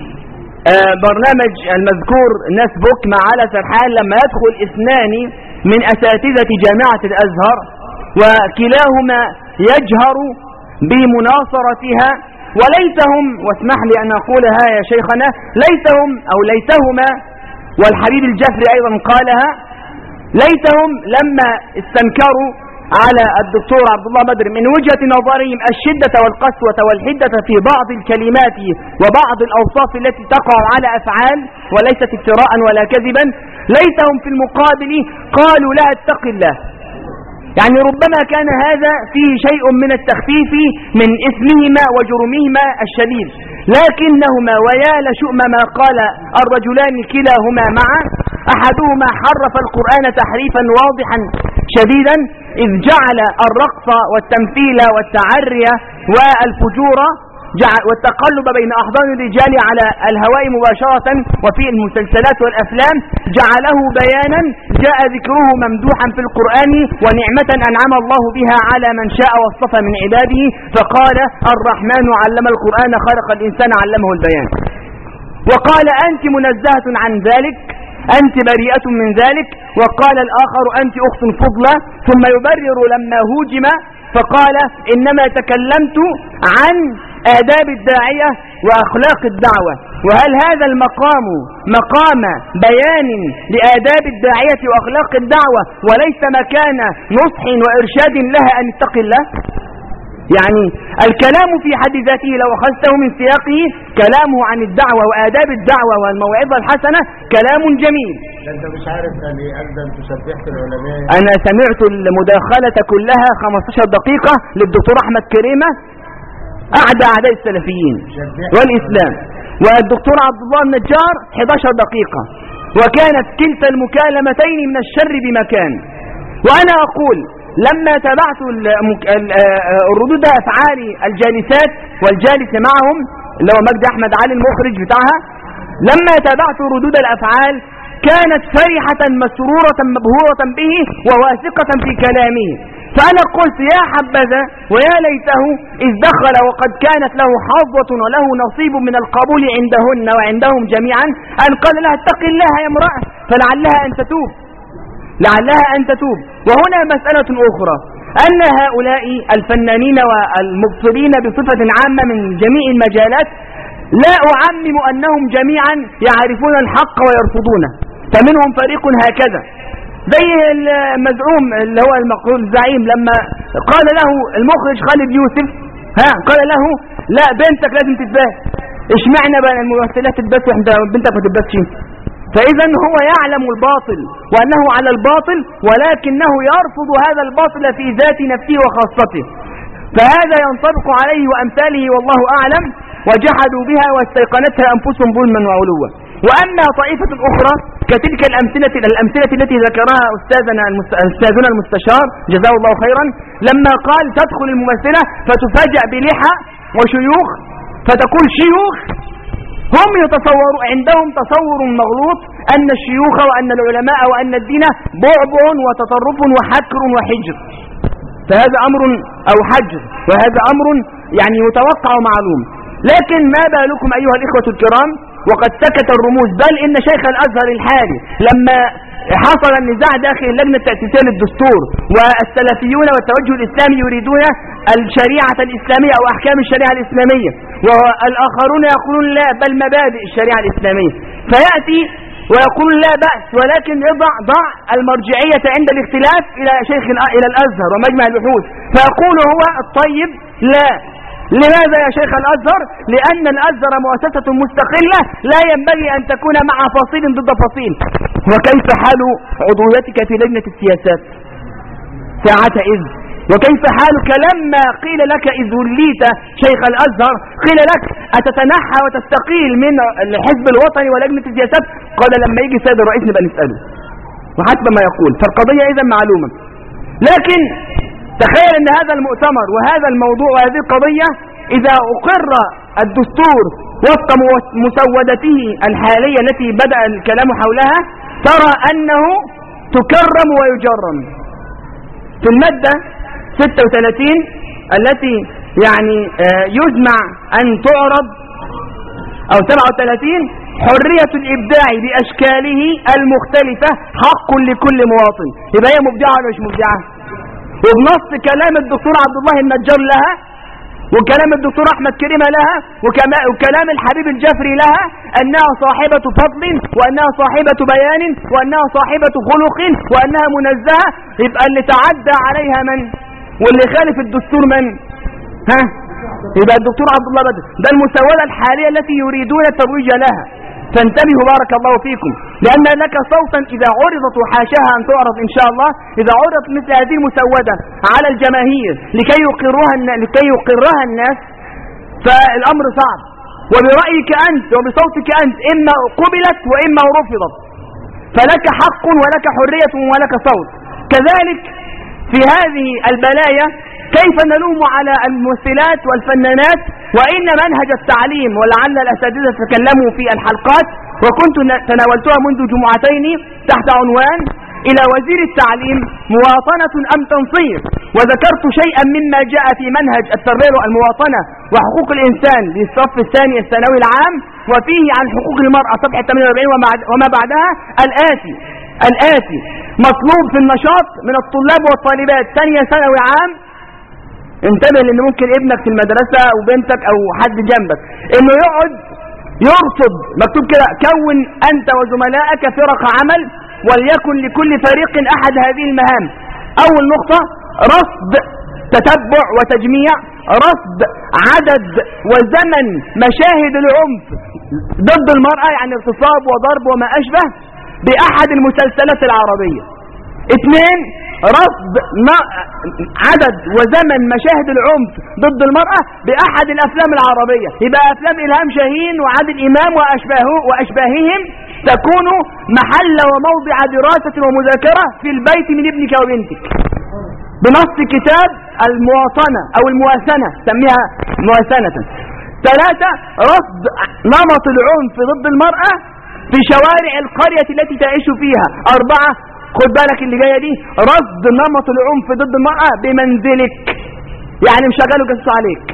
برنامج المذكور نسبك مع على سرحان لما يدخل اثنان من أساتذة جامعة الأزهر وكلاهما يجهر بمناصرتها، وليتهم، واسمح لي أن أقولها يا شيخنا، ليتهم أو ليتهما، والحبيب الجفري أيضا قالها، ليتهم لما استنكروا على الدكتور عبد الله بدر من وجهة نظرهم الشدة والقسوة والحدة في بعض الكلمات وبعض الأوصاف التي تقع على أفعال وليست افتراء ولا كذبا، ليتهم في المقابل قالوا لها اتق الله. يعني ربما كان هذا فيه شيء من التخفيف من إثمهما وجرمهما الشديد، لكنهما ويا لشؤم ما قال الرجلان كلاهما معا، أحدهما حرف القرآن تحريفا واضحا شديدا إذ جعل الرقص والتمثيل والتعري والفجور والتقلب بين أحضان الرجال على الهواء مباشرة وفي المسلسلات والأفلام جعله بيانا جاء ذكره ممدوحا في القرآن ونعمة أنعم الله بها على من شاء واصطفى من عباده، فقال الرحمن علم القرآن خلق الإنسان علمه البيان. وقال أنت منزهة عن ذلك، أنت بريئة من ذلك. وقال الآخر أنت أخت فضلة. ثم يبرر لما هوجم فقال إنما تكلمت عن آداب الداعية وأخلاق الدعوة. وهل هذا المقام مقام بيان لآداب الداعية وأخلاق الدعوة وليس مكان نصح وإرشاد لها أن اتق الله؟ يعني الكلام في حد ذاته لو أخذته من سياقه كلامه عن الدعوة وآداب الدعوة والموعظة الحسنة كلام جميل. أنت مش عارف أني أقدم تسبحت العلماء. أنا سمعت المداخلة كلها خمسة عشر دقيقة للدكتور أحمد كريمة أعدى أعداء السلفيين والإسلام، والدكتور عبد الله النجار إحدى عشرة دقيقة، وكانت كلتا المكالمتين من الشر بمكان. وأنا أقول لما تابعت الردود أفعال الجالسات والجالس معهم اللي هو مجدي أحمد علي المخرج بتاعها، لما تابعت ردود الأفعال كانت فرحة مسرورة مبهورة به وواثقة في كلامه. فأنا قلت يا حبذا ويا ليته إذ دخل وقد كانت له حظوة وله نصيب من القبول عندهن وعندهم جميعا أن قال لها اتق الله يا امرأة فلعلها أن تتوب، لعلها أن تتوب. وهنا مسألة أخرى، أن هؤلاء الفنانين والمبصرين بصفة عامة من جميع المجالات لا أعمم أنهم جميعا يعرفون الحق ويرفضونه، فمنهم فريق هكذا زي المزعوم اللي هو المقول الزعيم لما قال له المخرج خالد يوسف ها قال له لا بنتك لازم تتباس، اشمعنى بقى الممثلات تتباس وانت بنتك ما تتباسش؟ فإذا هو يعلم الباطل وأنه على الباطل ولكنه يرفض هذا الباطل في ذات نفسه وخاصته، فهذا ينطبق عليه وأمثاله والله أعلم. وجحدوا بها واستيقنتها أنفسهم ظلما وعلوا. وأما طائفة أخرى كتلك الأمثلة الأمثلة التي ذكرها أستاذنا أستاذنا المستشار جزاه الله خيرا لما قال تدخل الممثلة فتفاجأ بلحى وشيوخ فتقول شيوخ، هم يتصور عندهم تصور مغلوط أن الشيوخ وأن العلماء وأن الدين بعبع وتطرف وحكر وحجر، فهذا أمر أو حجر وهذا أمر يعني متوقع ومعلوم. لكن ما بالكم أيها الإخوة الكرام وقد سكت الرموز، بل إن شيخ الأزهر الحالي لما حصل النزاع داخل اللجنة التأسيسية للدستور والسلفيون والتوجه الإسلامي يريدون الشريعة الإسلامية أو أحكام الشريعة الإسلامية والآخرون يقولون لا بل مبادئ الشريعة الإسلامية، فيأتي ويقول لا بأس ولكن يضع ضع المرجعية عند الاختلاف إلى شيخ إلى الأزهر ومجمع البحوث، فيقول هو الطيب لا لماذا يا شيخ الأزهر؟ لأن الأزهر مؤسسة مستقلة لا ينبغي أن تكون مع فصيل ضد فصيل. وكيف حال عضويتك في لجنة السياسات ساعتئذ؟ وكيف حالك لما قيل لك إذ وليت شيخ الأزهر قيل لك أتتنحى وتستقيل من الحزب الوطني ولجنة السياسات؟ قال لما يجي سيد الرئيس نبقى نسأله، وحسب ما يقول. فالقضية إذا معلومة. لكن تخيل أن هذا المؤتمر وهذا الموضوع وهذه القضية إذا أقر الدستور وفق مسودته الحالية التي بدأ الكلام حولها ترى أنه تكرم ويجرم. في المادة ستة وثلاثين التي يعني يجمع أن تعرض أو سبعة وثلاثين حرية الإبداع بأشكاله المختلفة حق لكل مواطن. يبقى هي مبدعة ولا مش مبدعة؟ وبنص كلام الدكتور عبد الله النجار لها، وكلام الدكتور أحمد كريمة لها، وكلام الحبيب الجفري لها، أنها صاحبة فضل وأنها صاحبة بيان وأنها صاحبة خلق وأنها منزهة. يبقى اللي تعدى عليها من؟ واللي خالف الدستور من؟ ها؟ يبقى الدكتور عبد الله بدر. ده المسودة الحالية التي يريدون الترويج لها. فانتبهوا بارك الله فيكم، لأن لك صوتا إذا عرضت وحاشاها أن تعرض إن شاء الله، إذا عرضت مثل هذه المسودة على الجماهير لكي يقرها لكي يقرها الناس فالأمر صعب. وبرأيك أنت وبصوتك أنت إما قبلت وإما رفضت، فلك حق ولك حرية ولك صوت. كذلك في هذه البلايا كيف نلوم على الممثلات والفنانات وإن منهج التعليم، ولعل الأساتذة تكلموا في الحلقات وكنت تناولتها منذ جمعتين تحت عنوان إلى وزير التعليم مواطنة أم تنصير، وذكرت شيئا مما جاء في منهج التربية المواطنة وحقوق الإنسان للصف الثاني الثانوي العام، وفيه عن حقوق المرأة صفحة ثمانية وأربعين وما بعدها الآتي الآتي مطلوب في النشاط من الطلاب والطالبات ثانية ثانوي عام. انتبه لأن ممكن ابنك في المدرسة أو بنتك أو حد جنبك إنه يقعد يرصد، مكتوب كده كون أنت وزملائك فرق عمل وليكن لكل فريق أحد هذه المهام. أول نقطة رصد تتبع وتجميع رصد عدد وزمن مشاهد العنف ضد المرأة، يعني اغتصاب وضرب وما أشبه، بأحد المسلسلات العربية. اثنين رصد عدد وزمن مشاهد العنف ضد المرأة بأحد الأفلام العربية، يبقى أفلام إلهام شاهين وعادل إمام وأشباهه وأشباههم تكون محل وموضع دراسة ومذاكرة في البيت من ابنك وبنتك بنص كتاب المواطنة أو المواسنة، سميها مواسنة. ثلاثة رصد نمط العنف ضد المرأة في شوارع القرية التي تعيش فيها. أربعة خد بالك اللي جاية دي رصد نمط العنف ضد المرأة بمنزلك، يعني مشغله جسس عليك.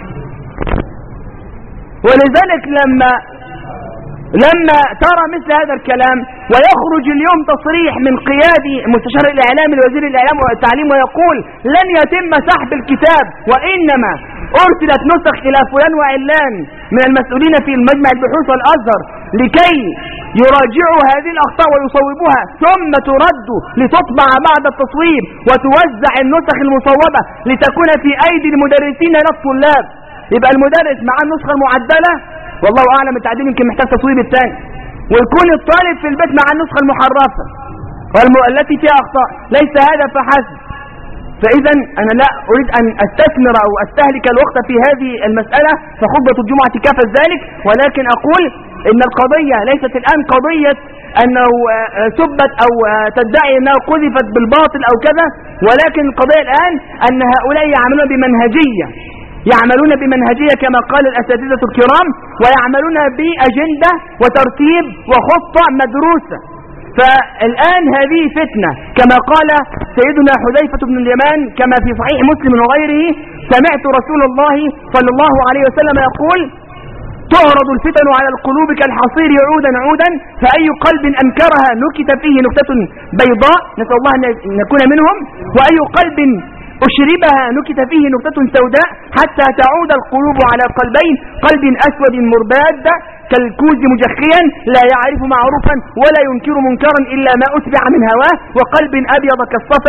ولذلك لما لما ترى مثل هذا الكلام ويخرج اليوم تصريح من قيادي مستشار الإعلام لوزير الإعلام والتعليم ويقول لن يتم سحب الكتاب وإنما أرسلت نسخ إلى فلان وعلان من المسؤولين في المجمع البحوث والأزهر لكي يراجعوا هذه الأخطاء ويصوبوها ثم ترد لتطبع بعد التصويب وتوزع النسخ المصوبة لتكون في أيدي المدرسين لا الطلاب. يبقى المدرس مع النسخة المعدلة والله أعلم التعديل يمكن محتاج تصويب الثاني، ويكون الطالب في البيت مع النسخة المحرفة والتي فيها أخطاء. ليس هذا فحسب. فإذا أنا لا أريد أن أستثمر أو أستهلك الوقت في هذه المسألة، فخطبة الجمعة كافت ذلك، ولكن أقول إن القضية ليست الآن قضية أنه سبت أو تدعي أنها قذفت بالباطل أو كذا، ولكن القضية الآن أن هؤلاء يعملون بمنهجية يعملون بمنهجية كما قال الأساتذة الكرام، ويعملون بأجندة وترتيب وخطة مدروسة. فالآن هذه فتنة كما قال سيدنا حذيفة بن اليمان كما في صحيح مسلم وغيره: سمعت رسول الله صلى الله عليه وسلم يقول: تعرض الفتن على القلوب كالحصير عودا عودا، فأي قلب أنكرها نكت فيه نكتة بيضاء، نسأل الله أن نكون منهم، وأي قلب أشربها نكت فيه نكتة سوداء، حتى تعود القلوب على قلبين: قلب أسود مرباد كالكوز مجخيا لا يعرف معروفا ولا ينكر منكرا إلا ما أتبع من هواه، وقلب أبيض كالصفا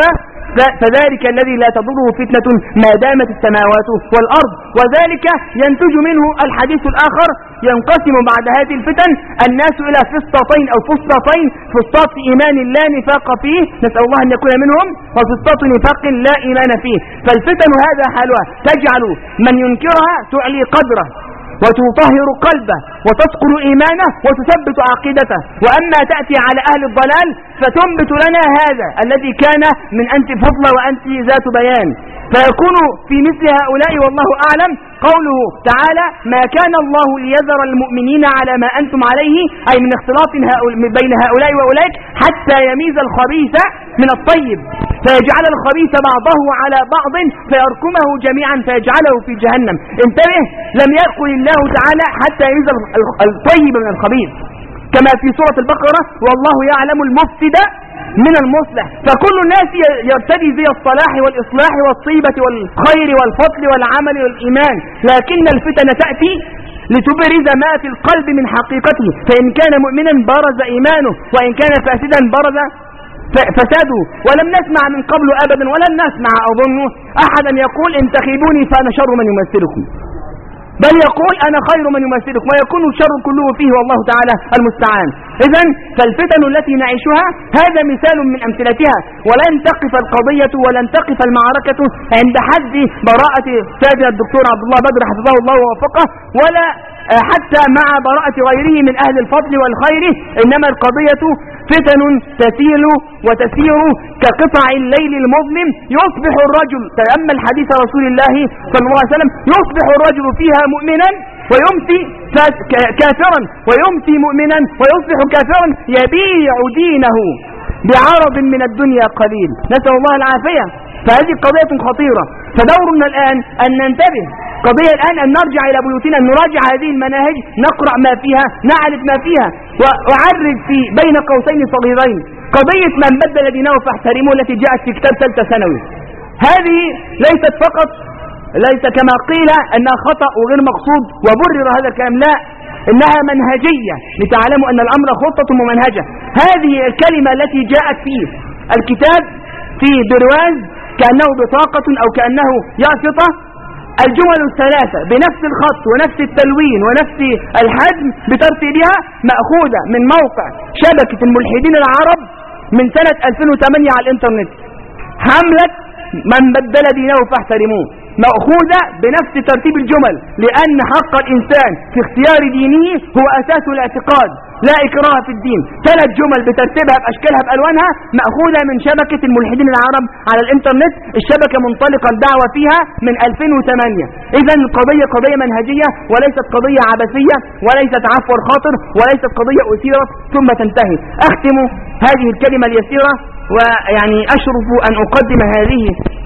فذلك الذي لا تضره فتنة ما دامت السماوات والأرض. وذلك ينتج منه الحديث الآخر: ينقسم بعد هذه الفتن الناس إلى فسطتين أو فسطتين، فسطاط إيمان لا نفاق فيه، نسأل الله أن يكون منهم، وفسطاط نفاق لا إيمان فيه. فالفتن هذا حالها تجعل من ينكرها تعلي قدره وتطهر قلبه وتسقل إيمانه وتثبت عقيدته. وأما تأتي على أهل الضلال فتنبت لنا هذا الذي كان من أنت فضل وأنت ذات بيان. فيكون في مثل هؤلاء والله أعلم قوله تعالى: ما كان الله ليذر المؤمنين على ما أنتم عليه، أي من اختلاط بين هؤلاء وأولئك حتى يميز الخبيث من الطيب، فيجعل الخبيث بعضه على بعض فيركمه جميعا فيجعله في جهنم. انتبه، لم يقل الله تعالى حتى يميز الطيب من الخبيث، كما في سورة البقرة: والله يعلم المفسد من المصلح. فكل الناس يرتدي زي الصلاح والإصلاح والطيبة والخير والفضل والعمل والإيمان، لكن الفتن تأتي لتبرز ما في القلب من حقيقته، فإن كان مؤمنا برز إيمانه، وإن كان فاسدا برز فساده. ولم نسمع من قبل أبدا، ولن نسمع أظن أحدا يقول: انتخبوني فأنا شر من يمثلكم، بل يقول: أنا خير من يمثلكم، ويكون الشر كله فيه والله تعالى المستعان. إذن فالفتن التي نعيشها هذا مثال من أمثلتها، ولن تقف القضية ولن تقف المعركة عند حد براءة سيدنا الدكتور عبد الله بدر حفظه الله ووفقه، ولا حتى مع براءة غيره من أهل الفضل والخير، إنما القضية فتن تسيل وتسير كقطع الليل المظلم. يصبح الرجل، تأمل حديث رسول الله صلى الله عليه وسلم، يصبح الرجل فيها مؤمنا ويمسي كافرا، ويمسي مؤمنا ويصبح كافرا، يبيع دينه بعرض من الدنيا قليل، نسأل الله العافية. فهذه قضية خطيرة. فدورنا الآن أن ننتبه، قضية الآن أن نرجع إلى بيوتنا، أن نراجع هذه المناهج، نقرأ ما فيها، نعرف ما فيها، وأعرف في بين قوسين صغيرين قضية من بدل دينه فاحترموه التي جاءت في كتاب ثالثة ثانوي. هذه ليست فقط، ليس كما قيل أنها خطأ وغير مقصود وبرر هذا الكلام، لا، إنها منهجية لتعلموا أن الأمر خطة ومنهجة. هذه الكلمة التي جاءت في الكتاب في برواز كأنه بطاقة أو كأنه يافطة، الجمل الثلاثة بنفس الخط ونفس التلوين ونفس الحجم بترتيبها مأخوذة من موقع شبكة الملحدين العرب من سنة ألفين وثمانية على الإنترنت، حملة من بدل دينه فاحترموه، مأخوذة بنفس ترتيب الجمل، لأن حق الإنسان في اختيار دينه هو أساس الاعتقاد، لا إكراه في الدين. ثلاث جمل بترتيبها بأشكالها بألوانها مأخوذة من شبكة الملحدين العرب على الإنترنت، الشبكة منطلقة الدعوة فيها من ألفين وثمانية. إذن القضية قضية منهجية وليست قضية عبثية وليست عفو الخاطر وليست قضية أثيرت ثم تنتهي. أختم هذه الكلمة اليسيرة ويعني أشرف أن أقدم هذه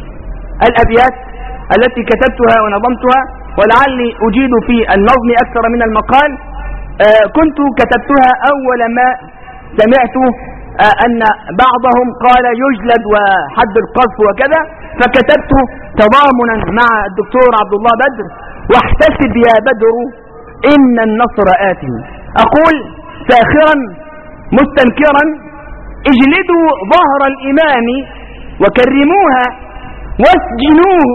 الأبيات التي كتبتها ونظمتها، ولعلي أجيد في النظم أكثر من المقال. آه كنت كتبتها أول ما سمعت آه أن بعضهم قال يجلد وحد القذف وكذا، فكتبت تضامنا مع الدكتور عبد الله بدر: واحتسب يا بدر إن النصر آت. أقول ساخرا مستنكرا: اجلدوا ظهر الإمام وكرموها، واسجنوه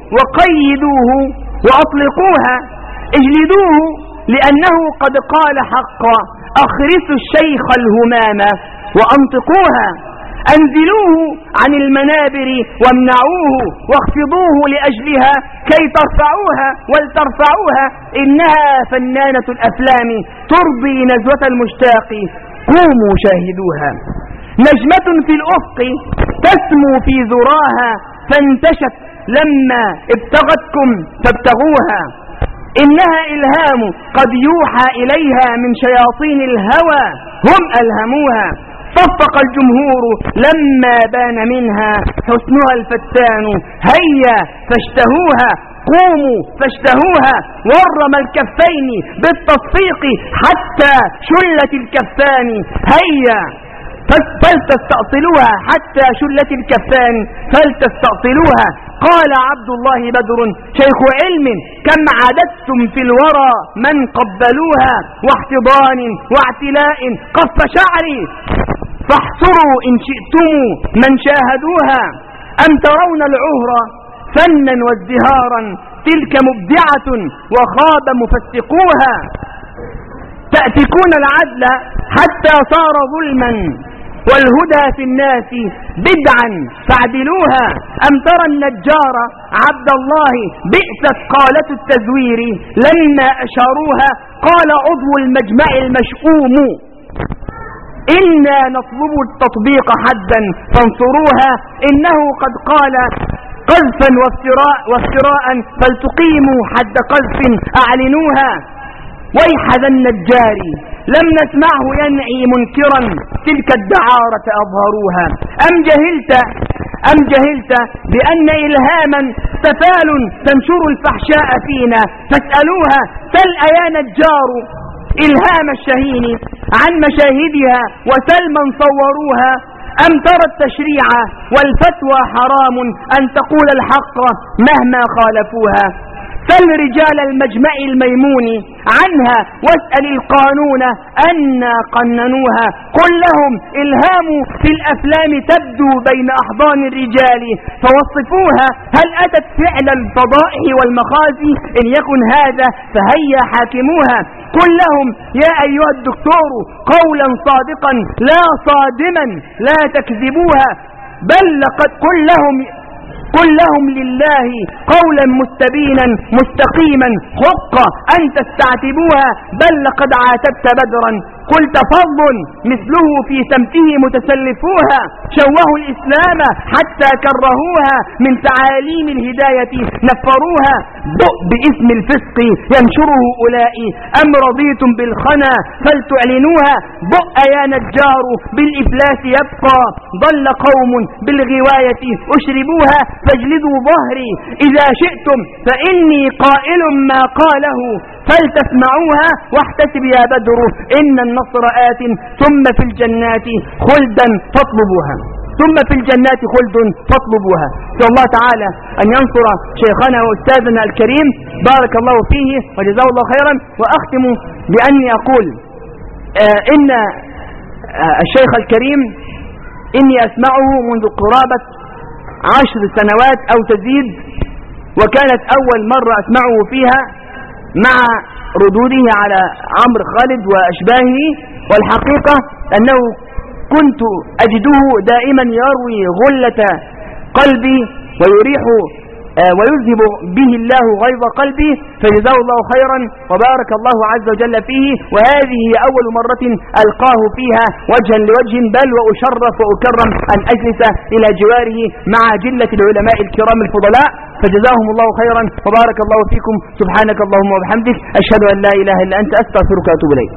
وقيدوه وأطلقوها، اجلدوه لأنه قد قال حقا، أخرسوا الشيخ الهمام وأنطقوها، أنزلوه عن المنابر وامنعوه، واخفضوه لأجلها كي ترفعوها، ولترفعوها إنها فنانة الأفلام ترضي نزوة المشتاق، قوموا شاهدوها. نجمة في الأفق تسمو في ذراها، فانتشت لما ابتغتكم فابتغوها، إنها إلهام قد يوحى إليها من شياطين الهوى، هم ألهموها. صفق الجمهور لما بان منها حسنها الفتان، هيا فاشتهوها، قوموا فاشتهوها. ورم الكفين بالتصفيق حتى شلت الكفان، هيا فلتستأصلوها حتى شلت الكفان فلتستأصلوها. قال عبد الله بدر شيخ علم: كم عددتم في الورى من قبلوها، واحتضان واعتلاء قص شعري، فاحصروا إن شئتم من شاهدوها. أم ترون العهر فنا وازدهارا تلك مبدعة وخاب مفسقوها تأتكون العدل حتى صار ظلما والهدى في الناس بدعا فاعدلوها أم ترى النجار عبد الله بئست قالة التزوير لما أشاروها قال عضو المجمع المشؤوم إنا نطلب التطبيق حدا فانصروها إنه قد قال قذفا وافتراء, وافتراء فلتقيموا حد قذف أعلنوها ويح ذا النجار لم نسمعه ينعي منكرا تلك الدعارة أظهروها أم جهلت أم جهلت بأن إلهاما سفال تنشر الفحشاء فينا فاسألوها سل يا نجار إلهام الشهين عن مشاهدها وسل من صوروها أم ترى التشريع والفتوى حرام أن تقول الحق مهما خالفوها سل رجال المجمع الميمون عنها واسأل القانون أنا قننوها قل لهم إلهام في الأفلام تبدو بين أحضان الرجال فوصفوها هل أتت فعل الفضائح والمخازي إن يكن هذا فهيا حاكموها قل لهم يا أيها الدكتور قولا صادقا لا صادما لا تكذبوها بل لقد قل لهم قل لهم لله قولا مستبينا مستقيما حق أن تستعتبوها بل لقد عاتبت بدرا قلت فضل مثله في سمته متسلفوها شوهوا الإسلام حتى كرهوها من تعاليم الهداية نفروها بؤ باسم الفسق ينشره أولئي أم رضيتم بالخنا فلتعلنوها بؤ يا نجار بالإفلاس يبقى ضل قوم بالغواية أشربوها فاجلدوا ظهري إذا شئتم فإني قائل ما قاله فلتسمعوها واحتسب يا بدر إن النصر آت ثم في الجنات خلدا فاطلبوها ثم في الجنات خلد فاطلبوها نسأل الله تعالى أن ينصر شيخنا وأستاذنا الكريم بارك الله فيه وجزاه الله خيرا وأختم بأني أقول آه إن آه الشيخ الكريم إني أسمعه منذ قرابة عشر سنوات أو تزيد وكانت أول مرة أسمعه فيها مع ردوده على عمرو خالد وأشباهه والحقيقة أنه كنت أجده دائما يروي غلة قلبي ويريح ويذهب به الله غيظ قلبي فجزاه الله خيرا وبارك الله عز وجل فيه وهذه أول مرة ألقاه فيها وجها لوجه بل وأشرف وأكرم أن أجلس إلى جواره مع جلة العلماء الكرام الفضلاء فجزاهم الله خيرا وبارك الله فيكم سبحانك اللهم وبحمدك أشهد أن لا إله إلا أنت أستغفرك وأتوب إليك.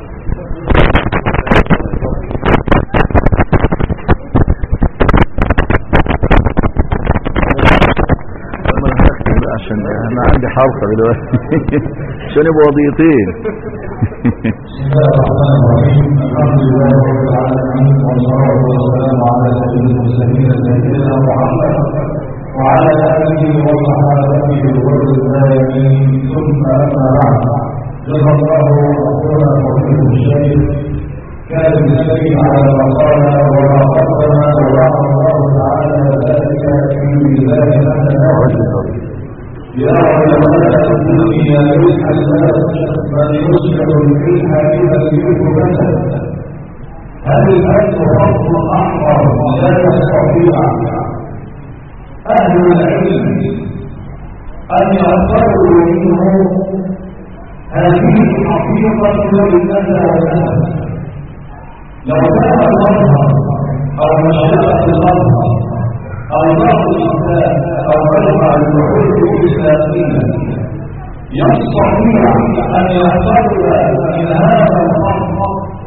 عشان انا عندي حلقة دلوقتي عشان يبقوا وضيطين. بسم الله الرحمن الرحيم الحمد لله رب العالمين والصلاة والسلام على سيد المرسلين سيدنا محمد وعلى آله وصحبه وسلم الدائمين ثم أما بعد جزا الله أخونا فضيلة الشيخ كان بالسير على ما قال وما قدم ووعد الله تعالى ذلك في ميزان حسناته يا علماء الدنيا بالحسنات من يسلك فيها إذا الجد بدل هل الأجر فضل أحمر لا يستطيع أهل العلم أن يختاروا منه هذه الحقيقة للأذى والأذى لو كان المظهر أو مشيئة المظهر أو بعض الإسلام أو مجمع الوحود الإسلامية يستطيع أن يحتضر من هذا الخط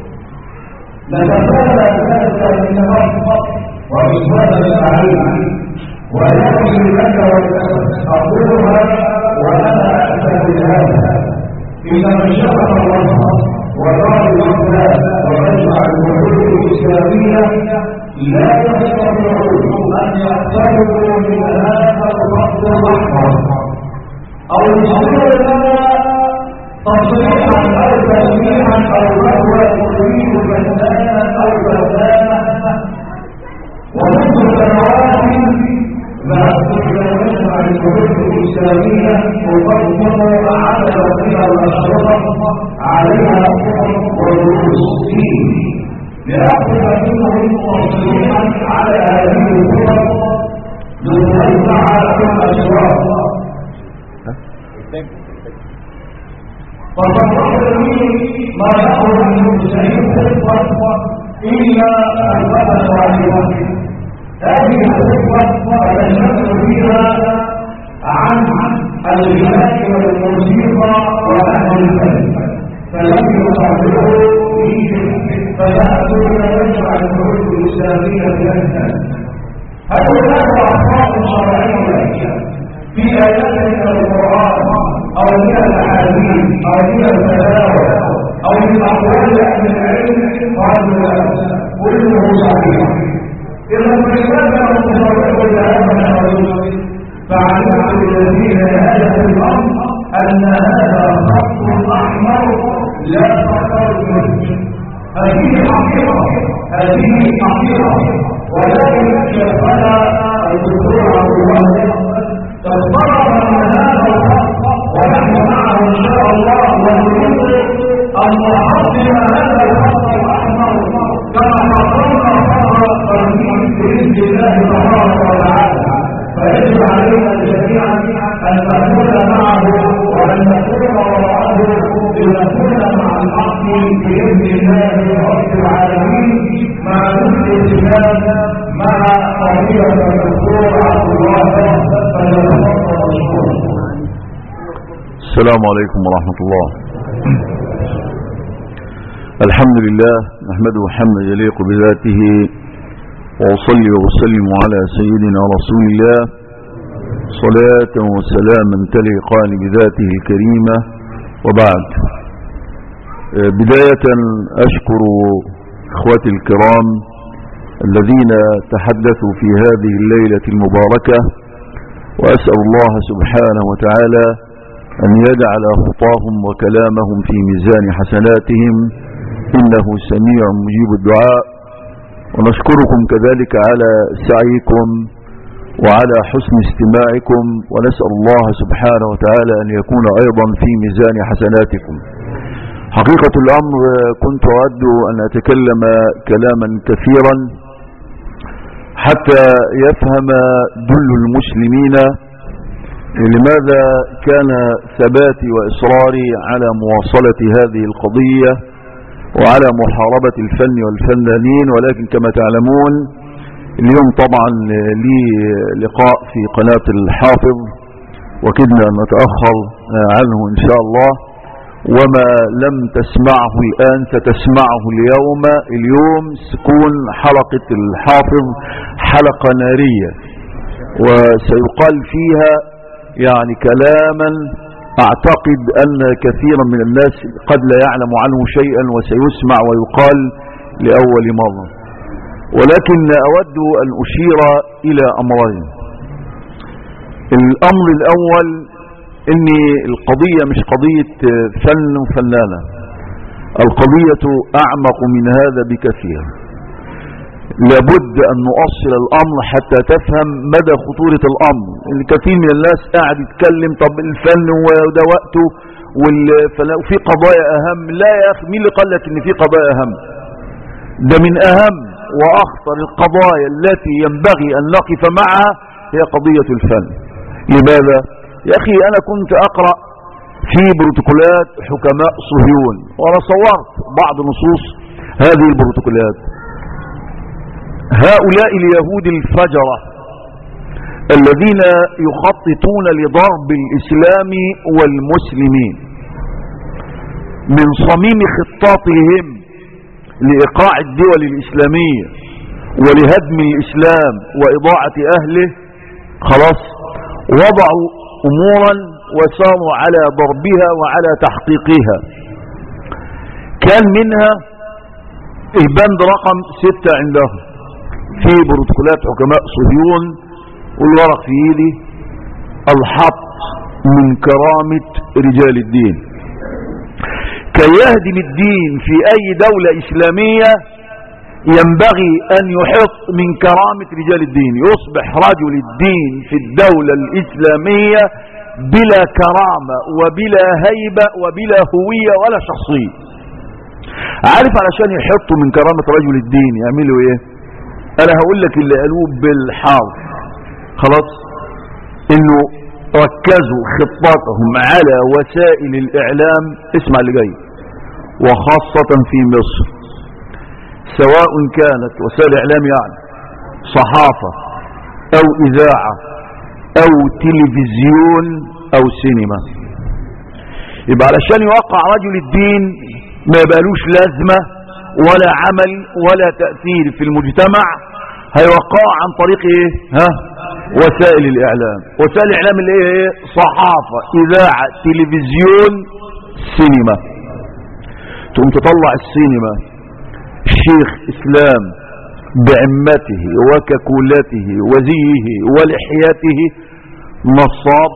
لتفادى ذلك من الخط ومن هذا العلم ويأتي لك والأسف أقولها وأنا أحسن بهذا إذا مشيئة المظهر وبعض الإسلام ومجمع الوحود الإسلامية لا يستطيعون أن يقتربوا من هذا الخط الأحمر أو يصير لنا تصريحا أو تلميحا أو هو يريد فنانا أو فنانة ومنذ سنوات الحدود الإسلامية تقدم عددا من الأشرطة عليها حكم ودروس فيه لأخذ منهم تصريحا على هذه الخطط لتوزع الأشراط فتصرف لي ما يخرج من سبيل خطة إلا خطة واحدة. هذه الخطة تشمل فيها عن الغناء والموسيقى وأهل الفن فلم يصرفوا فيه فيأتون يجمع الحدود الإسلامية بأسفل. هؤلاء أخطاء شرعية في آيات من القرآن أو من الأحاديث أو من الفتاوى أو من أقوال أهل العلم قالوا لا كله صحيح. إذا فلماذا نتصرف لهذا الحدود؟ فعلمت الذين يهدفوا الأمر أن هذا خط أحمر لا تخرج منه. هذه حقيقة هذه حقيقة ولكن شيخنا الدكتور عبد الله تصرف من هذا الخط ونحن معه إن شاء الله ونريد أن نحطم هذا الخط الأحمر كما حطمنا خط التنظيم بإذن الله تبارك وتعالى. فيجب علينا جميعا أن نكون معه وأن نكون وراءه لنكون مع الحق بإذن الله رب العالمين مع نصر الإسلام مع قضية الدكتور عبد الله فليتفضل مشكورا. السلام عليكم ورحمة الله. الحمد لله نحمده حمدا يليق بذاته وأصلي وأسلم على سيدنا رسول الله صلاة وسلاما تليقان بذاته الكريمة وبعد. بداية أشكر إخوتي الكرام الذين تحدثوا في هذه الليلة المباركة وأسأل الله سبحانه وتعالى أن يجعل خطاهم وكلامهم في ميزان حسناتهم إنه سميع مجيب الدعاء. ونشكركم كذلك على سعيكم وعلى حسن استماعكم ونسأل الله سبحانه وتعالى أن يكون أيضا في ميزان حسناتكم. حقيقة الأمر كنت أود أن أتكلم كلاما كثيرا حتى يفهم دل المسلمين لماذا كان ثباتي وإصراري على مواصلة هذه القضية وعلى محاربة الفن والفنانين. ولكن كما تعلمون اليوم طبعا لي لقاء في قناة الحافظ وكدنا أن نتأخر عنه إن شاء الله، وما لم تسمعه الآن ستسمعه اليوم. اليوم سكون حلقة الحافظ حلقة نارية وسيقال فيها يعني كلاما أعتقد أن كثيرا من الناس قد لا يعلم عنه شيئا وسيسمع ويقال لأول مرة. ولكن أود أن أشير إلى أمرين. الأمر الأول إن القضية مش قضية فن وفنانة، القضية أعمق من هذا بكثير. لابد أن نؤصل الأمر حتى تفهم مدى خطورة الأمر. الكثير من الناس قاعد يتكلم طب الفن وده وقته وفي قضايا أهم. لا يا أخي، مين اللي قال لك إن في قضايا أهم؟ ده من أهم وأخطر القضايا التي ينبغي أن نقف معها هي قضية الفن. لماذا؟ يا أخي أنا كنت أقرأ في بروتوكولات حكماء صهيون وأنا صورت بعض نصوص هذه البروتوكولات. هؤلاء اليهود الفجرة الذين يخططون لضرب الإسلام والمسلمين من صميم خطاتهم لإيقاع الدول الإسلامية ولهدم الإسلام وإضاعة أهله، خلاص وضعوا أمورا وساروا على ضربها وعلى تحقيقها. كان منها البند رقم ستة عندهم في بروتوكولات حكماء صهيون، والورق في ايدي، الحط من كرامة رجال الدين كي يهدم الدين في اي دولة اسلامية ينبغي أن يحط من كرامة رجال الدين، يصبح رجل الدين في الدولة الإسلامية بلا كرامة وبلا هيبة وبلا هوية ولا شخصية. عارف علشان يحطوا من كرامة رجل الدين يعملوا ايه؟ انا هقول لك اللي قالوه بالحرف، خلاص، انه ركزوا خطتهم على وسائل الاعلام. اسمع اللي جاي، وخاصة في مصر، سواء كانت وسائل اعلام يعني صحافة او اذاعة او تلفزيون او سينما. يبقى علشان يوقع رجل الدين ما يبقالوش لازمة ولا عمل ولا تأثير في المجتمع، هيوقعه عن طريق ايه؟ ها؟ وسائل الاعلام. وسائل الاعلام اللي ايه؟ صحافة، اذاعة، تلفزيون، سينما. تقوم تطلع السينما الشيخ اسلام بعمته وككولته وزيه ولحيته نصاب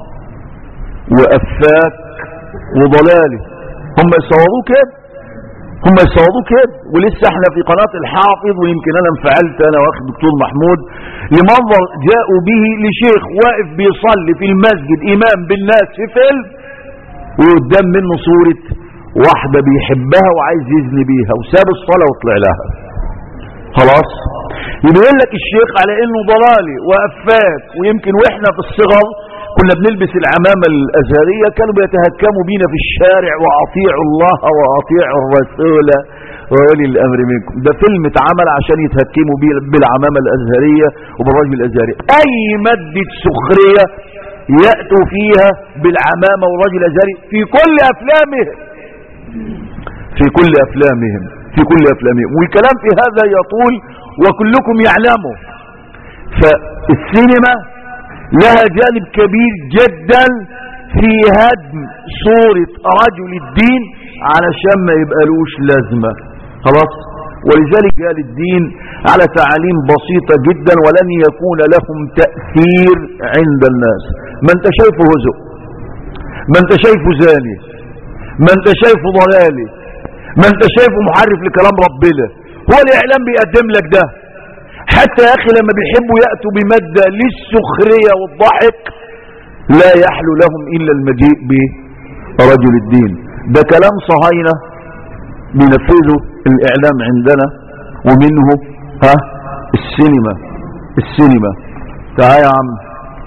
وافاك وضلاله. هم يصوروه كده، هم يصوروه كده. ولسه احنا في قناة الحافظ، ويمكن انا انفعلت انا واخد دكتور محمود لمنظر جاءوا به لشيخ واقف بيصلي في المسجد امام بالناس في فيلم، وقدام منه صورة واحدة بيحبها وعايز يزني بيها، وساب الصلاة وطلع لها. خلاص، يقول لك الشيخ على انه ضلالي وافاك. ويمكن واحنا في الصغر كنا بنلبس العمامة الازهرية كانوا بيتهكموا بينا في الشارع، واطيعوا الله واطيعوا الرسول وولي الامر منكم. ده فيلم اتعمل عشان يتهكموا بيه بالعمامة الازهرية وبالرجل الازهري. اي مادة سخرية يأتوا فيها بالعمامة والرجل الازهري في كل افلامهم، في كل افلامهم في كل افلامهم والكلام في هذا يطول وكلكم يعلمه. فالسينما لها جانب كبير جدا في هدم صورة رجل الدين علشان ما يبقالوش لازمة. خلاص، ولذلك قال الدين على تعاليم بسيطة جدا ولن يكون لهم تأثير عند الناس. ما انت شايفه هزء، ما انت شايفه زاني، ما انت شايفه ضلالي، ما انت شايفه محرف لكلام ربنا. هو الاعلام بيقدم لك ده. حتى يا اخي لما بيحبوا يأتوا بمادة للسخرية والضحك لا يحلو لهم الا المجيء برجل الدين. ده كلام صهاينة بينفذوا الاعلام عندنا، ومنه ها السينما. السينما تعال يا عم،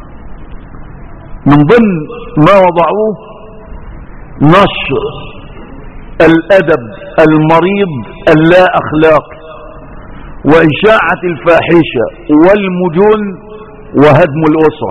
من ضمن ما وضعوه نشر الادب المريض اللا اخلاقي وإشاعة الفاحشة والمجون وهدم الأسرة.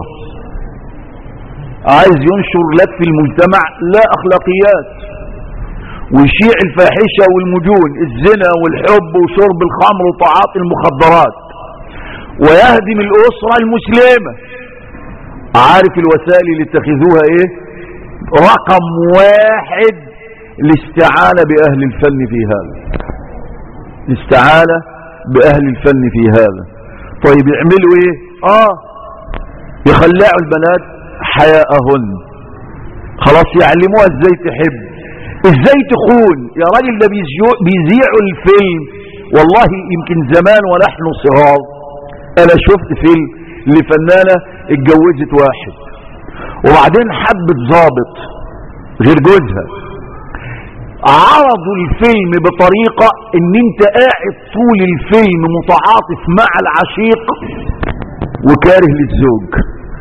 عايز ينشر لك في المجتمع لا أخلاقيات، ويشيع الفاحشة والمجون، الزنا والحب وشرب الخمر وتعاطي المخدرات، ويهدم الأسرة المسلمة. عارف الوسائل اللي اتخذوها ايه؟ رقم واحد الاستعانة بأهل الفن في هذا، الاستعانة بأهل الفن في هذا. طيب يعملوا ايه؟ اه يخلعوا البنات حياءهن، خلاص يعلموها ازاي تحب، ازاي تخون. يا راجل ده بيذيعوا الفيلم. والله يمكن زمان ونحن صغار انا شفت فيلم لفنانة اتجوزت واحد وبعدين حبت ضابط غير جوزها. عرضوا الفيلم بطريقة ان انت قاعد طول الفيلم متعاطف مع العشيق وكاره للزوج،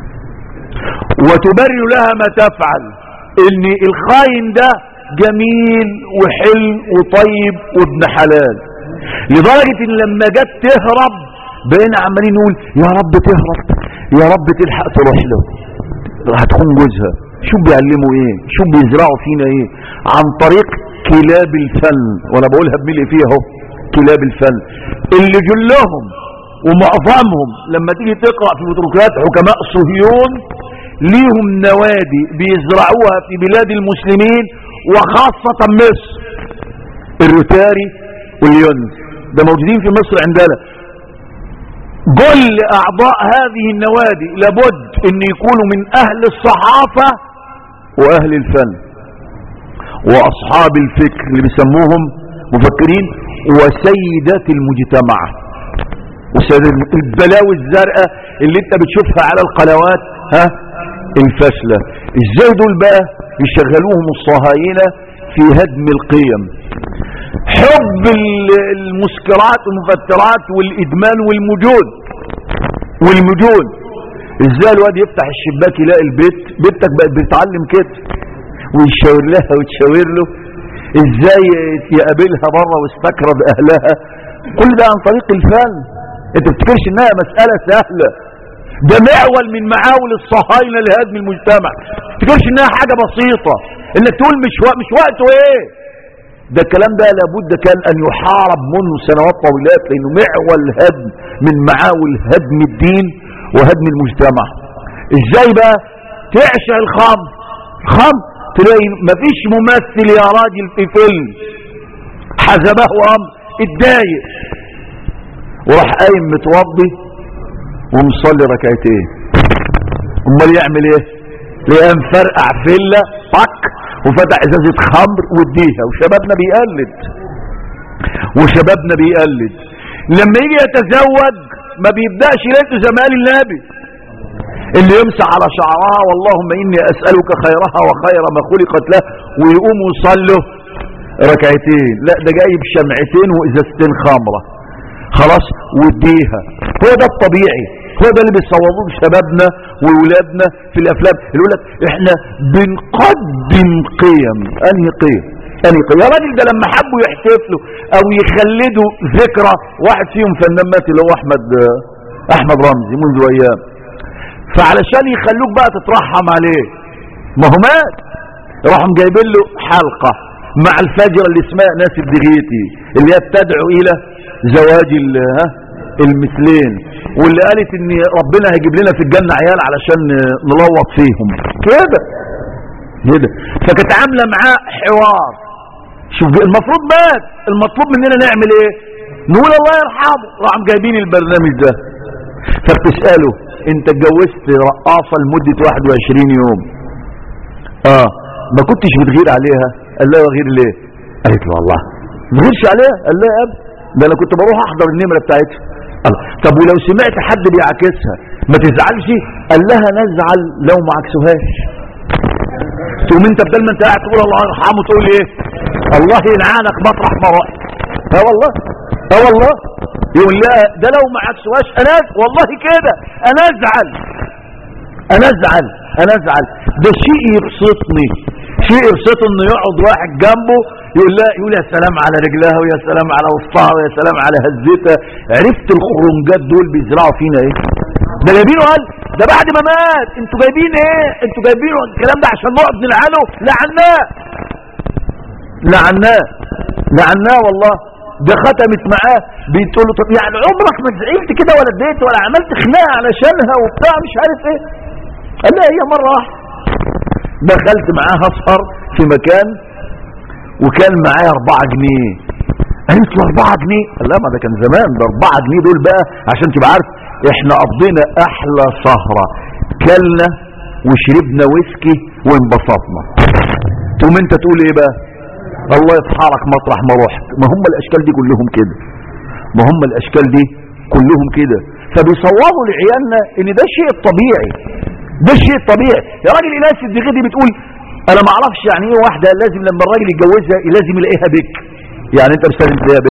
وتبرر لها ما تفعل ان الخاين ده جميل وحلو وطيب وابن حلال، لدرجة ان لما جت تهرب بقينا عمالين نقول يا رب تهرب، يا رب تلحق تروح له، هتخون جوزها. شو بيعلموا ايه؟ شو بيزرعوا فينا ايه؟ عن طريق كلاب الفن. وانا بقولها بملء فيها اهو، كلاب الفن اللي جلهم ومعظمهم لما تيجي تقرأ في بطريقات حكماء صهيون ليهم نوادي بيزرعوها في بلاد المسلمين وخاصة مصر. الروتاري واليونز ده موجودين في مصر عندنا. كل اعضاء هذه النوادي لابد ان يكونوا من اهل الصحافة واهل الفن واصحاب الفكر اللي بيسموهم مفكرين وسيدات المجتمع، البلاوي الزرقاء اللي انت بتشوفها على القنوات ها الفاشلة. ازاي دول بقى يشغلوهم الصهاينة في هدم القيم؟ حب المسكرات والمفترات والإدمان والمجون والمجون. ازاي الواد يفتح الشباك يلاقي البيت بنتك بقت بتتعلم كده ويشاور لها وتشاور له، ازاي يقابلها بره واستكرد اهلها، كل ده عن طريق الفن. انت بتفكرش انها مسألة سهلة، ده معول من معاول الصهاينة لهدم المجتمع. بتفكرش انها حاجة بسيطة انك تقول مش وقت مش وقته ايه. ده الكلام ده لابد كان ان يحارب منه سنوات طويلات، لانه معول هدم من معاول هدم الدين وهدم المجتمع. ازاي بقى تعشق الخمر؟ الخمر تلاقي مفيش ممثل يا راجل في فيلم حزبه امر اتضايق وراح قايم متوضي ومصلي ركعتين، امال يعمل ايه؟ لقى مفرقع فيلا طق وفتح ازازه خمر واديها، وشبابنا بيقلد وشبابنا بيقلد لما يجي يتزوج ما بيبداش ليلته زمان النبي اللي يمسح على شعرها واللهم اني اسالك خيرها وخير ما خلقت له ويقوم يصلوا ركعتين، لا ده جايب شمعتين وازازتين خمره خلاص واديها. هو ده الطبيعي، هو ده اللي بيصوروه شبابنا وولادنا في الافلام اللي يقول لك احنا بنقدم قيم. انهي قيم؟ انهي قيم؟ يا راجل ده لما حبوا يحتفلوا او يخلدوا ذكرى واحد فيهم فنان مات اللي هو احمد احمد رمزي منذ ايام، فعلشان يخلوك بقى تترحم عليه ما هو مات، راحوا جايبين له حلقه مع الفجره اللي اسمها ناس الدغيتي اللي هي بتدعو الى زواج المثلين، واللي قالت ان ربنا هيجيب لنا في الجنة عيال علشان نلوط فيهم كده كده. فكانت عاملة معاه حوار. شوف المفروض مات، المطلوب مننا نعمل ايه؟ نقول الله يرحمه. راحوا جايبين البرنامج ده فبتسأله انت اتجوزت رقاصة لمدة واحد وعشرين يوم اه ما كنتش بتغير عليها؟ قال لها غير ليه؟ قالت له والله ما بغيرش عليها. قال لها يا ابني ده انا كنت بروح احضر النمرة بتاعتها. طب ولو سمعت حد بيعكسها ما تزعلش؟ قال لها نزعل لو ما عكسوهاش. تقوم انت بدل ما انت قاعد تقول الله يرحمه تقول ايه؟ الله يلعنك مطرح ما رحت. اه والله اه والله يقول لها ده لو ما عكسوهاش انا والله كده انا ازعل انا ازعل انا ازعل. ده شيء يبسطني، شيء يبسطه انه يقعد واحد جنبه يقول لا يقول يا سلام على رجلها ويا سلام على وسطها ويا سلام على هزتها. عرفت الخرنجات دول بيزرعوا فينا ايه؟ ده جايبينه قال ده بعد ما مات. انتوا جايبين ايه؟ انتوا جايبينه الكلام ده عشان نقعد نلعنه؟ لعناه لعناه لعناه والله. ده ختمت معاه بتقول له طب يعني عمرك ما زعلت كده ولا اديت ولا عملت خناقه علشانها وبتاع مش عارف ايه؟ قال لا هي مره واحده دخلت معاها اسهر في مكان وكان معايا اربعة جنيه. قالت له اربعة جنيه؟ قال لا ما ده كان زمان، ده اربعة جنيه دول بقى عشان تبقى عارف احنا قضينا احلى سهرة، كلنا وشربنا ويسكي وانبسطنا. تقوم انت تقول ايه بقى؟ الله يفحرك مطرح ما رحت. ما هم الاشكال دي كلهم كده، ما هم الاشكال دي كلهم كده. فبيصوروا لعيالنا ان ده الشيء الطبيعي، ده الشيء الطبيعي. يا راجل ايناس الدغيدي بتقول انا ما اعرفش يعني ايه واحده لازم لما الراجل يتجوزها لازم يلاقيها بك، يعني انت مستني تلاقيها بك؟